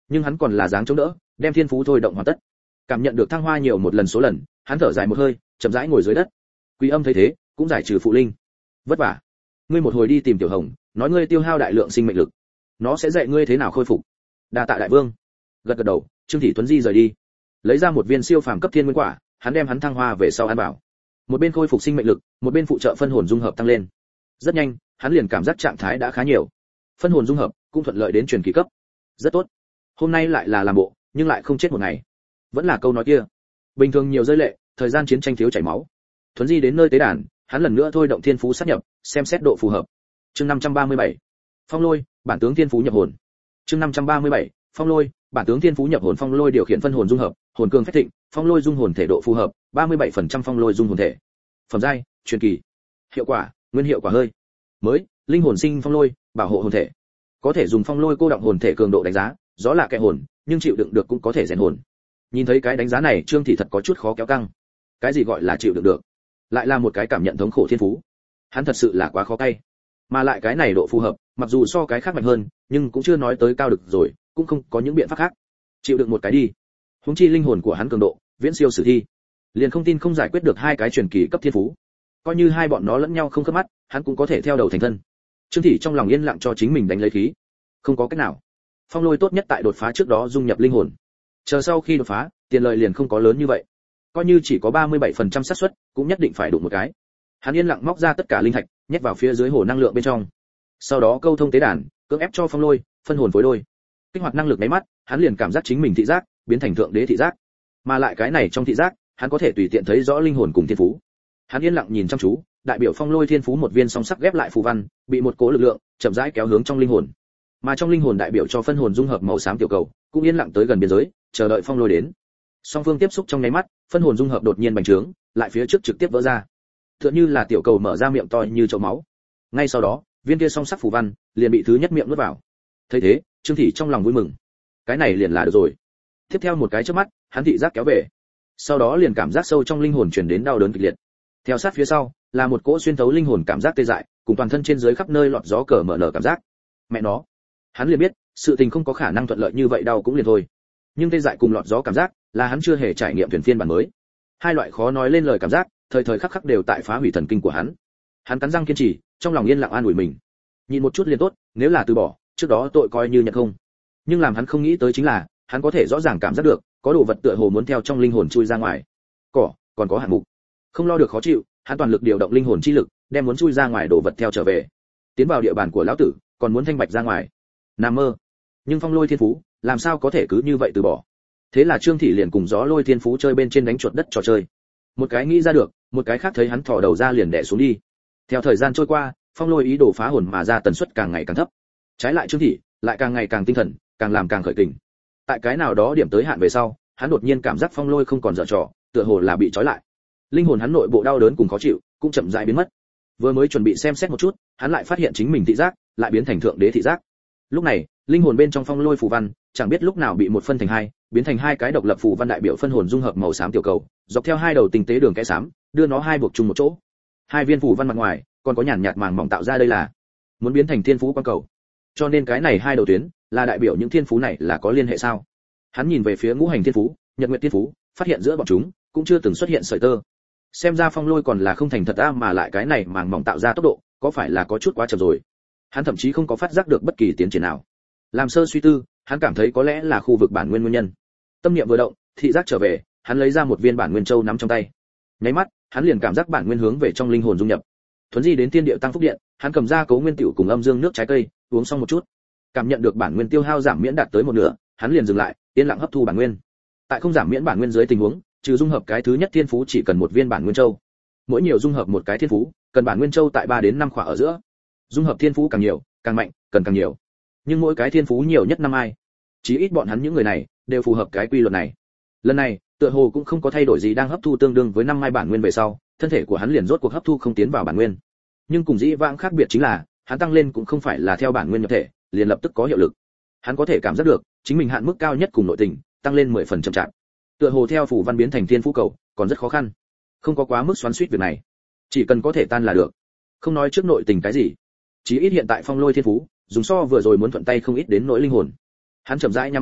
A: nhưng hắn còn là dáng chống đỡ, đem thiên phú thôi động hoàn tất. Cảm nhận được thăng hoa nhiều một lần số lần, hắn thở dài một hơi, chậm rãi ngồi dưới đất. Quý Âm thấy thế, cũng giải trừ phụ linh. Vất vả. Ngươi một hồi đi tìm Tiểu Hồng, nói ngươi tiêu hao đại lượng sinh mệnh lực, nó sẽ dạy ngươi thế nào khôi phục. Đa tạ đại vương. Gật gật đầu, Trương Thị Tuấn Di rời đi, lấy ra một viên siêu phàm cấp thiên nguyên quả, hắn đem hắn thăng hoa về sau ăn bảo. Một bên khôi phục sinh mệnh lực, một bên phụ trợ phân hồn dung hợp tăng lên. Rất nhanh, hắn liền cảm giác trạng thái đã khá nhiều. Phân hồn dung hợp cũng thuận lợi đến truyền kỳ cấp. Rất tốt. Hôm nay lại là làm bộ, nhưng lại không chết một ngày. Vẫn là câu nói kia. Bình thường nhiều rơi lệ, thời gian chiến tranh thiếu chảy máu. Thuấn Di đến nơi tế đàn, hắn lần nữa thôi động thiên phú sát nhập, xem xét độ phù hợp. Chương năm trăm ba mươi bảy. Phong Lôi, bản tướng thiên phú nhập hồn. Chương năm trăm ba mươi bảy. Phong Lôi, bản tướng thiên phú nhập hồn. Phong Lôi điều khiển phân hồn dung hợp, hồn cường phách thịnh, Phong Lôi dung hồn thể độ phù hợp, ba mươi bảy phần trăm Phong Lôi dung hồn thể. Phẩm giai, truyền kỳ. Hiệu quả, nguyên hiệu quả hơi. Mới, linh hồn sinh phong lôi, bảo hộ hồn thể. Có thể dùng phong lôi cô động hồn thể cường độ đánh giá, gió là kẻ hồn, nhưng chịu đựng được cũng có thể rèn hồn. Nhìn thấy cái đánh giá này, Trương Thị thật có chút khó kéo căng. Cái gì gọi là chịu đựng được? Lại là một cái cảm nhận thống khổ thiên phú. Hắn thật sự là quá khó cay. Mà lại cái này độ phù hợp, mặc dù so cái khác mạnh hơn, nhưng cũng chưa nói tới cao được rồi, cũng không có những biện pháp khác. Chịu đựng một cái đi. Huống chi linh hồn của hắn cường độ, viễn siêu sử thi. Liền không tin không giải quyết được hai cái truyền kỳ cấp thiên phú. Coi như hai bọn nó lẫn nhau không khớp mắt, hắn cũng có thể theo đầu thành thân. Trương Thị trong lòng yên lặng cho chính mình đánh lấy khí. Không có cách nào. Phong lôi tốt nhất tại đột phá trước đó dung nhập linh hồn. Chờ sau khi đột phá, tiền lợi liền không có lớn như vậy. Coi như chỉ có ba mươi bảy phần trăm xác suất, cũng nhất định phải đụng một cái. Hắn yên lặng móc ra tất cả linh thạch, nhét vào phía dưới hồ năng lượng bên trong. Sau đó câu thông tế đàn, cưỡng ép cho phong lôi, phân hồn phối đôi. Kích hoạt năng lực mấy mắt, hắn liền cảm giác chính mình thị giác biến thành thượng đế thị giác. Mà lại cái này trong thị giác, hắn có thể tùy tiện thấy rõ linh hồn cùng thiên phú. Hắn yên lặng nhìn chăm chú, đại biểu phong lôi thiên phú một viên song sắc ghép lại phù văn, bị một cỗ lực lượng chậm rãi kéo hướng trong linh hồn. Mà trong linh hồn đại biểu cho phân hồn dung hợp màu xám tiểu cầu, cũng yên lặng tới gần biên giới, chờ đợi phong lôi đến. Song phương tiếp xúc trong nháy mắt, phân hồn dung hợp đột nhiên bành trướng, lại phía trước trực tiếp vỡ ra. Tựa như là tiểu cầu mở ra miệng to như chậu máu. Ngay sau đó, viên kia song sắc phù văn liền bị thứ nhất miệng nuốt vào. Thấy thế, Trương Thị trong lòng vui mừng. Cái này liền là được rồi. Tiếp theo một cái chớp mắt, hắn thị giác kéo về. Sau đó liền cảm giác sâu trong linh hồn truyền đến đau đớn kịch liệt. Theo sát phía sau, là một cỗ xuyên thấu linh hồn cảm giác tê dại, cùng toàn thân trên dưới khắp nơi lọt gió cờ mở nở cảm giác. Mẹ nó, hắn liền biết, sự tình không có khả năng thuận lợi như vậy, đau cũng liền thôi. Nhưng tê dại cùng lọt gió cảm giác, là hắn chưa hề trải nghiệm thuyền phiên bản mới. Hai loại khó nói lên lời cảm giác, thời thời khắc khắc đều tại phá hủy thần kinh của hắn. Hắn cắn răng kiên trì, trong lòng yên lặng an ủi mình. Nhìn một chút liền tốt, nếu là từ bỏ, trước đó tội coi như nhận không. Nhưng làm hắn không nghĩ tới chính là, hắn có thể rõ ràng cảm giác được, có đồ vật tựa hồ muốn theo trong linh hồn chui ra ngoài. Cỏ, còn có hạng mục. Không lo được khó chịu, hắn toàn lực điều động linh hồn chi lực, đem muốn chui ra ngoài đồ vật theo trở về. Tiến vào địa bàn của lão tử, còn muốn thanh bạch ra ngoài. Nằm mơ. Nhưng phong lôi thiên phú, làm sao có thể cứ như vậy từ bỏ. Thế là Trương Thị liền cùng gió lôi thiên phú chơi bên trên đánh chuột đất trò chơi. Một cái nghĩ ra được, một cái khác thấy hắn thò đầu ra liền đè xuống đi. Theo thời gian trôi qua, phong lôi ý đồ phá hồn mà ra tần suất càng ngày càng thấp. Trái lại Trương Thị lại càng ngày càng tinh thần, càng làm càng khởi kình. Tại cái nào đó điểm tới hạn về sau, hắn đột nhiên cảm giác phong lôi không còn dở trò, tựa hồ là bị trói lại. Linh hồn hắn nội bộ đau đớn cùng khó chịu, cũng chậm rãi biến mất. Vừa mới chuẩn bị xem xét một chút, hắn lại phát hiện chính mình thị giác lại biến thành thượng đế thị giác. Lúc này, linh hồn bên trong phong lôi phù văn, chẳng biết lúc nào bị một phân thành hai, biến thành hai cái độc lập phù văn đại biểu phân hồn dung hợp màu xám tiểu cầu, dọc theo hai đầu tinh tế đường kẽ xám, đưa nó hai buộc chung một chỗ. Hai viên phù văn mặt ngoài, còn có nhàn nhạt màng mỏng tạo ra đây là muốn biến thành thiên phú quan cầu. Cho nên cái này hai đầu tuyến, là đại biểu những thiên phú này là có liên hệ sao? Hắn nhìn về phía ngũ hành thiên phú, nhật nguyệt thiên phú, phát hiện giữa bọn chúng cũng chưa từng xuất hiện sợi tơ. Xem ra phong lôi còn là không thành thật a, mà lại cái này màng mỏng tạo ra tốc độ, có phải là có chút quá chậm rồi? Hắn thậm chí không có phát giác được bất kỳ tiến triển nào. Làm sơ suy tư, hắn cảm thấy có lẽ là khu vực bản nguyên nguyên nhân. Tâm niệm vừa động, thị giác trở về, hắn lấy ra một viên bản nguyên châu nắm trong tay. Nháy mắt, hắn liền cảm giác bản nguyên hướng về trong linh hồn dung nhập. Thuấn di đến tiên điệu tăng phúc điện, hắn cầm ra cấu nguyên tiểu cùng âm dương nước trái cây, uống xong một chút. Cảm nhận được bản nguyên tiêu hao giảm miễn đạt tới một nửa, hắn liền dừng lại, yên lặng hấp thu bản nguyên. Tại không giảm miễn bản nguyên dưới tình huống, trừ dung hợp cái thứ nhất thiên phú chỉ cần một viên bản nguyên châu. Mỗi nhiều dung hợp một cái thiên phú, cần bản nguyên châu tại ba đến năm khỏa ở giữa. Dung hợp thiên phú càng nhiều, càng mạnh, cần càng nhiều. Nhưng mỗi cái thiên phú nhiều nhất năm ai. Chí ít bọn hắn những người này đều phù hợp cái quy luật này. Lần này, tựa hồ cũng không có thay đổi gì, đang hấp thu tương đương với năm mai bản nguyên về sau, thân thể của hắn liền rốt cuộc hấp thu không tiến vào bản nguyên. Nhưng cùng dĩ vãng khác biệt chính là, hắn tăng lên cũng không phải là theo bản nguyên nhập thể, liền lập tức có hiệu lực. Hắn có thể cảm giác được, chính mình hạn mức cao nhất cùng nội tình, tăng lên mười phần chậm chạp. Tựa hồ theo phù văn biến thành thiên phú cầu, còn rất khó khăn. Không có quá mức xoắn xuýt việc này, chỉ cần có thể tan là được. Không nói trước nội tình cái gì, chí ít hiện tại phong lôi thiên phú, dùng so vừa rồi muốn thuận tay không ít đến nỗi linh hồn. Hắn chậm rãi nhắm mắt lại,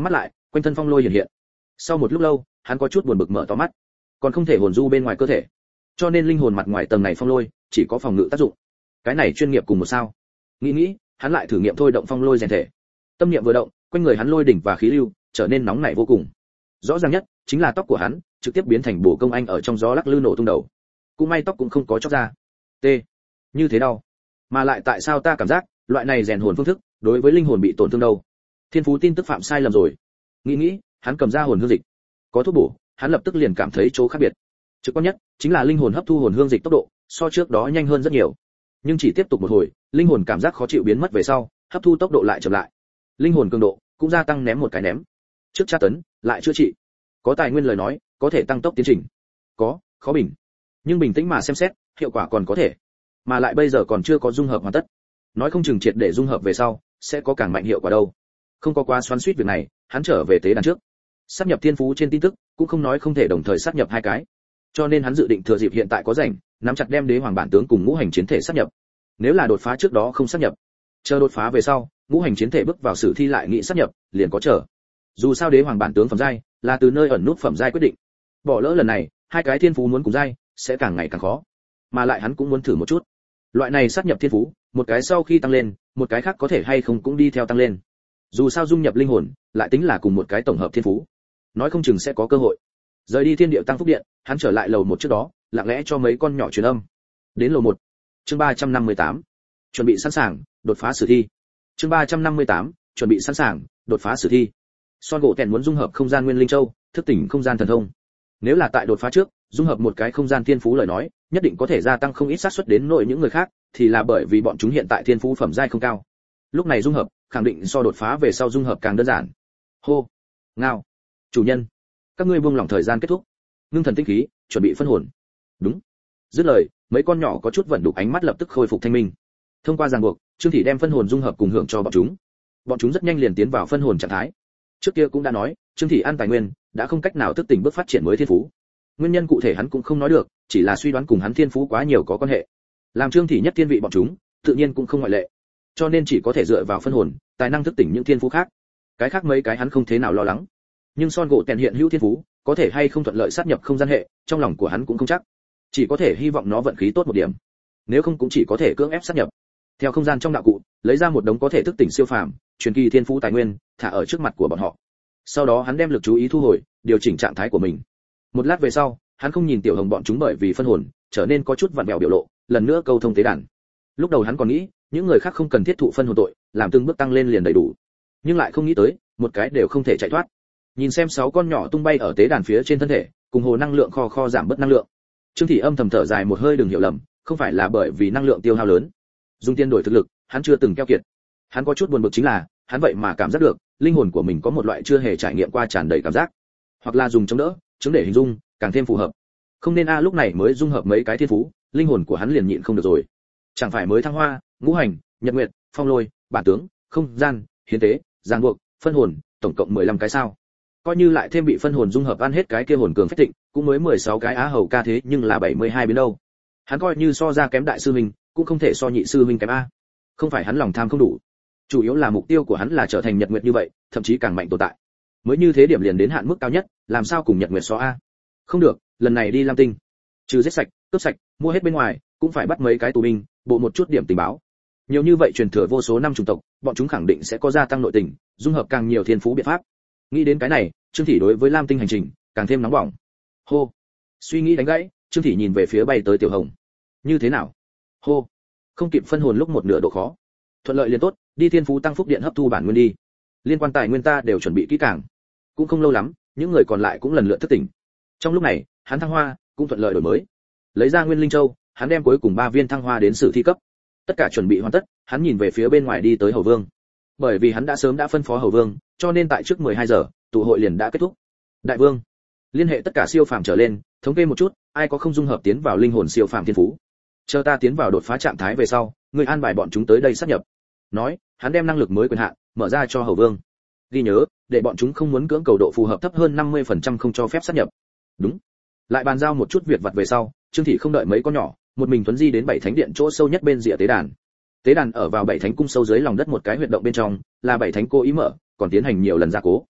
A: quanh thân phong lôi hiện hiện. Sau một lúc lâu, hắn có chút buồn bực mở to mắt, còn không thể hồn du bên ngoài cơ thể, cho nên linh hồn mặt ngoài tầng này phong lôi chỉ có phòng ngự tác dụng. Cái này chuyên nghiệp cùng một sao. Nghĩ nghĩ, hắn lại thử nghiệm thôi động phong lôi rèn thể. Tâm niệm vừa động, quanh người hắn lôi đỉnh và khí lưu trở nên nóng nảy vô cùng. Rõ ràng nhất chính là tóc của hắn trực tiếp biến thành bổ công anh ở trong gió lắc lư nổ tung đầu. Cũng may tóc cũng không có chóc ra. T. Như thế đau. Mà lại tại sao ta cảm giác loại này rèn hồn phương thức đối với linh hồn bị tổn thương đâu? Thiên Phú tin tức phạm sai lầm rồi. Nghĩ nghĩ, hắn cầm ra hồn hương dịch. Có thuốc bổ, hắn lập tức liền cảm thấy chỗ khác biệt. Trực quan nhất chính là linh hồn hấp thu hồn hương dịch tốc độ so trước đó nhanh hơn rất nhiều. Nhưng chỉ tiếp tục một hồi, linh hồn cảm giác khó chịu biến mất về sau, hấp thu tốc độ lại chậm lại. Linh hồn cường độ cũng gia tăng ném một cái ném. Trước tra tấn, lại chữa trị. Có tài nguyên lời nói, có thể tăng tốc tiến trình. Có, khó bình. Nhưng bình tĩnh mà xem xét, hiệu quả còn có thể. Mà lại bây giờ còn chưa có dung hợp hoàn tất. Nói không chừng triệt để dung hợp về sau, sẽ có càng mạnh hiệu quả đâu. Không có quá xoắn xuýt việc này, hắn trở về tế đàn trước. Sáp nhập thiên phú trên tin tức, cũng không nói không thể đồng thời sáp nhập hai cái. Cho nên hắn dự định thừa dịp hiện tại có rảnh, nắm chặt đem đế hoàng bản tướng cùng ngũ hành chiến thể sáp nhập. Nếu là đột phá trước đó không sáp nhập, chờ đột phá về sau, ngũ hành chiến thể bước vào sử thi lại nghị sáp nhập, liền có chờ. Dù sao đế hoàng bản tướng phẩm giai là từ nơi ẩn nút phẩm giai quyết định. Bỏ lỡ lần này, hai cái thiên phú muốn cùng giai sẽ càng ngày càng khó. Mà lại hắn cũng muốn thử một chút. Loại này sáp nhập thiên phú, một cái sau khi tăng lên, một cái khác có thể hay không cũng đi theo tăng lên. Dù sao dung nhập linh hồn, lại tính là cùng một cái tổng hợp thiên phú. Nói không chừng sẽ có cơ hội. Rời đi thiên địa tăng phúc điện, hắn trở lại lầu một trước đó, lặng lẽ cho mấy con nhỏ truyền âm. Đến lầu một. Chương ba trăm năm mươi tám. Chuẩn bị sẵn sàng, đột phá sử thi. Chương ba trăm năm mươi tám. Chuẩn bị sẵn sàng, đột phá sử thi. Son gỗ tèn muốn dung hợp không gian nguyên linh châu, thức tỉnh không gian thần thông. Nếu là tại đột phá trước, dung hợp một cái không gian thiên phú lời nói, nhất định có thể gia tăng không ít xác suất đến nội những người khác, thì là bởi vì bọn chúng hiện tại thiên phú phẩm giai không cao. Lúc này dung hợp, khẳng định so đột phá về sau dung hợp càng đơn giản. Hô, ngao, chủ nhân, các ngươi buông lỏng thời gian kết thúc. Ngưng thần tinh khí, chuẩn bị phân hồn. Đúng. Dứt lời, mấy con nhỏ có chút vận đục ánh mắt lập tức khôi phục thanh minh. Thông qua ràng buộc, Trương Thị đem phân hồn dung hợp cùng hưởng cho bọn chúng. Bọn chúng rất nhanh liền tiến vào phân hồn trạng thái. Trước kia cũng đã nói, Trương Thị ăn tài nguyên, đã không cách nào thức tỉnh bước phát triển mới thiên phú. Nguyên nhân cụ thể hắn cũng không nói được, chỉ là suy đoán cùng hắn thiên phú quá nhiều có quan hệ. Làm Trương Thị nhất thiên vị bọn chúng, tự nhiên cũng không ngoại lệ. Cho nên chỉ có thể dựa vào phân hồn, tài năng thức tỉnh những thiên phú khác. Cái khác mấy cái hắn không thế nào lo lắng. Nhưng Son gỗ tèn hiện hữu thiên phú, có thể hay không thuận lợi sát nhập không gian hệ, trong lòng của hắn cũng không chắc. Chỉ có thể hy vọng nó vận khí tốt một điểm. Nếu không cũng chỉ có thể cưỡng ép sát nhập. Theo không gian trong đạo cụ, lấy ra một đống có thể thức tỉnh siêu phàm, truyền kỳ thiên phú tài nguyên, thả ở trước mặt của bọn họ. Sau đó hắn đem lực chú ý thu hồi, điều chỉnh trạng thái của mình. Một lát về sau, hắn không nhìn tiểu hồng bọn chúng bởi vì phân hồn, trở nên có chút vặn vẹo biểu lộ, lần nữa câu thông tế đàn. Lúc đầu hắn còn nghĩ, những người khác không cần thiết thụ phân hồn tội, làm từng bước tăng lên liền đầy đủ. Nhưng lại không nghĩ tới, một cái đều không thể chạy thoát. Nhìn xem sáu con nhỏ tung bay ở tế đàn phía trên thân thể, cùng hồ năng lượng kho kho giảm bớt năng lượng. Trương Thị âm thầm thở dài một hơi, đừng hiểu lầm, không phải là bởi vì năng lượng tiêu hao lớn. Dùng tiền đổi thực lực, hắn chưa từng keo kiệt. Hắn có chút buồn bực chính là, hắn vậy mà cảm giác được, linh hồn của mình có một loại chưa hề trải nghiệm qua tràn đầy cảm giác. Hoặc là dùng chống đỡ, chứng để hình dung, càng thêm phù hợp. Không nên a lúc này mới dung hợp mấy cái thiên phú, linh hồn của hắn liền nhịn không được rồi. Chẳng phải mới thăng hoa, ngũ hành, nhật nguyệt, phong lôi, bản tướng, không gian, hiến tế, giang buộc, phân hồn, tổng cộng mười lăm cái sao. Coi như lại thêm bị phân hồn dung hợp ăn hết cái kia hồn cường phách thịnh, cũng mới mười sáu cái á hầu ca thế nhưng là bảy mươi hai biến đâu. Hắn coi như so ra kém đại sư huynh, cũng không thể so nhị sư huynh kém a. Không phải hắn lòng tham không đủ, chủ yếu là mục tiêu của hắn là trở thành nhật nguyệt như vậy, thậm chí càng mạnh tồn tại. Mới như thế điểm liền đến hạn mức cao nhất, làm sao cùng nhật nguyệt so a? Không được, lần này đi Lam Tinh, trừ giết sạch, cướp sạch, mua hết bên ngoài, cũng phải bắt mấy cái tù binh, bộ một chút điểm tình báo. Nhiều như vậy truyền thừa vô số năm chủng tộc, bọn chúng khẳng định sẽ có gia tăng nội tình, dung hợp càng nhiều thiên phú biện pháp. Nghĩ đến cái này, Trương Thị đối với Lam Tinh hành trình càng thêm nóng bỏng. Hô, suy nghĩ đánh gãy, Trương Thị nhìn về phía bay tới Tiểu Hồng. Như thế nào? Hô, không kịp phân hồn lúc một nửa độ khó. Thuận lợi liền tốt, đi thiên phú tăng phúc điện hấp thu bản nguyên đi. Liên quan tài nguyên ta đều chuẩn bị kỹ càng. Cũng không lâu lắm, những người còn lại cũng lần lượt thức tỉnh. Trong lúc này, hắn thăng hoa cũng thuận lợi đổi mới. Lấy ra nguyên linh châu, hắn đem cuối cùng ba viên thăng hoa đến sử thi cấp. Tất cả chuẩn bị hoàn tất, hắn nhìn về phía bên ngoài đi tới Hầu Vương. Bởi vì hắn đã sớm đã phân phó Hầu Vương, cho nên tại trước mười hai giờ, tụ hội liền đã kết thúc. Đại vương, liên hệ tất cả siêu phàm trở lên, thống kê một chút, ai có không dung hợp tiến vào linh hồn siêu phàm thiên phú. Chờ ta tiến vào đột phá trạng thái về sau, người an bài bọn chúng tới đây sát nhập. Nói, hắn đem năng lực mới quyền hạn mở ra cho Hầu Vương. Ghi nhớ, để bọn chúng không muốn cưỡng cầu độ phù hợp thấp hơn năm mươi phần trăm không cho phép sát nhập. Đúng. Lại bàn giao một chút việc vặt về sau, Trương Thị không đợi mấy con nhỏ, một mình tuấn di đến bảy thánh điện chỗ sâu nhất bên rìa tế đàn. Tế đàn ở vào bảy thánh cung sâu dưới lòng đất một cái huyệt động bên trong, là bảy thánh cố ý mở, còn tiến hành nhiều lần gia cố.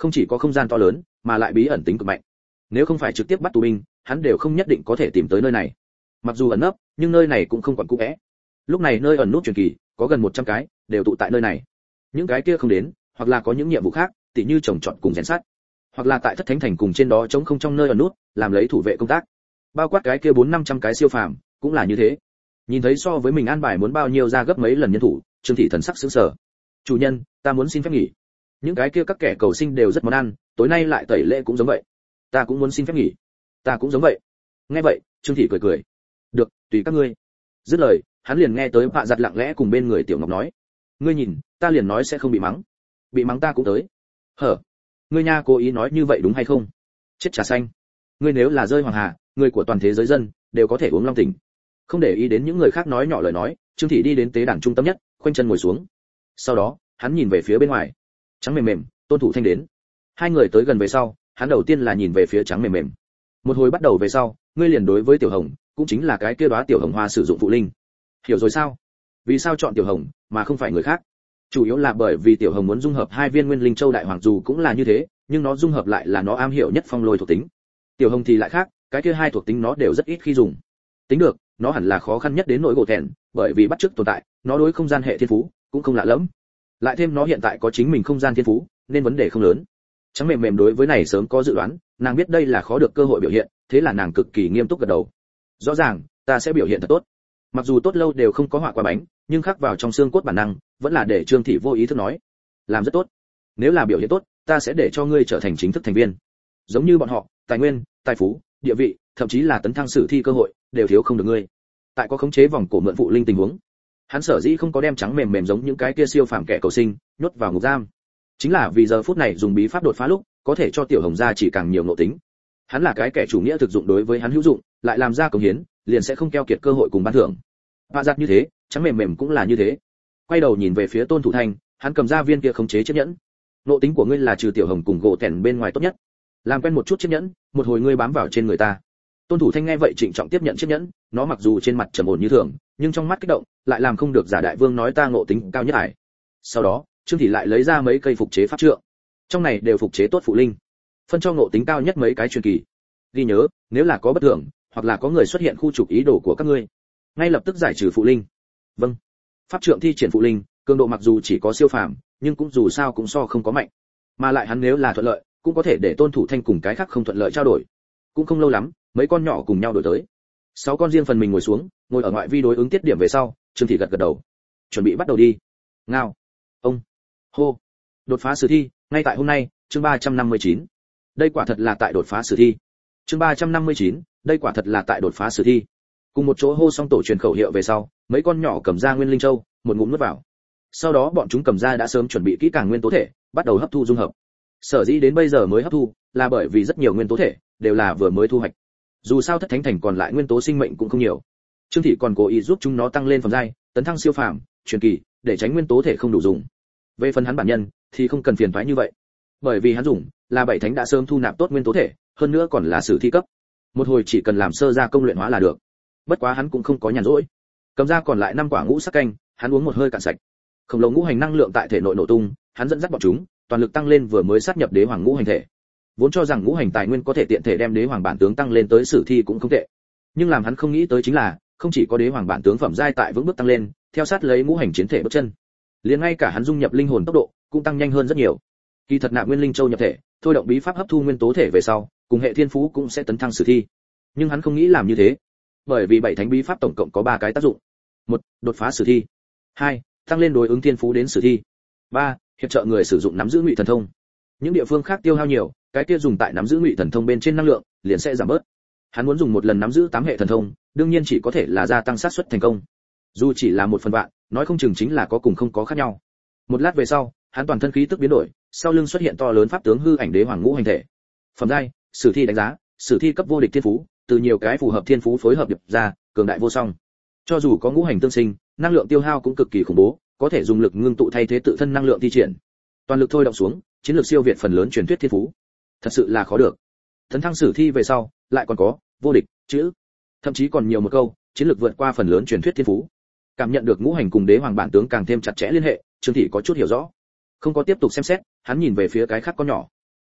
A: không chỉ có không gian to lớn mà lại bí ẩn tính cực mạnh. Nếu không phải trực tiếp bắt tù binh, hắn đều không nhất định có thể tìm tới nơi này. Mặc dù ẩn nấp, nhưng nơi này cũng không còn cũ kẽ. Lúc này nơi ẩn nút truyền kỳ có gần một trăm cái, đều tụ tại nơi này. Những cái kia không đến, hoặc là có những nhiệm vụ khác, tỉ như trồng trọt cùng rèn sắt, hoặc là tại thất thánh thành cùng trên đó chống không trong nơi ẩn nút, làm lấy thủ vệ công tác. Bao quát cái kia bốn năm trăm cái siêu phàm, cũng là như thế. Nhìn thấy so với mình an bài muốn bao nhiêu ra gấp mấy lần nhân thủ, Trương Thị thần sắc sững sờ. "Chủ nhân, ta muốn xin phép nghỉ." Những cái kia các kẻ cầu sinh đều rất món ăn, tối nay lại tẩy lễ cũng giống vậy. "Ta cũng muốn xin phép nghỉ." "Ta cũng giống vậy." Nghe vậy, Trương Thị cười cười. "Được, tùy các ngươi." Dứt lời, hắn liền nghe tới Vạ Giặt lặng lẽ cùng bên người Tiểu Ngọc nói: "Ngươi nhìn, ta liền nói sẽ không bị mắng. Bị mắng ta cũng tới." "Hở? Ngươi nha cố ý nói như vậy đúng hay không?" "Chết trà xanh. Ngươi nếu là rơi hoàng hà, người của toàn thế giới dân đều có thể uống long tỉnh." Không để ý đến những người khác nói nhỏ lời nói, Trương Thị đi đến tế đàn trung tâm nhất, khoanh chân ngồi xuống. Sau đó, hắn nhìn về phía bên ngoài. Trắng mềm mềm, Tôn Thủ Thanh đến. Hai người tới gần về sau, hắn đầu tiên là nhìn về phía trắng mềm mềm. Một hồi bắt đầu về sau, ngươi liền đối với Tiểu Hồng, cũng chính là cái kia đóa tiểu hồng hoa sử dụng phụ linh. Hiểu rồi sao? Vì sao chọn Tiểu Hồng mà không phải người khác? Chủ yếu là bởi vì Tiểu Hồng muốn dung hợp hai viên Nguyên Linh Châu Đại Hoàng dù cũng là như thế, nhưng nó dung hợp lại là nó am hiểu nhất phong lôi thuộc tính. Tiểu Hồng thì lại khác, cái kia hai thuộc tính nó đều rất ít khi dùng. Tính được, nó hẳn là khó khăn nhất đến nỗi gỗ thẹn, bởi vì bắt chước tồn tại, nó đối không gian hệ thiên phú cũng không lạ lẫm. Lại thêm nó hiện tại có chính mình không gian thiên phú, nên vấn đề không lớn. Trắng mềm mềm đối với này sớm có dự đoán, nàng biết đây là khó được cơ hội biểu hiện, thế là nàng cực kỳ nghiêm túc gật đầu. Rõ ràng, ta sẽ biểu hiện thật tốt. Mặc dù tốt lâu đều không có họa quả bánh, nhưng khắc vào trong xương cốt bản năng, vẫn là để Trương Thị vô ý thức nói, làm rất tốt. Nếu là biểu hiện tốt, ta sẽ để cho ngươi trở thành chính thức thành viên. Giống như bọn họ, tài nguyên, tài phú, địa vị, thậm chí là tấn thăng sử thi cơ hội, đều thiếu không được ngươi. Tại có khống chế vòng cổ mượn phụ linh tình huống, hắn sở dĩ không có đem trắng mềm mềm giống những cái kia siêu phàm kẻ cầu sinh nhốt vào ngục giam, chính là vì giờ phút này dùng bí pháp đột phá lúc có thể cho Tiểu Hồng gia chỉ càng nhiều nội tính. Hắn là cái kẻ chủ nghĩa thực dụng, đối với hắn hữu dụng, lại làm ra công hiến, liền sẽ không keo kiệt cơ hội cùng ban thưởng. Vạ Giặt như thế, trắng mềm mềm cũng là như thế. Quay đầu nhìn về phía Tôn Thủ Thanh, hắn cầm ra viên kia khống chế chiếc nhẫn. Nội tính của ngươi là trừ Tiểu Hồng cùng gỗ tẻn bên ngoài tốt nhất. Làm quen một chút chiếc nhẫn, một hồi ngươi bám vào trên người ta. Tôn Thủ Thanh nghe vậy trịnh trọng tiếp nhận chiếc nhẫn, nó mặc dù trên mặt trầm ổn như thường, nhưng trong mắt kích động, lại làm không được giả đại vương nói ta ngộ tính cao nhất ải. Sau đó, Trương Thị lại lấy ra mấy cây phục chế pháp trượng. Trong này đều phục chế tốt phụ linh, phân cho ngộ tính cao nhất mấy cái truyền kỳ. Ghi nhớ, nếu là có bất thường, hoặc là có người xuất hiện khu trục ý đồ của các ngươi, ngay lập tức giải trừ phụ linh. Vâng. Pháp trượng thi triển phụ linh, cường độ mặc dù chỉ có siêu phàm, nhưng cũng dù sao cũng so không có mạnh. Mà lại hắn nếu là thuận lợi, cũng có thể để Tôn Thủ Thanh cùng cái khác không thuận lợi trao đổi. Cũng không lâu lắm, mấy con nhỏ cùng nhau đổi tới. Sáu con riêng phần mình ngồi xuống, ngồi ở ngoại vi đối ứng tiết điểm về sau, Trương Thị gật gật đầu. Chuẩn bị bắt đầu đi. Ngao. Ông. Hô. Đột phá sử thi, ngay tại hôm nay, chương ba trăm năm mươi chín. Đây quả thật là tại đột phá sử thi. Chương ba trăm năm mươi chín, đây quả thật là tại đột phá sử thi. Cùng một chỗ hô xong tổ truyền khẩu hiệu về sau, mấy con nhỏ cầm ra Nguyên Linh Châu, một ngụm nuốt vào. Sau đó bọn chúng cầm ra đã sớm chuẩn bị kỹ càng nguyên tố thể, bắt đầu hấp thu dung hợp. Sở dĩ đến bây giờ mới hấp thu, là bởi vì rất nhiều nguyên tố thể đều là vừa mới thu hoạch. Dù sao thất thánh thành còn lại nguyên tố sinh mệnh cũng không nhiều. Trương Thị còn cố ý giúp chúng nó tăng lên phẩm giai, tấn thăng siêu phàm, truyền kỳ, để tránh nguyên tố thể không đủ dùng. Về phần hắn bản nhân thì không cần phiền toái như vậy, bởi vì hắn dùng là bảy thánh đã sớm thu nạp tốt nguyên tố thể, hơn nữa còn là sử thi cấp. Một hồi chỉ cần làm sơ gia công luyện hóa là được. Bất quá hắn cũng không có nhàn rỗi, cầm ra còn lại năm quả ngũ sắc canh, hắn uống một hơi cạn sạch. Khổng lồ ngũ hành năng lượng tại thể nội nổ tung, hắn dẫn dắt bọn chúng, toàn lực tăng lên vừa mới sát nhập đế hoàng ngũ hành thể. Vốn cho rằng ngũ hành tài nguyên có thể tiện thể đem đế hoàng bản tướng tăng lên tới sử thi cũng không tệ, nhưng làm hắn không nghĩ tới chính là, không chỉ có đế hoàng bản tướng phẩm giai tại vững bước tăng lên, theo sát lấy ngũ hành chiến thể bước chân, liền ngay cả hắn dung nhập linh hồn tốc độ cũng tăng nhanh hơn rất nhiều. Kỳ thật nạp Nguyên Linh Châu nhập thể, thôi động bí pháp hấp thu nguyên tố thể về sau, cùng hệ thiên phú cũng sẽ tấn thăng sử thi. Nhưng hắn không nghĩ làm như thế, bởi vì bảy thánh bí pháp tổng cộng có ba cái tác dụng. Một, đột phá sử thi. Hai, tăng lên đối ứng thiên phú đến sử thi. Ba, hiệp trợ người sử dụng nắm giữ ngụy thần thông. Những địa phương khác tiêu hao nhiều, cái kia dùng tại nắm giữ ngụy thần thông bên trên năng lượng liền sẽ giảm bớt. Hắn muốn dùng một lần nắm giữ tám hệ thần thông, đương nhiên chỉ có thể là gia tăng xác suất thành công. Dù chỉ là một phần vạn, nói không chừng chính là có cùng không có khác nhau. Một lát về sau, hắn toàn thân khí tức biến đổi, sau lưng xuất hiện to lớn pháp tướng hư ảnh đế hoàng ngũ hành thể. Phẩm giai, sử thi đánh giá, sử thi cấp vô địch thiên phú, từ nhiều cái phù hợp thiên phú phối hợp điệp ra, cường đại vô song. Cho dù có ngũ hành tương sinh, năng lượng tiêu hao cũng cực kỳ khủng bố, có thể dùng lực ngưng tụ thay thế tự thân năng lượng thi triển. Toàn lực thôi động xuống, chiến lược siêu việt phần lớn truyền thuyết thiên phú. Thật sự là khó được. Tấn thăng sử thi về sau, lại còn có vô địch chữ, thậm chí còn nhiều một câu, chiến lược vượt qua phần lớn truyền thuyết thiên phú. Cảm nhận được ngũ hành cùng đế hoàng bản tướng càng thêm chặt chẽ liên hệ, Trương Thị có chút hiểu rõ. Không có tiếp tục xem xét, hắn nhìn về phía cái khác con nhỏ.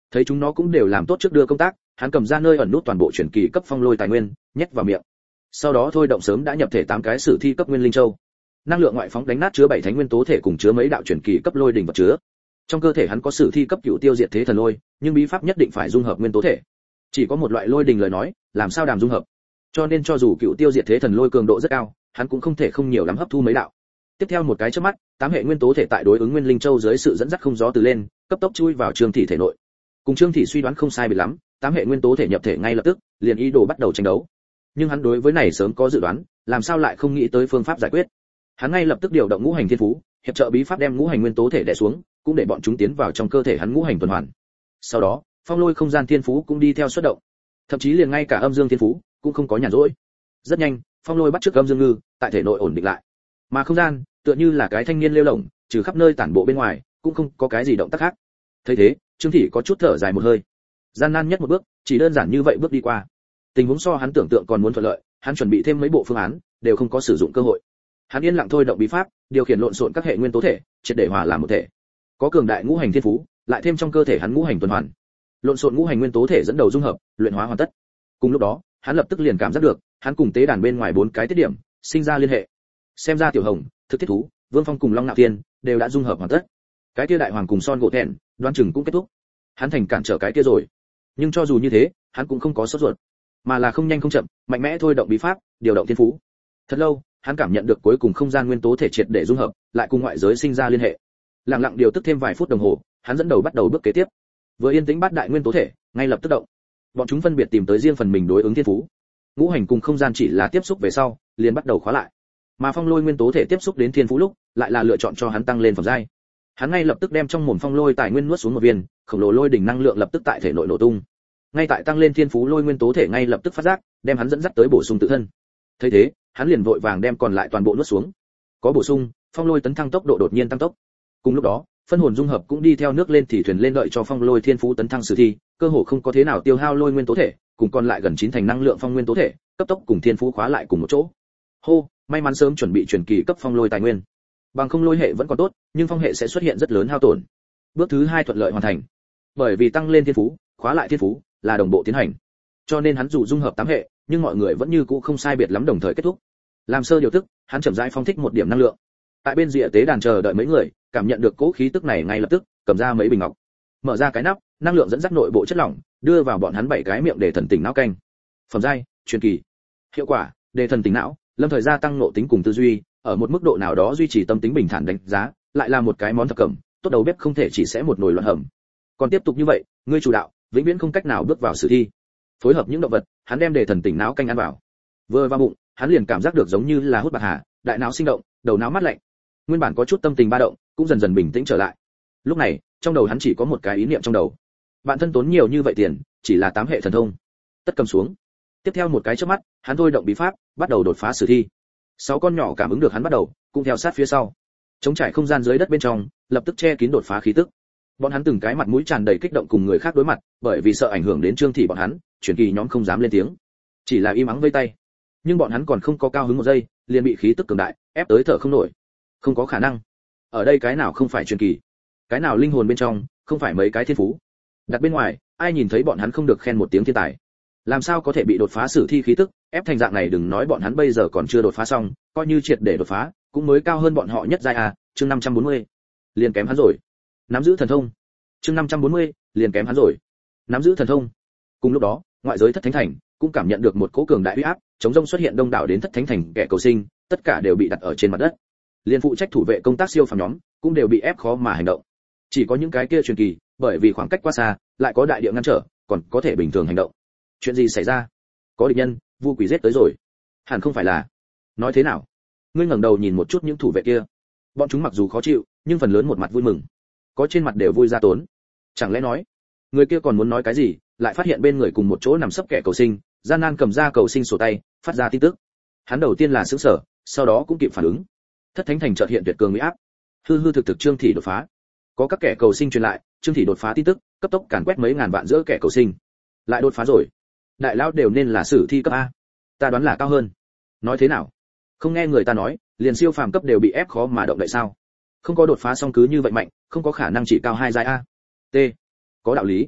A: Thấy chúng nó cũng đều làm tốt trước đưa công tác, hắn cầm ra nơi ẩn nút toàn bộ truyền kỳ cấp phong lôi tài nguyên, nhét vào miệng. Sau đó thôi động sớm đã nhập thể tám cái sử thi cấp nguyên linh châu. Năng lượng ngoại phóng đánh nát chứa bảy thánh nguyên tố thể cùng chứa mấy đạo truyền kỳ cấp lôi đỉnh vật chứa. Trong cơ thể hắn có sử thi cấp cựu tiêu diệt thế thần lôi, nhưng bí pháp nhất định phải dung hợp nguyên tố thể. Chỉ có một loại lôi đỉnh lời nói, làm sao đàm dung hợp. Cho nên cho dù cựu tiêu diệt thế thần lôi cường độ rất cao, hắn cũng không thể không nhiều lắm hấp thu mấy đạo. Tiếp theo một cái chớp mắt, tám hệ nguyên tố thể tại đối ứng nguyên linh châu dưới sự dẫn dắt không gió từ lên, cấp tốc chui vào Trương Thị thể nội. Cùng Trương Thị suy đoán không sai biệt lắm, tám hệ nguyên tố thể nhập thể ngay lập tức, liền ý đồ bắt đầu tranh đấu. Nhưng hắn đối với này sớm có dự đoán, làm sao lại không nghĩ tới phương pháp giải quyết. Hắn ngay lập tức điều động ngũ hành thiên phú, hiệp trợ bí pháp đem ngũ hành nguyên tố thể đè xuống, cũng để bọn chúng tiến vào trong cơ thể hắn ngũ hành tuần hoàn. Sau đó, phong lôi không gian thiên phú cũng đi theo xuất động, thậm chí liền ngay cả âm dương thiên phú cũng không có nhàn rỗi. Rất nhanh, phong lôi bắt trước âm dương ngư, tại thể nội ổn định lại. Mà không gian, tựa như là cái thanh niên lêu lổng, trừ khắp nơi tản bộ bên ngoài, cũng không có cái gì động tác khác. Thấy thế, Trương Thị có chút thở dài một hơi. Gian nan nhất một bước, chỉ đơn giản như vậy bước đi qua. Tình huống so hắn tưởng tượng còn muốn thuận lợi, hắn chuẩn bị thêm mấy bộ phương án, đều không có sử dụng cơ hội. Hắn yên lặng thôi động bí pháp, điều khiển lộn xộn các hệ nguyên tố thể, triệt để hòa làm một thể. Có cường đại ngũ hành thiên phú, lại thêm trong cơ thể hắn ngũ hành tuần hoàn. Lộn xộn ngũ hành nguyên tố thể dẫn đầu dung hợp, luyện hóa hoàn tất. Cùng lúc đó, hắn lập tức liền cảm giác được, hắn cùng tế đàn bên ngoài bốn cái tiết điểm, sinh ra liên hệ. Xem ra Tiểu Hồng, Thực Thiết Thú, Vương Phong cùng Long Nạo Thiên đều đã dung hợp hoàn tất. Cái kia đại hoàng cùng Son gỗ thẹn, đoán chừng cũng kết thúc. Hắn thành cản trở cái kia rồi. Nhưng cho dù như thế, hắn cũng không có sốt ruột, mà là không nhanh không chậm, mạnh mẽ thôi động bí pháp, điều động thiên phú. Thật lâu, hắn cảm nhận được cuối cùng không gian nguyên tố thể triệt để dung hợp, lại cùng ngoại giới sinh ra liên hệ. Lặng lặng điều tức thêm vài phút đồng hồ, hắn dẫn đầu bắt đầu bước kế tiếp. Vừa yên tĩnh bắt đại nguyên tố thể, ngay lập tức động. Bọn chúng phân biệt tìm tới riêng phần mình đối ứng thiên phú. Ngũ hành cùng không gian chỉ là tiếp xúc về sau, liền bắt đầu khóa lại. Mà phong lôi nguyên tố thể tiếp xúc đến thiên phú lúc, lại là lựa chọn cho hắn tăng lên phẩm giai. Hắn ngay lập tức đem trong mồm phong lôi tài nguyên nuốt xuống một viên, khổng lồ lôi đỉnh năng lượng lập tức tại thể nội nổ tung. Ngay tại tăng lên thiên phú lôi nguyên tố thể ngay lập tức phát giác, đem hắn dẫn dắt tới bổ sung tự thân. Thấy thế, hắn liền vội vàng đem còn lại toàn bộ nuốt xuống. Có bổ sung, phong lôi tấn thăng tốc độ đột nhiên tăng tốc. Cùng lúc đó, phân hồn dung hợp cũng đi theo nước lên thì thuyền lên đợi cho phong lôi thiên phú tấn thăng sử thi, cơ hồ không có thế nào tiêu hao lôi nguyên tố thể, cùng còn lại gần chín thành năng lượng phong nguyên tố thể, cấp tốc cùng thiên phú khóa lại cùng một chỗ. Hô, may mắn sớm chuẩn bị truyền kỳ cấp phong lôi tài nguyên. Bằng không lôi hệ vẫn còn tốt, nhưng phong hệ sẽ xuất hiện rất lớn hao tổn. Bước thứ hai thuận lợi hoàn thành. Bởi vì tăng lên thiên phú, khóa lại thiên phú là đồng bộ tiến hành. Cho nên hắn dù dung hợp tám hệ, nhưng mọi người vẫn như cũ không sai biệt lắm đồng thời kết thúc. Làm sơ điều tức, hắn chậm rãi phóng thích một điểm năng lượng. Tại bên rìa tế đàn chờ đợi mấy người, cảm nhận được cỗ khí tức này ngay lập tức, cầm ra mấy bình ngọc. Mở ra cái nắp, năng lượng dẫn dắt nội bộ chất lỏng, đưa vào bọn hắn bảy cái miệng để thần tỉnh não canh. Phẩm giai, truyền kỳ. Hiệu quả, để thần tỉnh não, lâm thời gia tăng nội tính cùng tư duy, ở một mức độ nào đó duy trì tâm tính bình thản đánh giá, lại là một cái món thập cẩm, tốt đầu bếp không thể chỉ sẽ một nồi loạn hầm. Còn tiếp tục như vậy, ngươi chủ đạo, vĩnh viễn không cách nào bước vào sử thi. Phối hợp những động vật, hắn đem để thần tỉnh não canh ăn vào. Vừa vào bụng, hắn liền cảm giác được giống như là hút bạc hà, đại não sinh động, đầu não mát lạnh. Nguyên bản có chút tâm tình ba động, cũng dần dần bình tĩnh trở lại. Lúc này, trong đầu hắn chỉ có một cái ý niệm trong đầu. Bạn thân tốn nhiều như vậy tiền, chỉ là tám hệ thần thông. Tất cầm xuống. Tiếp theo một cái chớp mắt, hắn thôi động bí pháp, bắt đầu đột phá sử thi. Sáu con nhỏ cảm ứng được hắn bắt đầu, cũng theo sát phía sau. Chống trải không gian dưới đất bên trong, lập tức che kín đột phá khí tức. Bọn hắn từng cái mặt mũi tràn đầy kích động cùng người khác đối mặt, bởi vì sợ ảnh hưởng đến Trương Thị bọn hắn, truyền kỳ nhóm không dám lên tiếng, chỉ là im ắng vây tay. Nhưng bọn hắn còn không có cao hứng một giây, liền bị khí tức cường đại ép tới thở không nổi. Không có khả năng. Ở đây cái nào không phải truyền kỳ, cái nào linh hồn bên trong không phải mấy cái thiên phú. Đặt bên ngoài, ai nhìn thấy bọn hắn không được khen một tiếng thiên tài, làm sao có thể bị đột phá sử thi khí tức ép thành dạng này. Đừng nói bọn hắn bây giờ còn chưa đột phá xong, coi như triệt để đột phá cũng mới cao hơn bọn họ nhất giai à. Chương năm trăm bốn mươi, liền kém hắn rồi. Nắm giữ thần thông. Chương năm trăm bốn mươi, liền kém hắn rồi. Nắm giữ thần thông. Cùng lúc đó, ngoại giới thất thánh thành cũng cảm nhận được một cỗ cường đại uy áp, chống rông xuất hiện đông đảo đến thất thánh thành kẻ cầu sinh, tất cả đều bị đặt ở trên mặt đất. Liên phụ trách thủ vệ công tác siêu phàm nhóm cũng đều bị ép khó mà hành động. Chỉ có những cái kia truyền kỳ, bởi vì khoảng cách quá xa, lại có đại địa ngăn trở, còn có thể bình thường hành động. Chuyện gì xảy ra? Có địch nhân, vu quỷ giết tới rồi. Hẳn không phải là. Nói thế nào? Ngươi ngẩng đầu nhìn một chút những thủ vệ kia. Bọn chúng mặc dù khó chịu, nhưng phần lớn một mặt vui mừng, có trên mặt đều vui ra tốn. Chẳng lẽ nói, người kia còn muốn nói cái gì, lại phát hiện bên người cùng một chỗ nằm sấp kẻ cầu sinh, gian nan cầm ra cầu sinh sổ tay, phát ra tin tức. Hắn đầu tiên là sửng sở, sau đó cũng kịp phản ứng. Thất thánh thành chợt hiện tuyệt cường uy áp. Hư hư thực thực Trương Thị đột phá. Có các kẻ cầu sinh truyền lại, Trương Thị đột phá tin tức, cấp tốc càn quét mấy ngàn vạn giữa kẻ cầu sinh. Lại đột phá rồi. Đại lão đều nên là sử thi cấp a. Ta đoán là cao hơn. Nói thế nào? Không nghe người ta nói, liền siêu phàm cấp đều bị ép khó mà động đậy sao? Không có đột phá xong cứ như vậy mạnh, không có khả năng chỉ cao hai giai a. T. Có đạo lý.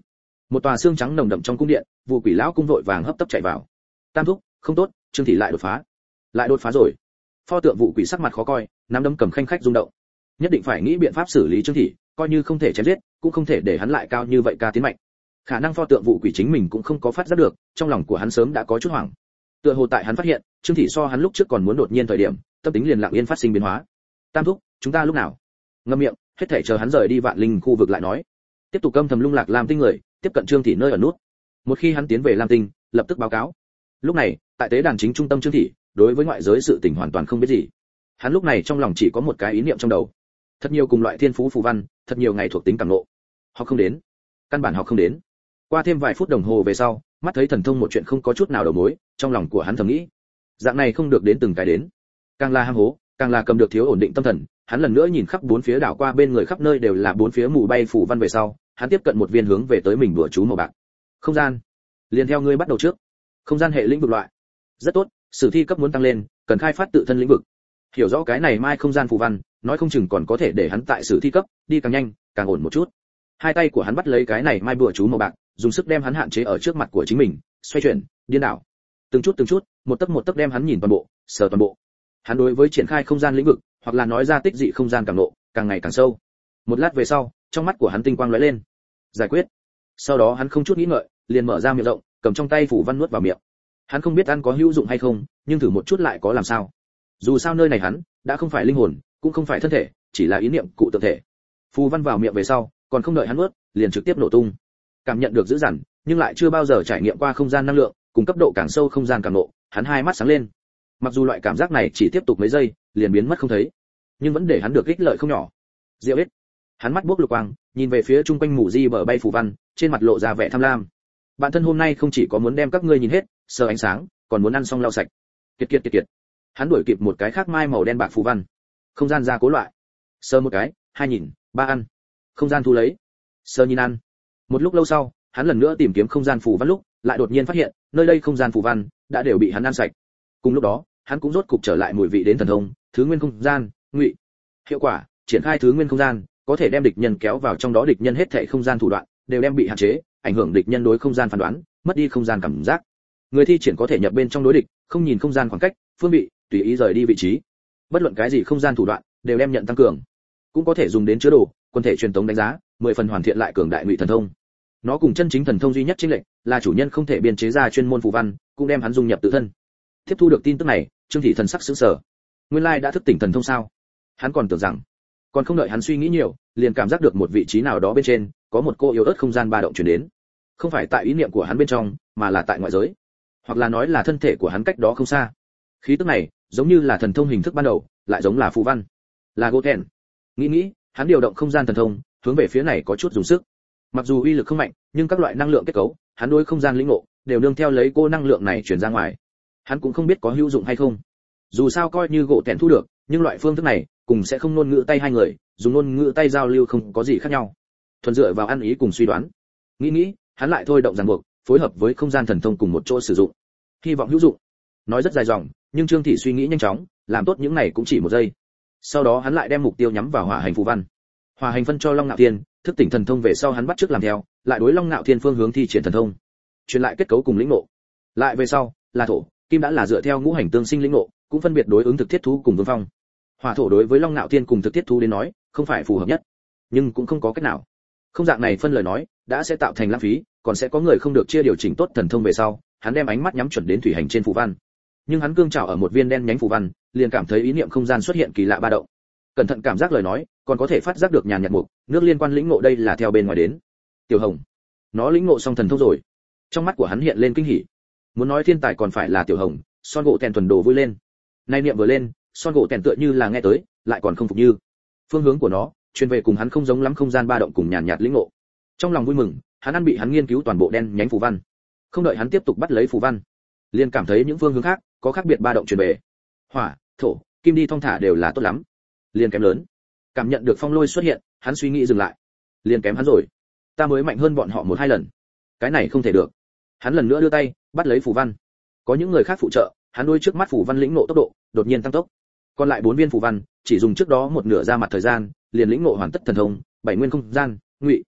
A: Một tòa xương trắng nồng đậm trong cung điện, Vu Quỷ lão cung vội vàng hấp tấp chạy vào. Tam thúc, không tốt, Trương thị lại đột phá. Lại đột phá rồi. Pho tượng Vu Quỷ sắc mặt khó coi, nắm đấm cầm khanh khách rung động. Nhất định phải nghĩ biện pháp xử lý Trương thị, coi như không thể chém giết, cũng không thể để hắn lại cao như vậy ca tiến mạnh. Khả năng pho tượng Vu Quỷ chính mình cũng không có phát giác được, trong lòng của hắn sớm đã có chút hoảng. Tựa hồ tại hắn phát hiện, Trương thị so hắn lúc trước còn muốn đột nhiên thời điểm, tâm tính liền lặng yên phát sinh biến hóa. Tam thúc, chúng ta lúc nào? Ngậm miệng, hết thảy chờ hắn rời đi Vạn Linh khu vực lại nói. Tiếp tục âm thầm lung lạc Lam Tinh người, tiếp cận Trương thị nơi ở nút. Một khi hắn tiến về Lam Tinh, lập tức báo cáo. Lúc này, tại tế đàn chính trung tâm Trương thị, đối với ngoại giới sự tình hoàn toàn không biết gì. Hắn lúc này trong lòng chỉ có một cái ý niệm trong đầu. Thật nhiều cùng loại thiên phú phù văn, thật nhiều ngày thuộc tính cảm ngộ. Học không đến, căn bản học không đến. Qua thêm vài phút đồng hồ về sau, mắt thấy thần thông một chuyện không có chút nào đầu mối, trong lòng của hắn thầm nghĩ, dạng này không được đến từng cái đến. Càng là ham hố, càng là cầm được thiếu ổn định tâm thần, hắn lần nữa nhìn khắp bốn phía đảo qua bên người khắp nơi đều là bốn phía mù bay phù văn về sau, hắn tiếp cận một viên hướng về tới mình đùa chú màu bạc. Không gian, liền theo ngươi bắt đầu trước. Không gian hệ lĩnh vực loại. Rất tốt, sử thi cấp muốn tăng lên, cần khai phát tự thân lĩnh vực. Hiểu rõ cái này mai không gian phù văn, nói không chừng còn có thể để hắn tại sử thi cấp đi càng nhanh, càng ổn một chút. Hai tay của hắn bắt lấy cái này mai bùa chú màu bạc, dùng sức đem hắn hạn chế ở trước mặt của chính mình, xoay chuyển, điên đảo. Từng chút từng chút, một tấc một tấc đem hắn nhìn toàn bộ, sờ toàn bộ. Hắn đối với triển khai không gian lĩnh vực, hoặc là nói ra tích dị không gian càng nộ, càng ngày càng sâu. Một lát về sau, trong mắt của hắn tinh quang lóe lên. Giải quyết. Sau đó hắn không chút nghĩ ngợi, liền mở ra miệng rộng, cầm trong tay phủ văn nuốt vào miệng. Hắn không biết ăn có hữu dụng hay không, nhưng thử một chút lại có làm sao. Dù sao nơi này hắn đã không phải linh hồn, cũng không phải thân thể, chỉ là ý niệm cụ tượng thể. Phù văn vào miệng về sau, còn không đợi hắn nuốt, liền trực tiếp nổ tung. Cảm nhận được dữ dằn, nhưng lại chưa bao giờ trải nghiệm qua không gian năng lượng, cùng cấp độ càng sâu không gian càng nộ, hắn hai mắt sáng lên. Mặc dù loại cảm giác này chỉ tiếp tục mấy giây, liền biến mất không thấy, nhưng vẫn để hắn được ích lợi không nhỏ. Diệu ích. Hắn mắt buốc lục quang, nhìn về phía trung quanh mù di bờ bay phù văn, trên mặt lộ ra vẻ tham lam. Bản thân hôm nay không chỉ có muốn đem các ngươi nhìn hết, sờ ánh sáng, còn muốn ăn xong lau sạch. Kiệt kiệt kiệt kiệt. Hắn đuổi kịp một cái khác mai màu đen bạc phù văn. Không gian gia cố loại. Sờ một cái, hai nhìn, ba ăn. Không gian thu lấy. Sờ nhìn ăn. Một lúc lâu sau, hắn lần nữa tìm kiếm không gian phù văn lúc, lại đột nhiên phát hiện, nơi đây không gian phù văn đã đều bị hắn ăn sạch. Cùng lúc đó, hắn cũng rốt cục trở lại mùi vị đến thần thông, thứ nguyên không gian, ngụy. Hiệu quả, triển khai thứ nguyên không gian, có thể đem địch nhân kéo vào trong đó, địch nhân hết thảy không gian thủ đoạn đều đem bị hạn chế, ảnh hưởng địch nhân đối không gian phán đoán, mất đi không gian cảm giác. Người thi triển có thể nhập bên trong đối địch, không nhìn không gian khoảng cách, phương vị, tùy ý rời đi vị trí. Bất luận cái gì không gian thủ đoạn đều đem nhận tăng cường. Cũng có thể dùng đến chứa đồ, quân thể truyền tống đánh giá, mười phần hoàn thiện lại cường đại ngụy thần thông. Nó cùng chân chính thần thông duy nhất chênh lệch là chủ nhân không thể biên chế ra chuyên môn phù văn, cũng đem hắn dung nhập tự thân. Tiếp thu được tin tức này, Trương thị thần sắc sững sờ. Nguyên lai đã thức tỉnh thần thông sao? Hắn còn tưởng rằng, còn không đợi hắn suy nghĩ nhiều, liền cảm giác được một vị trí nào đó bên trên có một cô yếu ớt không gian ba động truyền đến. Không phải tại ý niệm của hắn bên trong, mà là tại ngoại giới, hoặc là nói là thân thể của hắn cách đó không xa. Khí tức này, giống như là thần thông hình thức ban đầu, lại giống là phù văn, là Goten. Nghĩ nghĩ, hắn điều động không gian thần thông, hướng về phía này có chút dùng sức. Mặc dù uy lực không mạnh, nhưng các loại năng lượng kết cấu, hắn đối không gian lĩnh ngộ, đều nương theo lấy cô năng lượng này truyền ra ngoài. Hắn cũng không biết có hữu dụng hay không. Dù sao coi như gỗ tèn thu được, nhưng loại phương thức này, cùng sẽ không ngôn ngữ tay hai người, dùng ngôn ngữ tay giao lưu không có gì khác nhau. Thuần dựa vào ăn ý cùng suy đoán. Nghĩ nghĩ, hắn lại thôi động ràng buộc, phối hợp với không gian thần thông cùng một chỗ sử dụng. Hy vọng hữu dụng. Nói rất dài dòng, nhưng Trương thị suy nghĩ nhanh chóng, làm tốt những này cũng chỉ một giây. Sau đó hắn lại đem mục tiêu nhắm vào hỏa hành phù văn. Hỏa hành phân cho Long Nạo Thiên, thức tỉnh thần thông về sau hắn bắt chước làm theo, lại đối Long Nạo Thiên phương hướng thi triển thần thông, truyền lại kết cấu cùng lĩnh ngộ. Lại về sau, là thổ, kim đã là dựa theo ngũ hành tương sinh lĩnh ngộ, cũng phân biệt đối ứng thực thiết thú cùng vương phong. Hỏa thổ đối với Long Nạo Thiên cùng thực thiết thú đến nói, không phải phù hợp nhất, nhưng cũng không có cách nào. Không dạng này phân lời nói, đã sẽ tạo thành lãng phí, còn sẽ có người không được chia điều chỉnh tốt thần thông về sau, hắn đem ánh mắt nhắm chuẩn đến thủy hành trên phù văn. Nhưng hắn cương trảo ở một viên đen nhánh phù văn, liền cảm thấy ý niệm không gian xuất hiện kỳ lạ ba động. Cẩn thận cảm giác lời nói, còn có thể phát giác được nhàn nhạt mục, nước liên quan lĩnh ngộ đây là theo bên ngoài đến. Tiểu Hồng, nó lĩnh ngộ xong thần thông rồi. Trong mắt của hắn hiện lên kinh hỉ. Muốn nói thiên tài còn phải là Tiểu Hồng, Son gỗ tèn thuần đồ vui lên. Nay niệm vừa lên, Son gỗ tèn tựa như là nghe tới, lại còn không phục như. Phương hướng của nó, truyền về cùng hắn không giống lắm không gian ba động cùng nhàn nhạt lĩnh ngộ. Trong lòng vui mừng, hắn ăn bị hắn nghiên cứu toàn bộ đen nhánh phù văn. Không đợi hắn tiếp tục bắt lấy phù văn, liền cảm thấy những phương hướng khác có khác biệt ba động truyền về. Hỏa, thổ, kim đi thong thả đều là tốt lắm. Liền kém lớn. Cảm nhận được phong lôi xuất hiện, hắn suy nghĩ dừng lại. Liền kém hắn rồi. Ta mới mạnh hơn bọn họ một hai lần. Cái này không thể được. Hắn lần nữa đưa tay, bắt lấy phù văn. Có những người khác phụ trợ, hắn đôi trước mắt phù văn lĩnh ngộ tốc độ đột nhiên tăng tốc. Còn lại bốn viên phù văn, chỉ dùng trước đó một nửa ra mặt thời gian, liền lĩnh ngộ hoàn tất thần thông, bảy nguyên không gian, ngụy.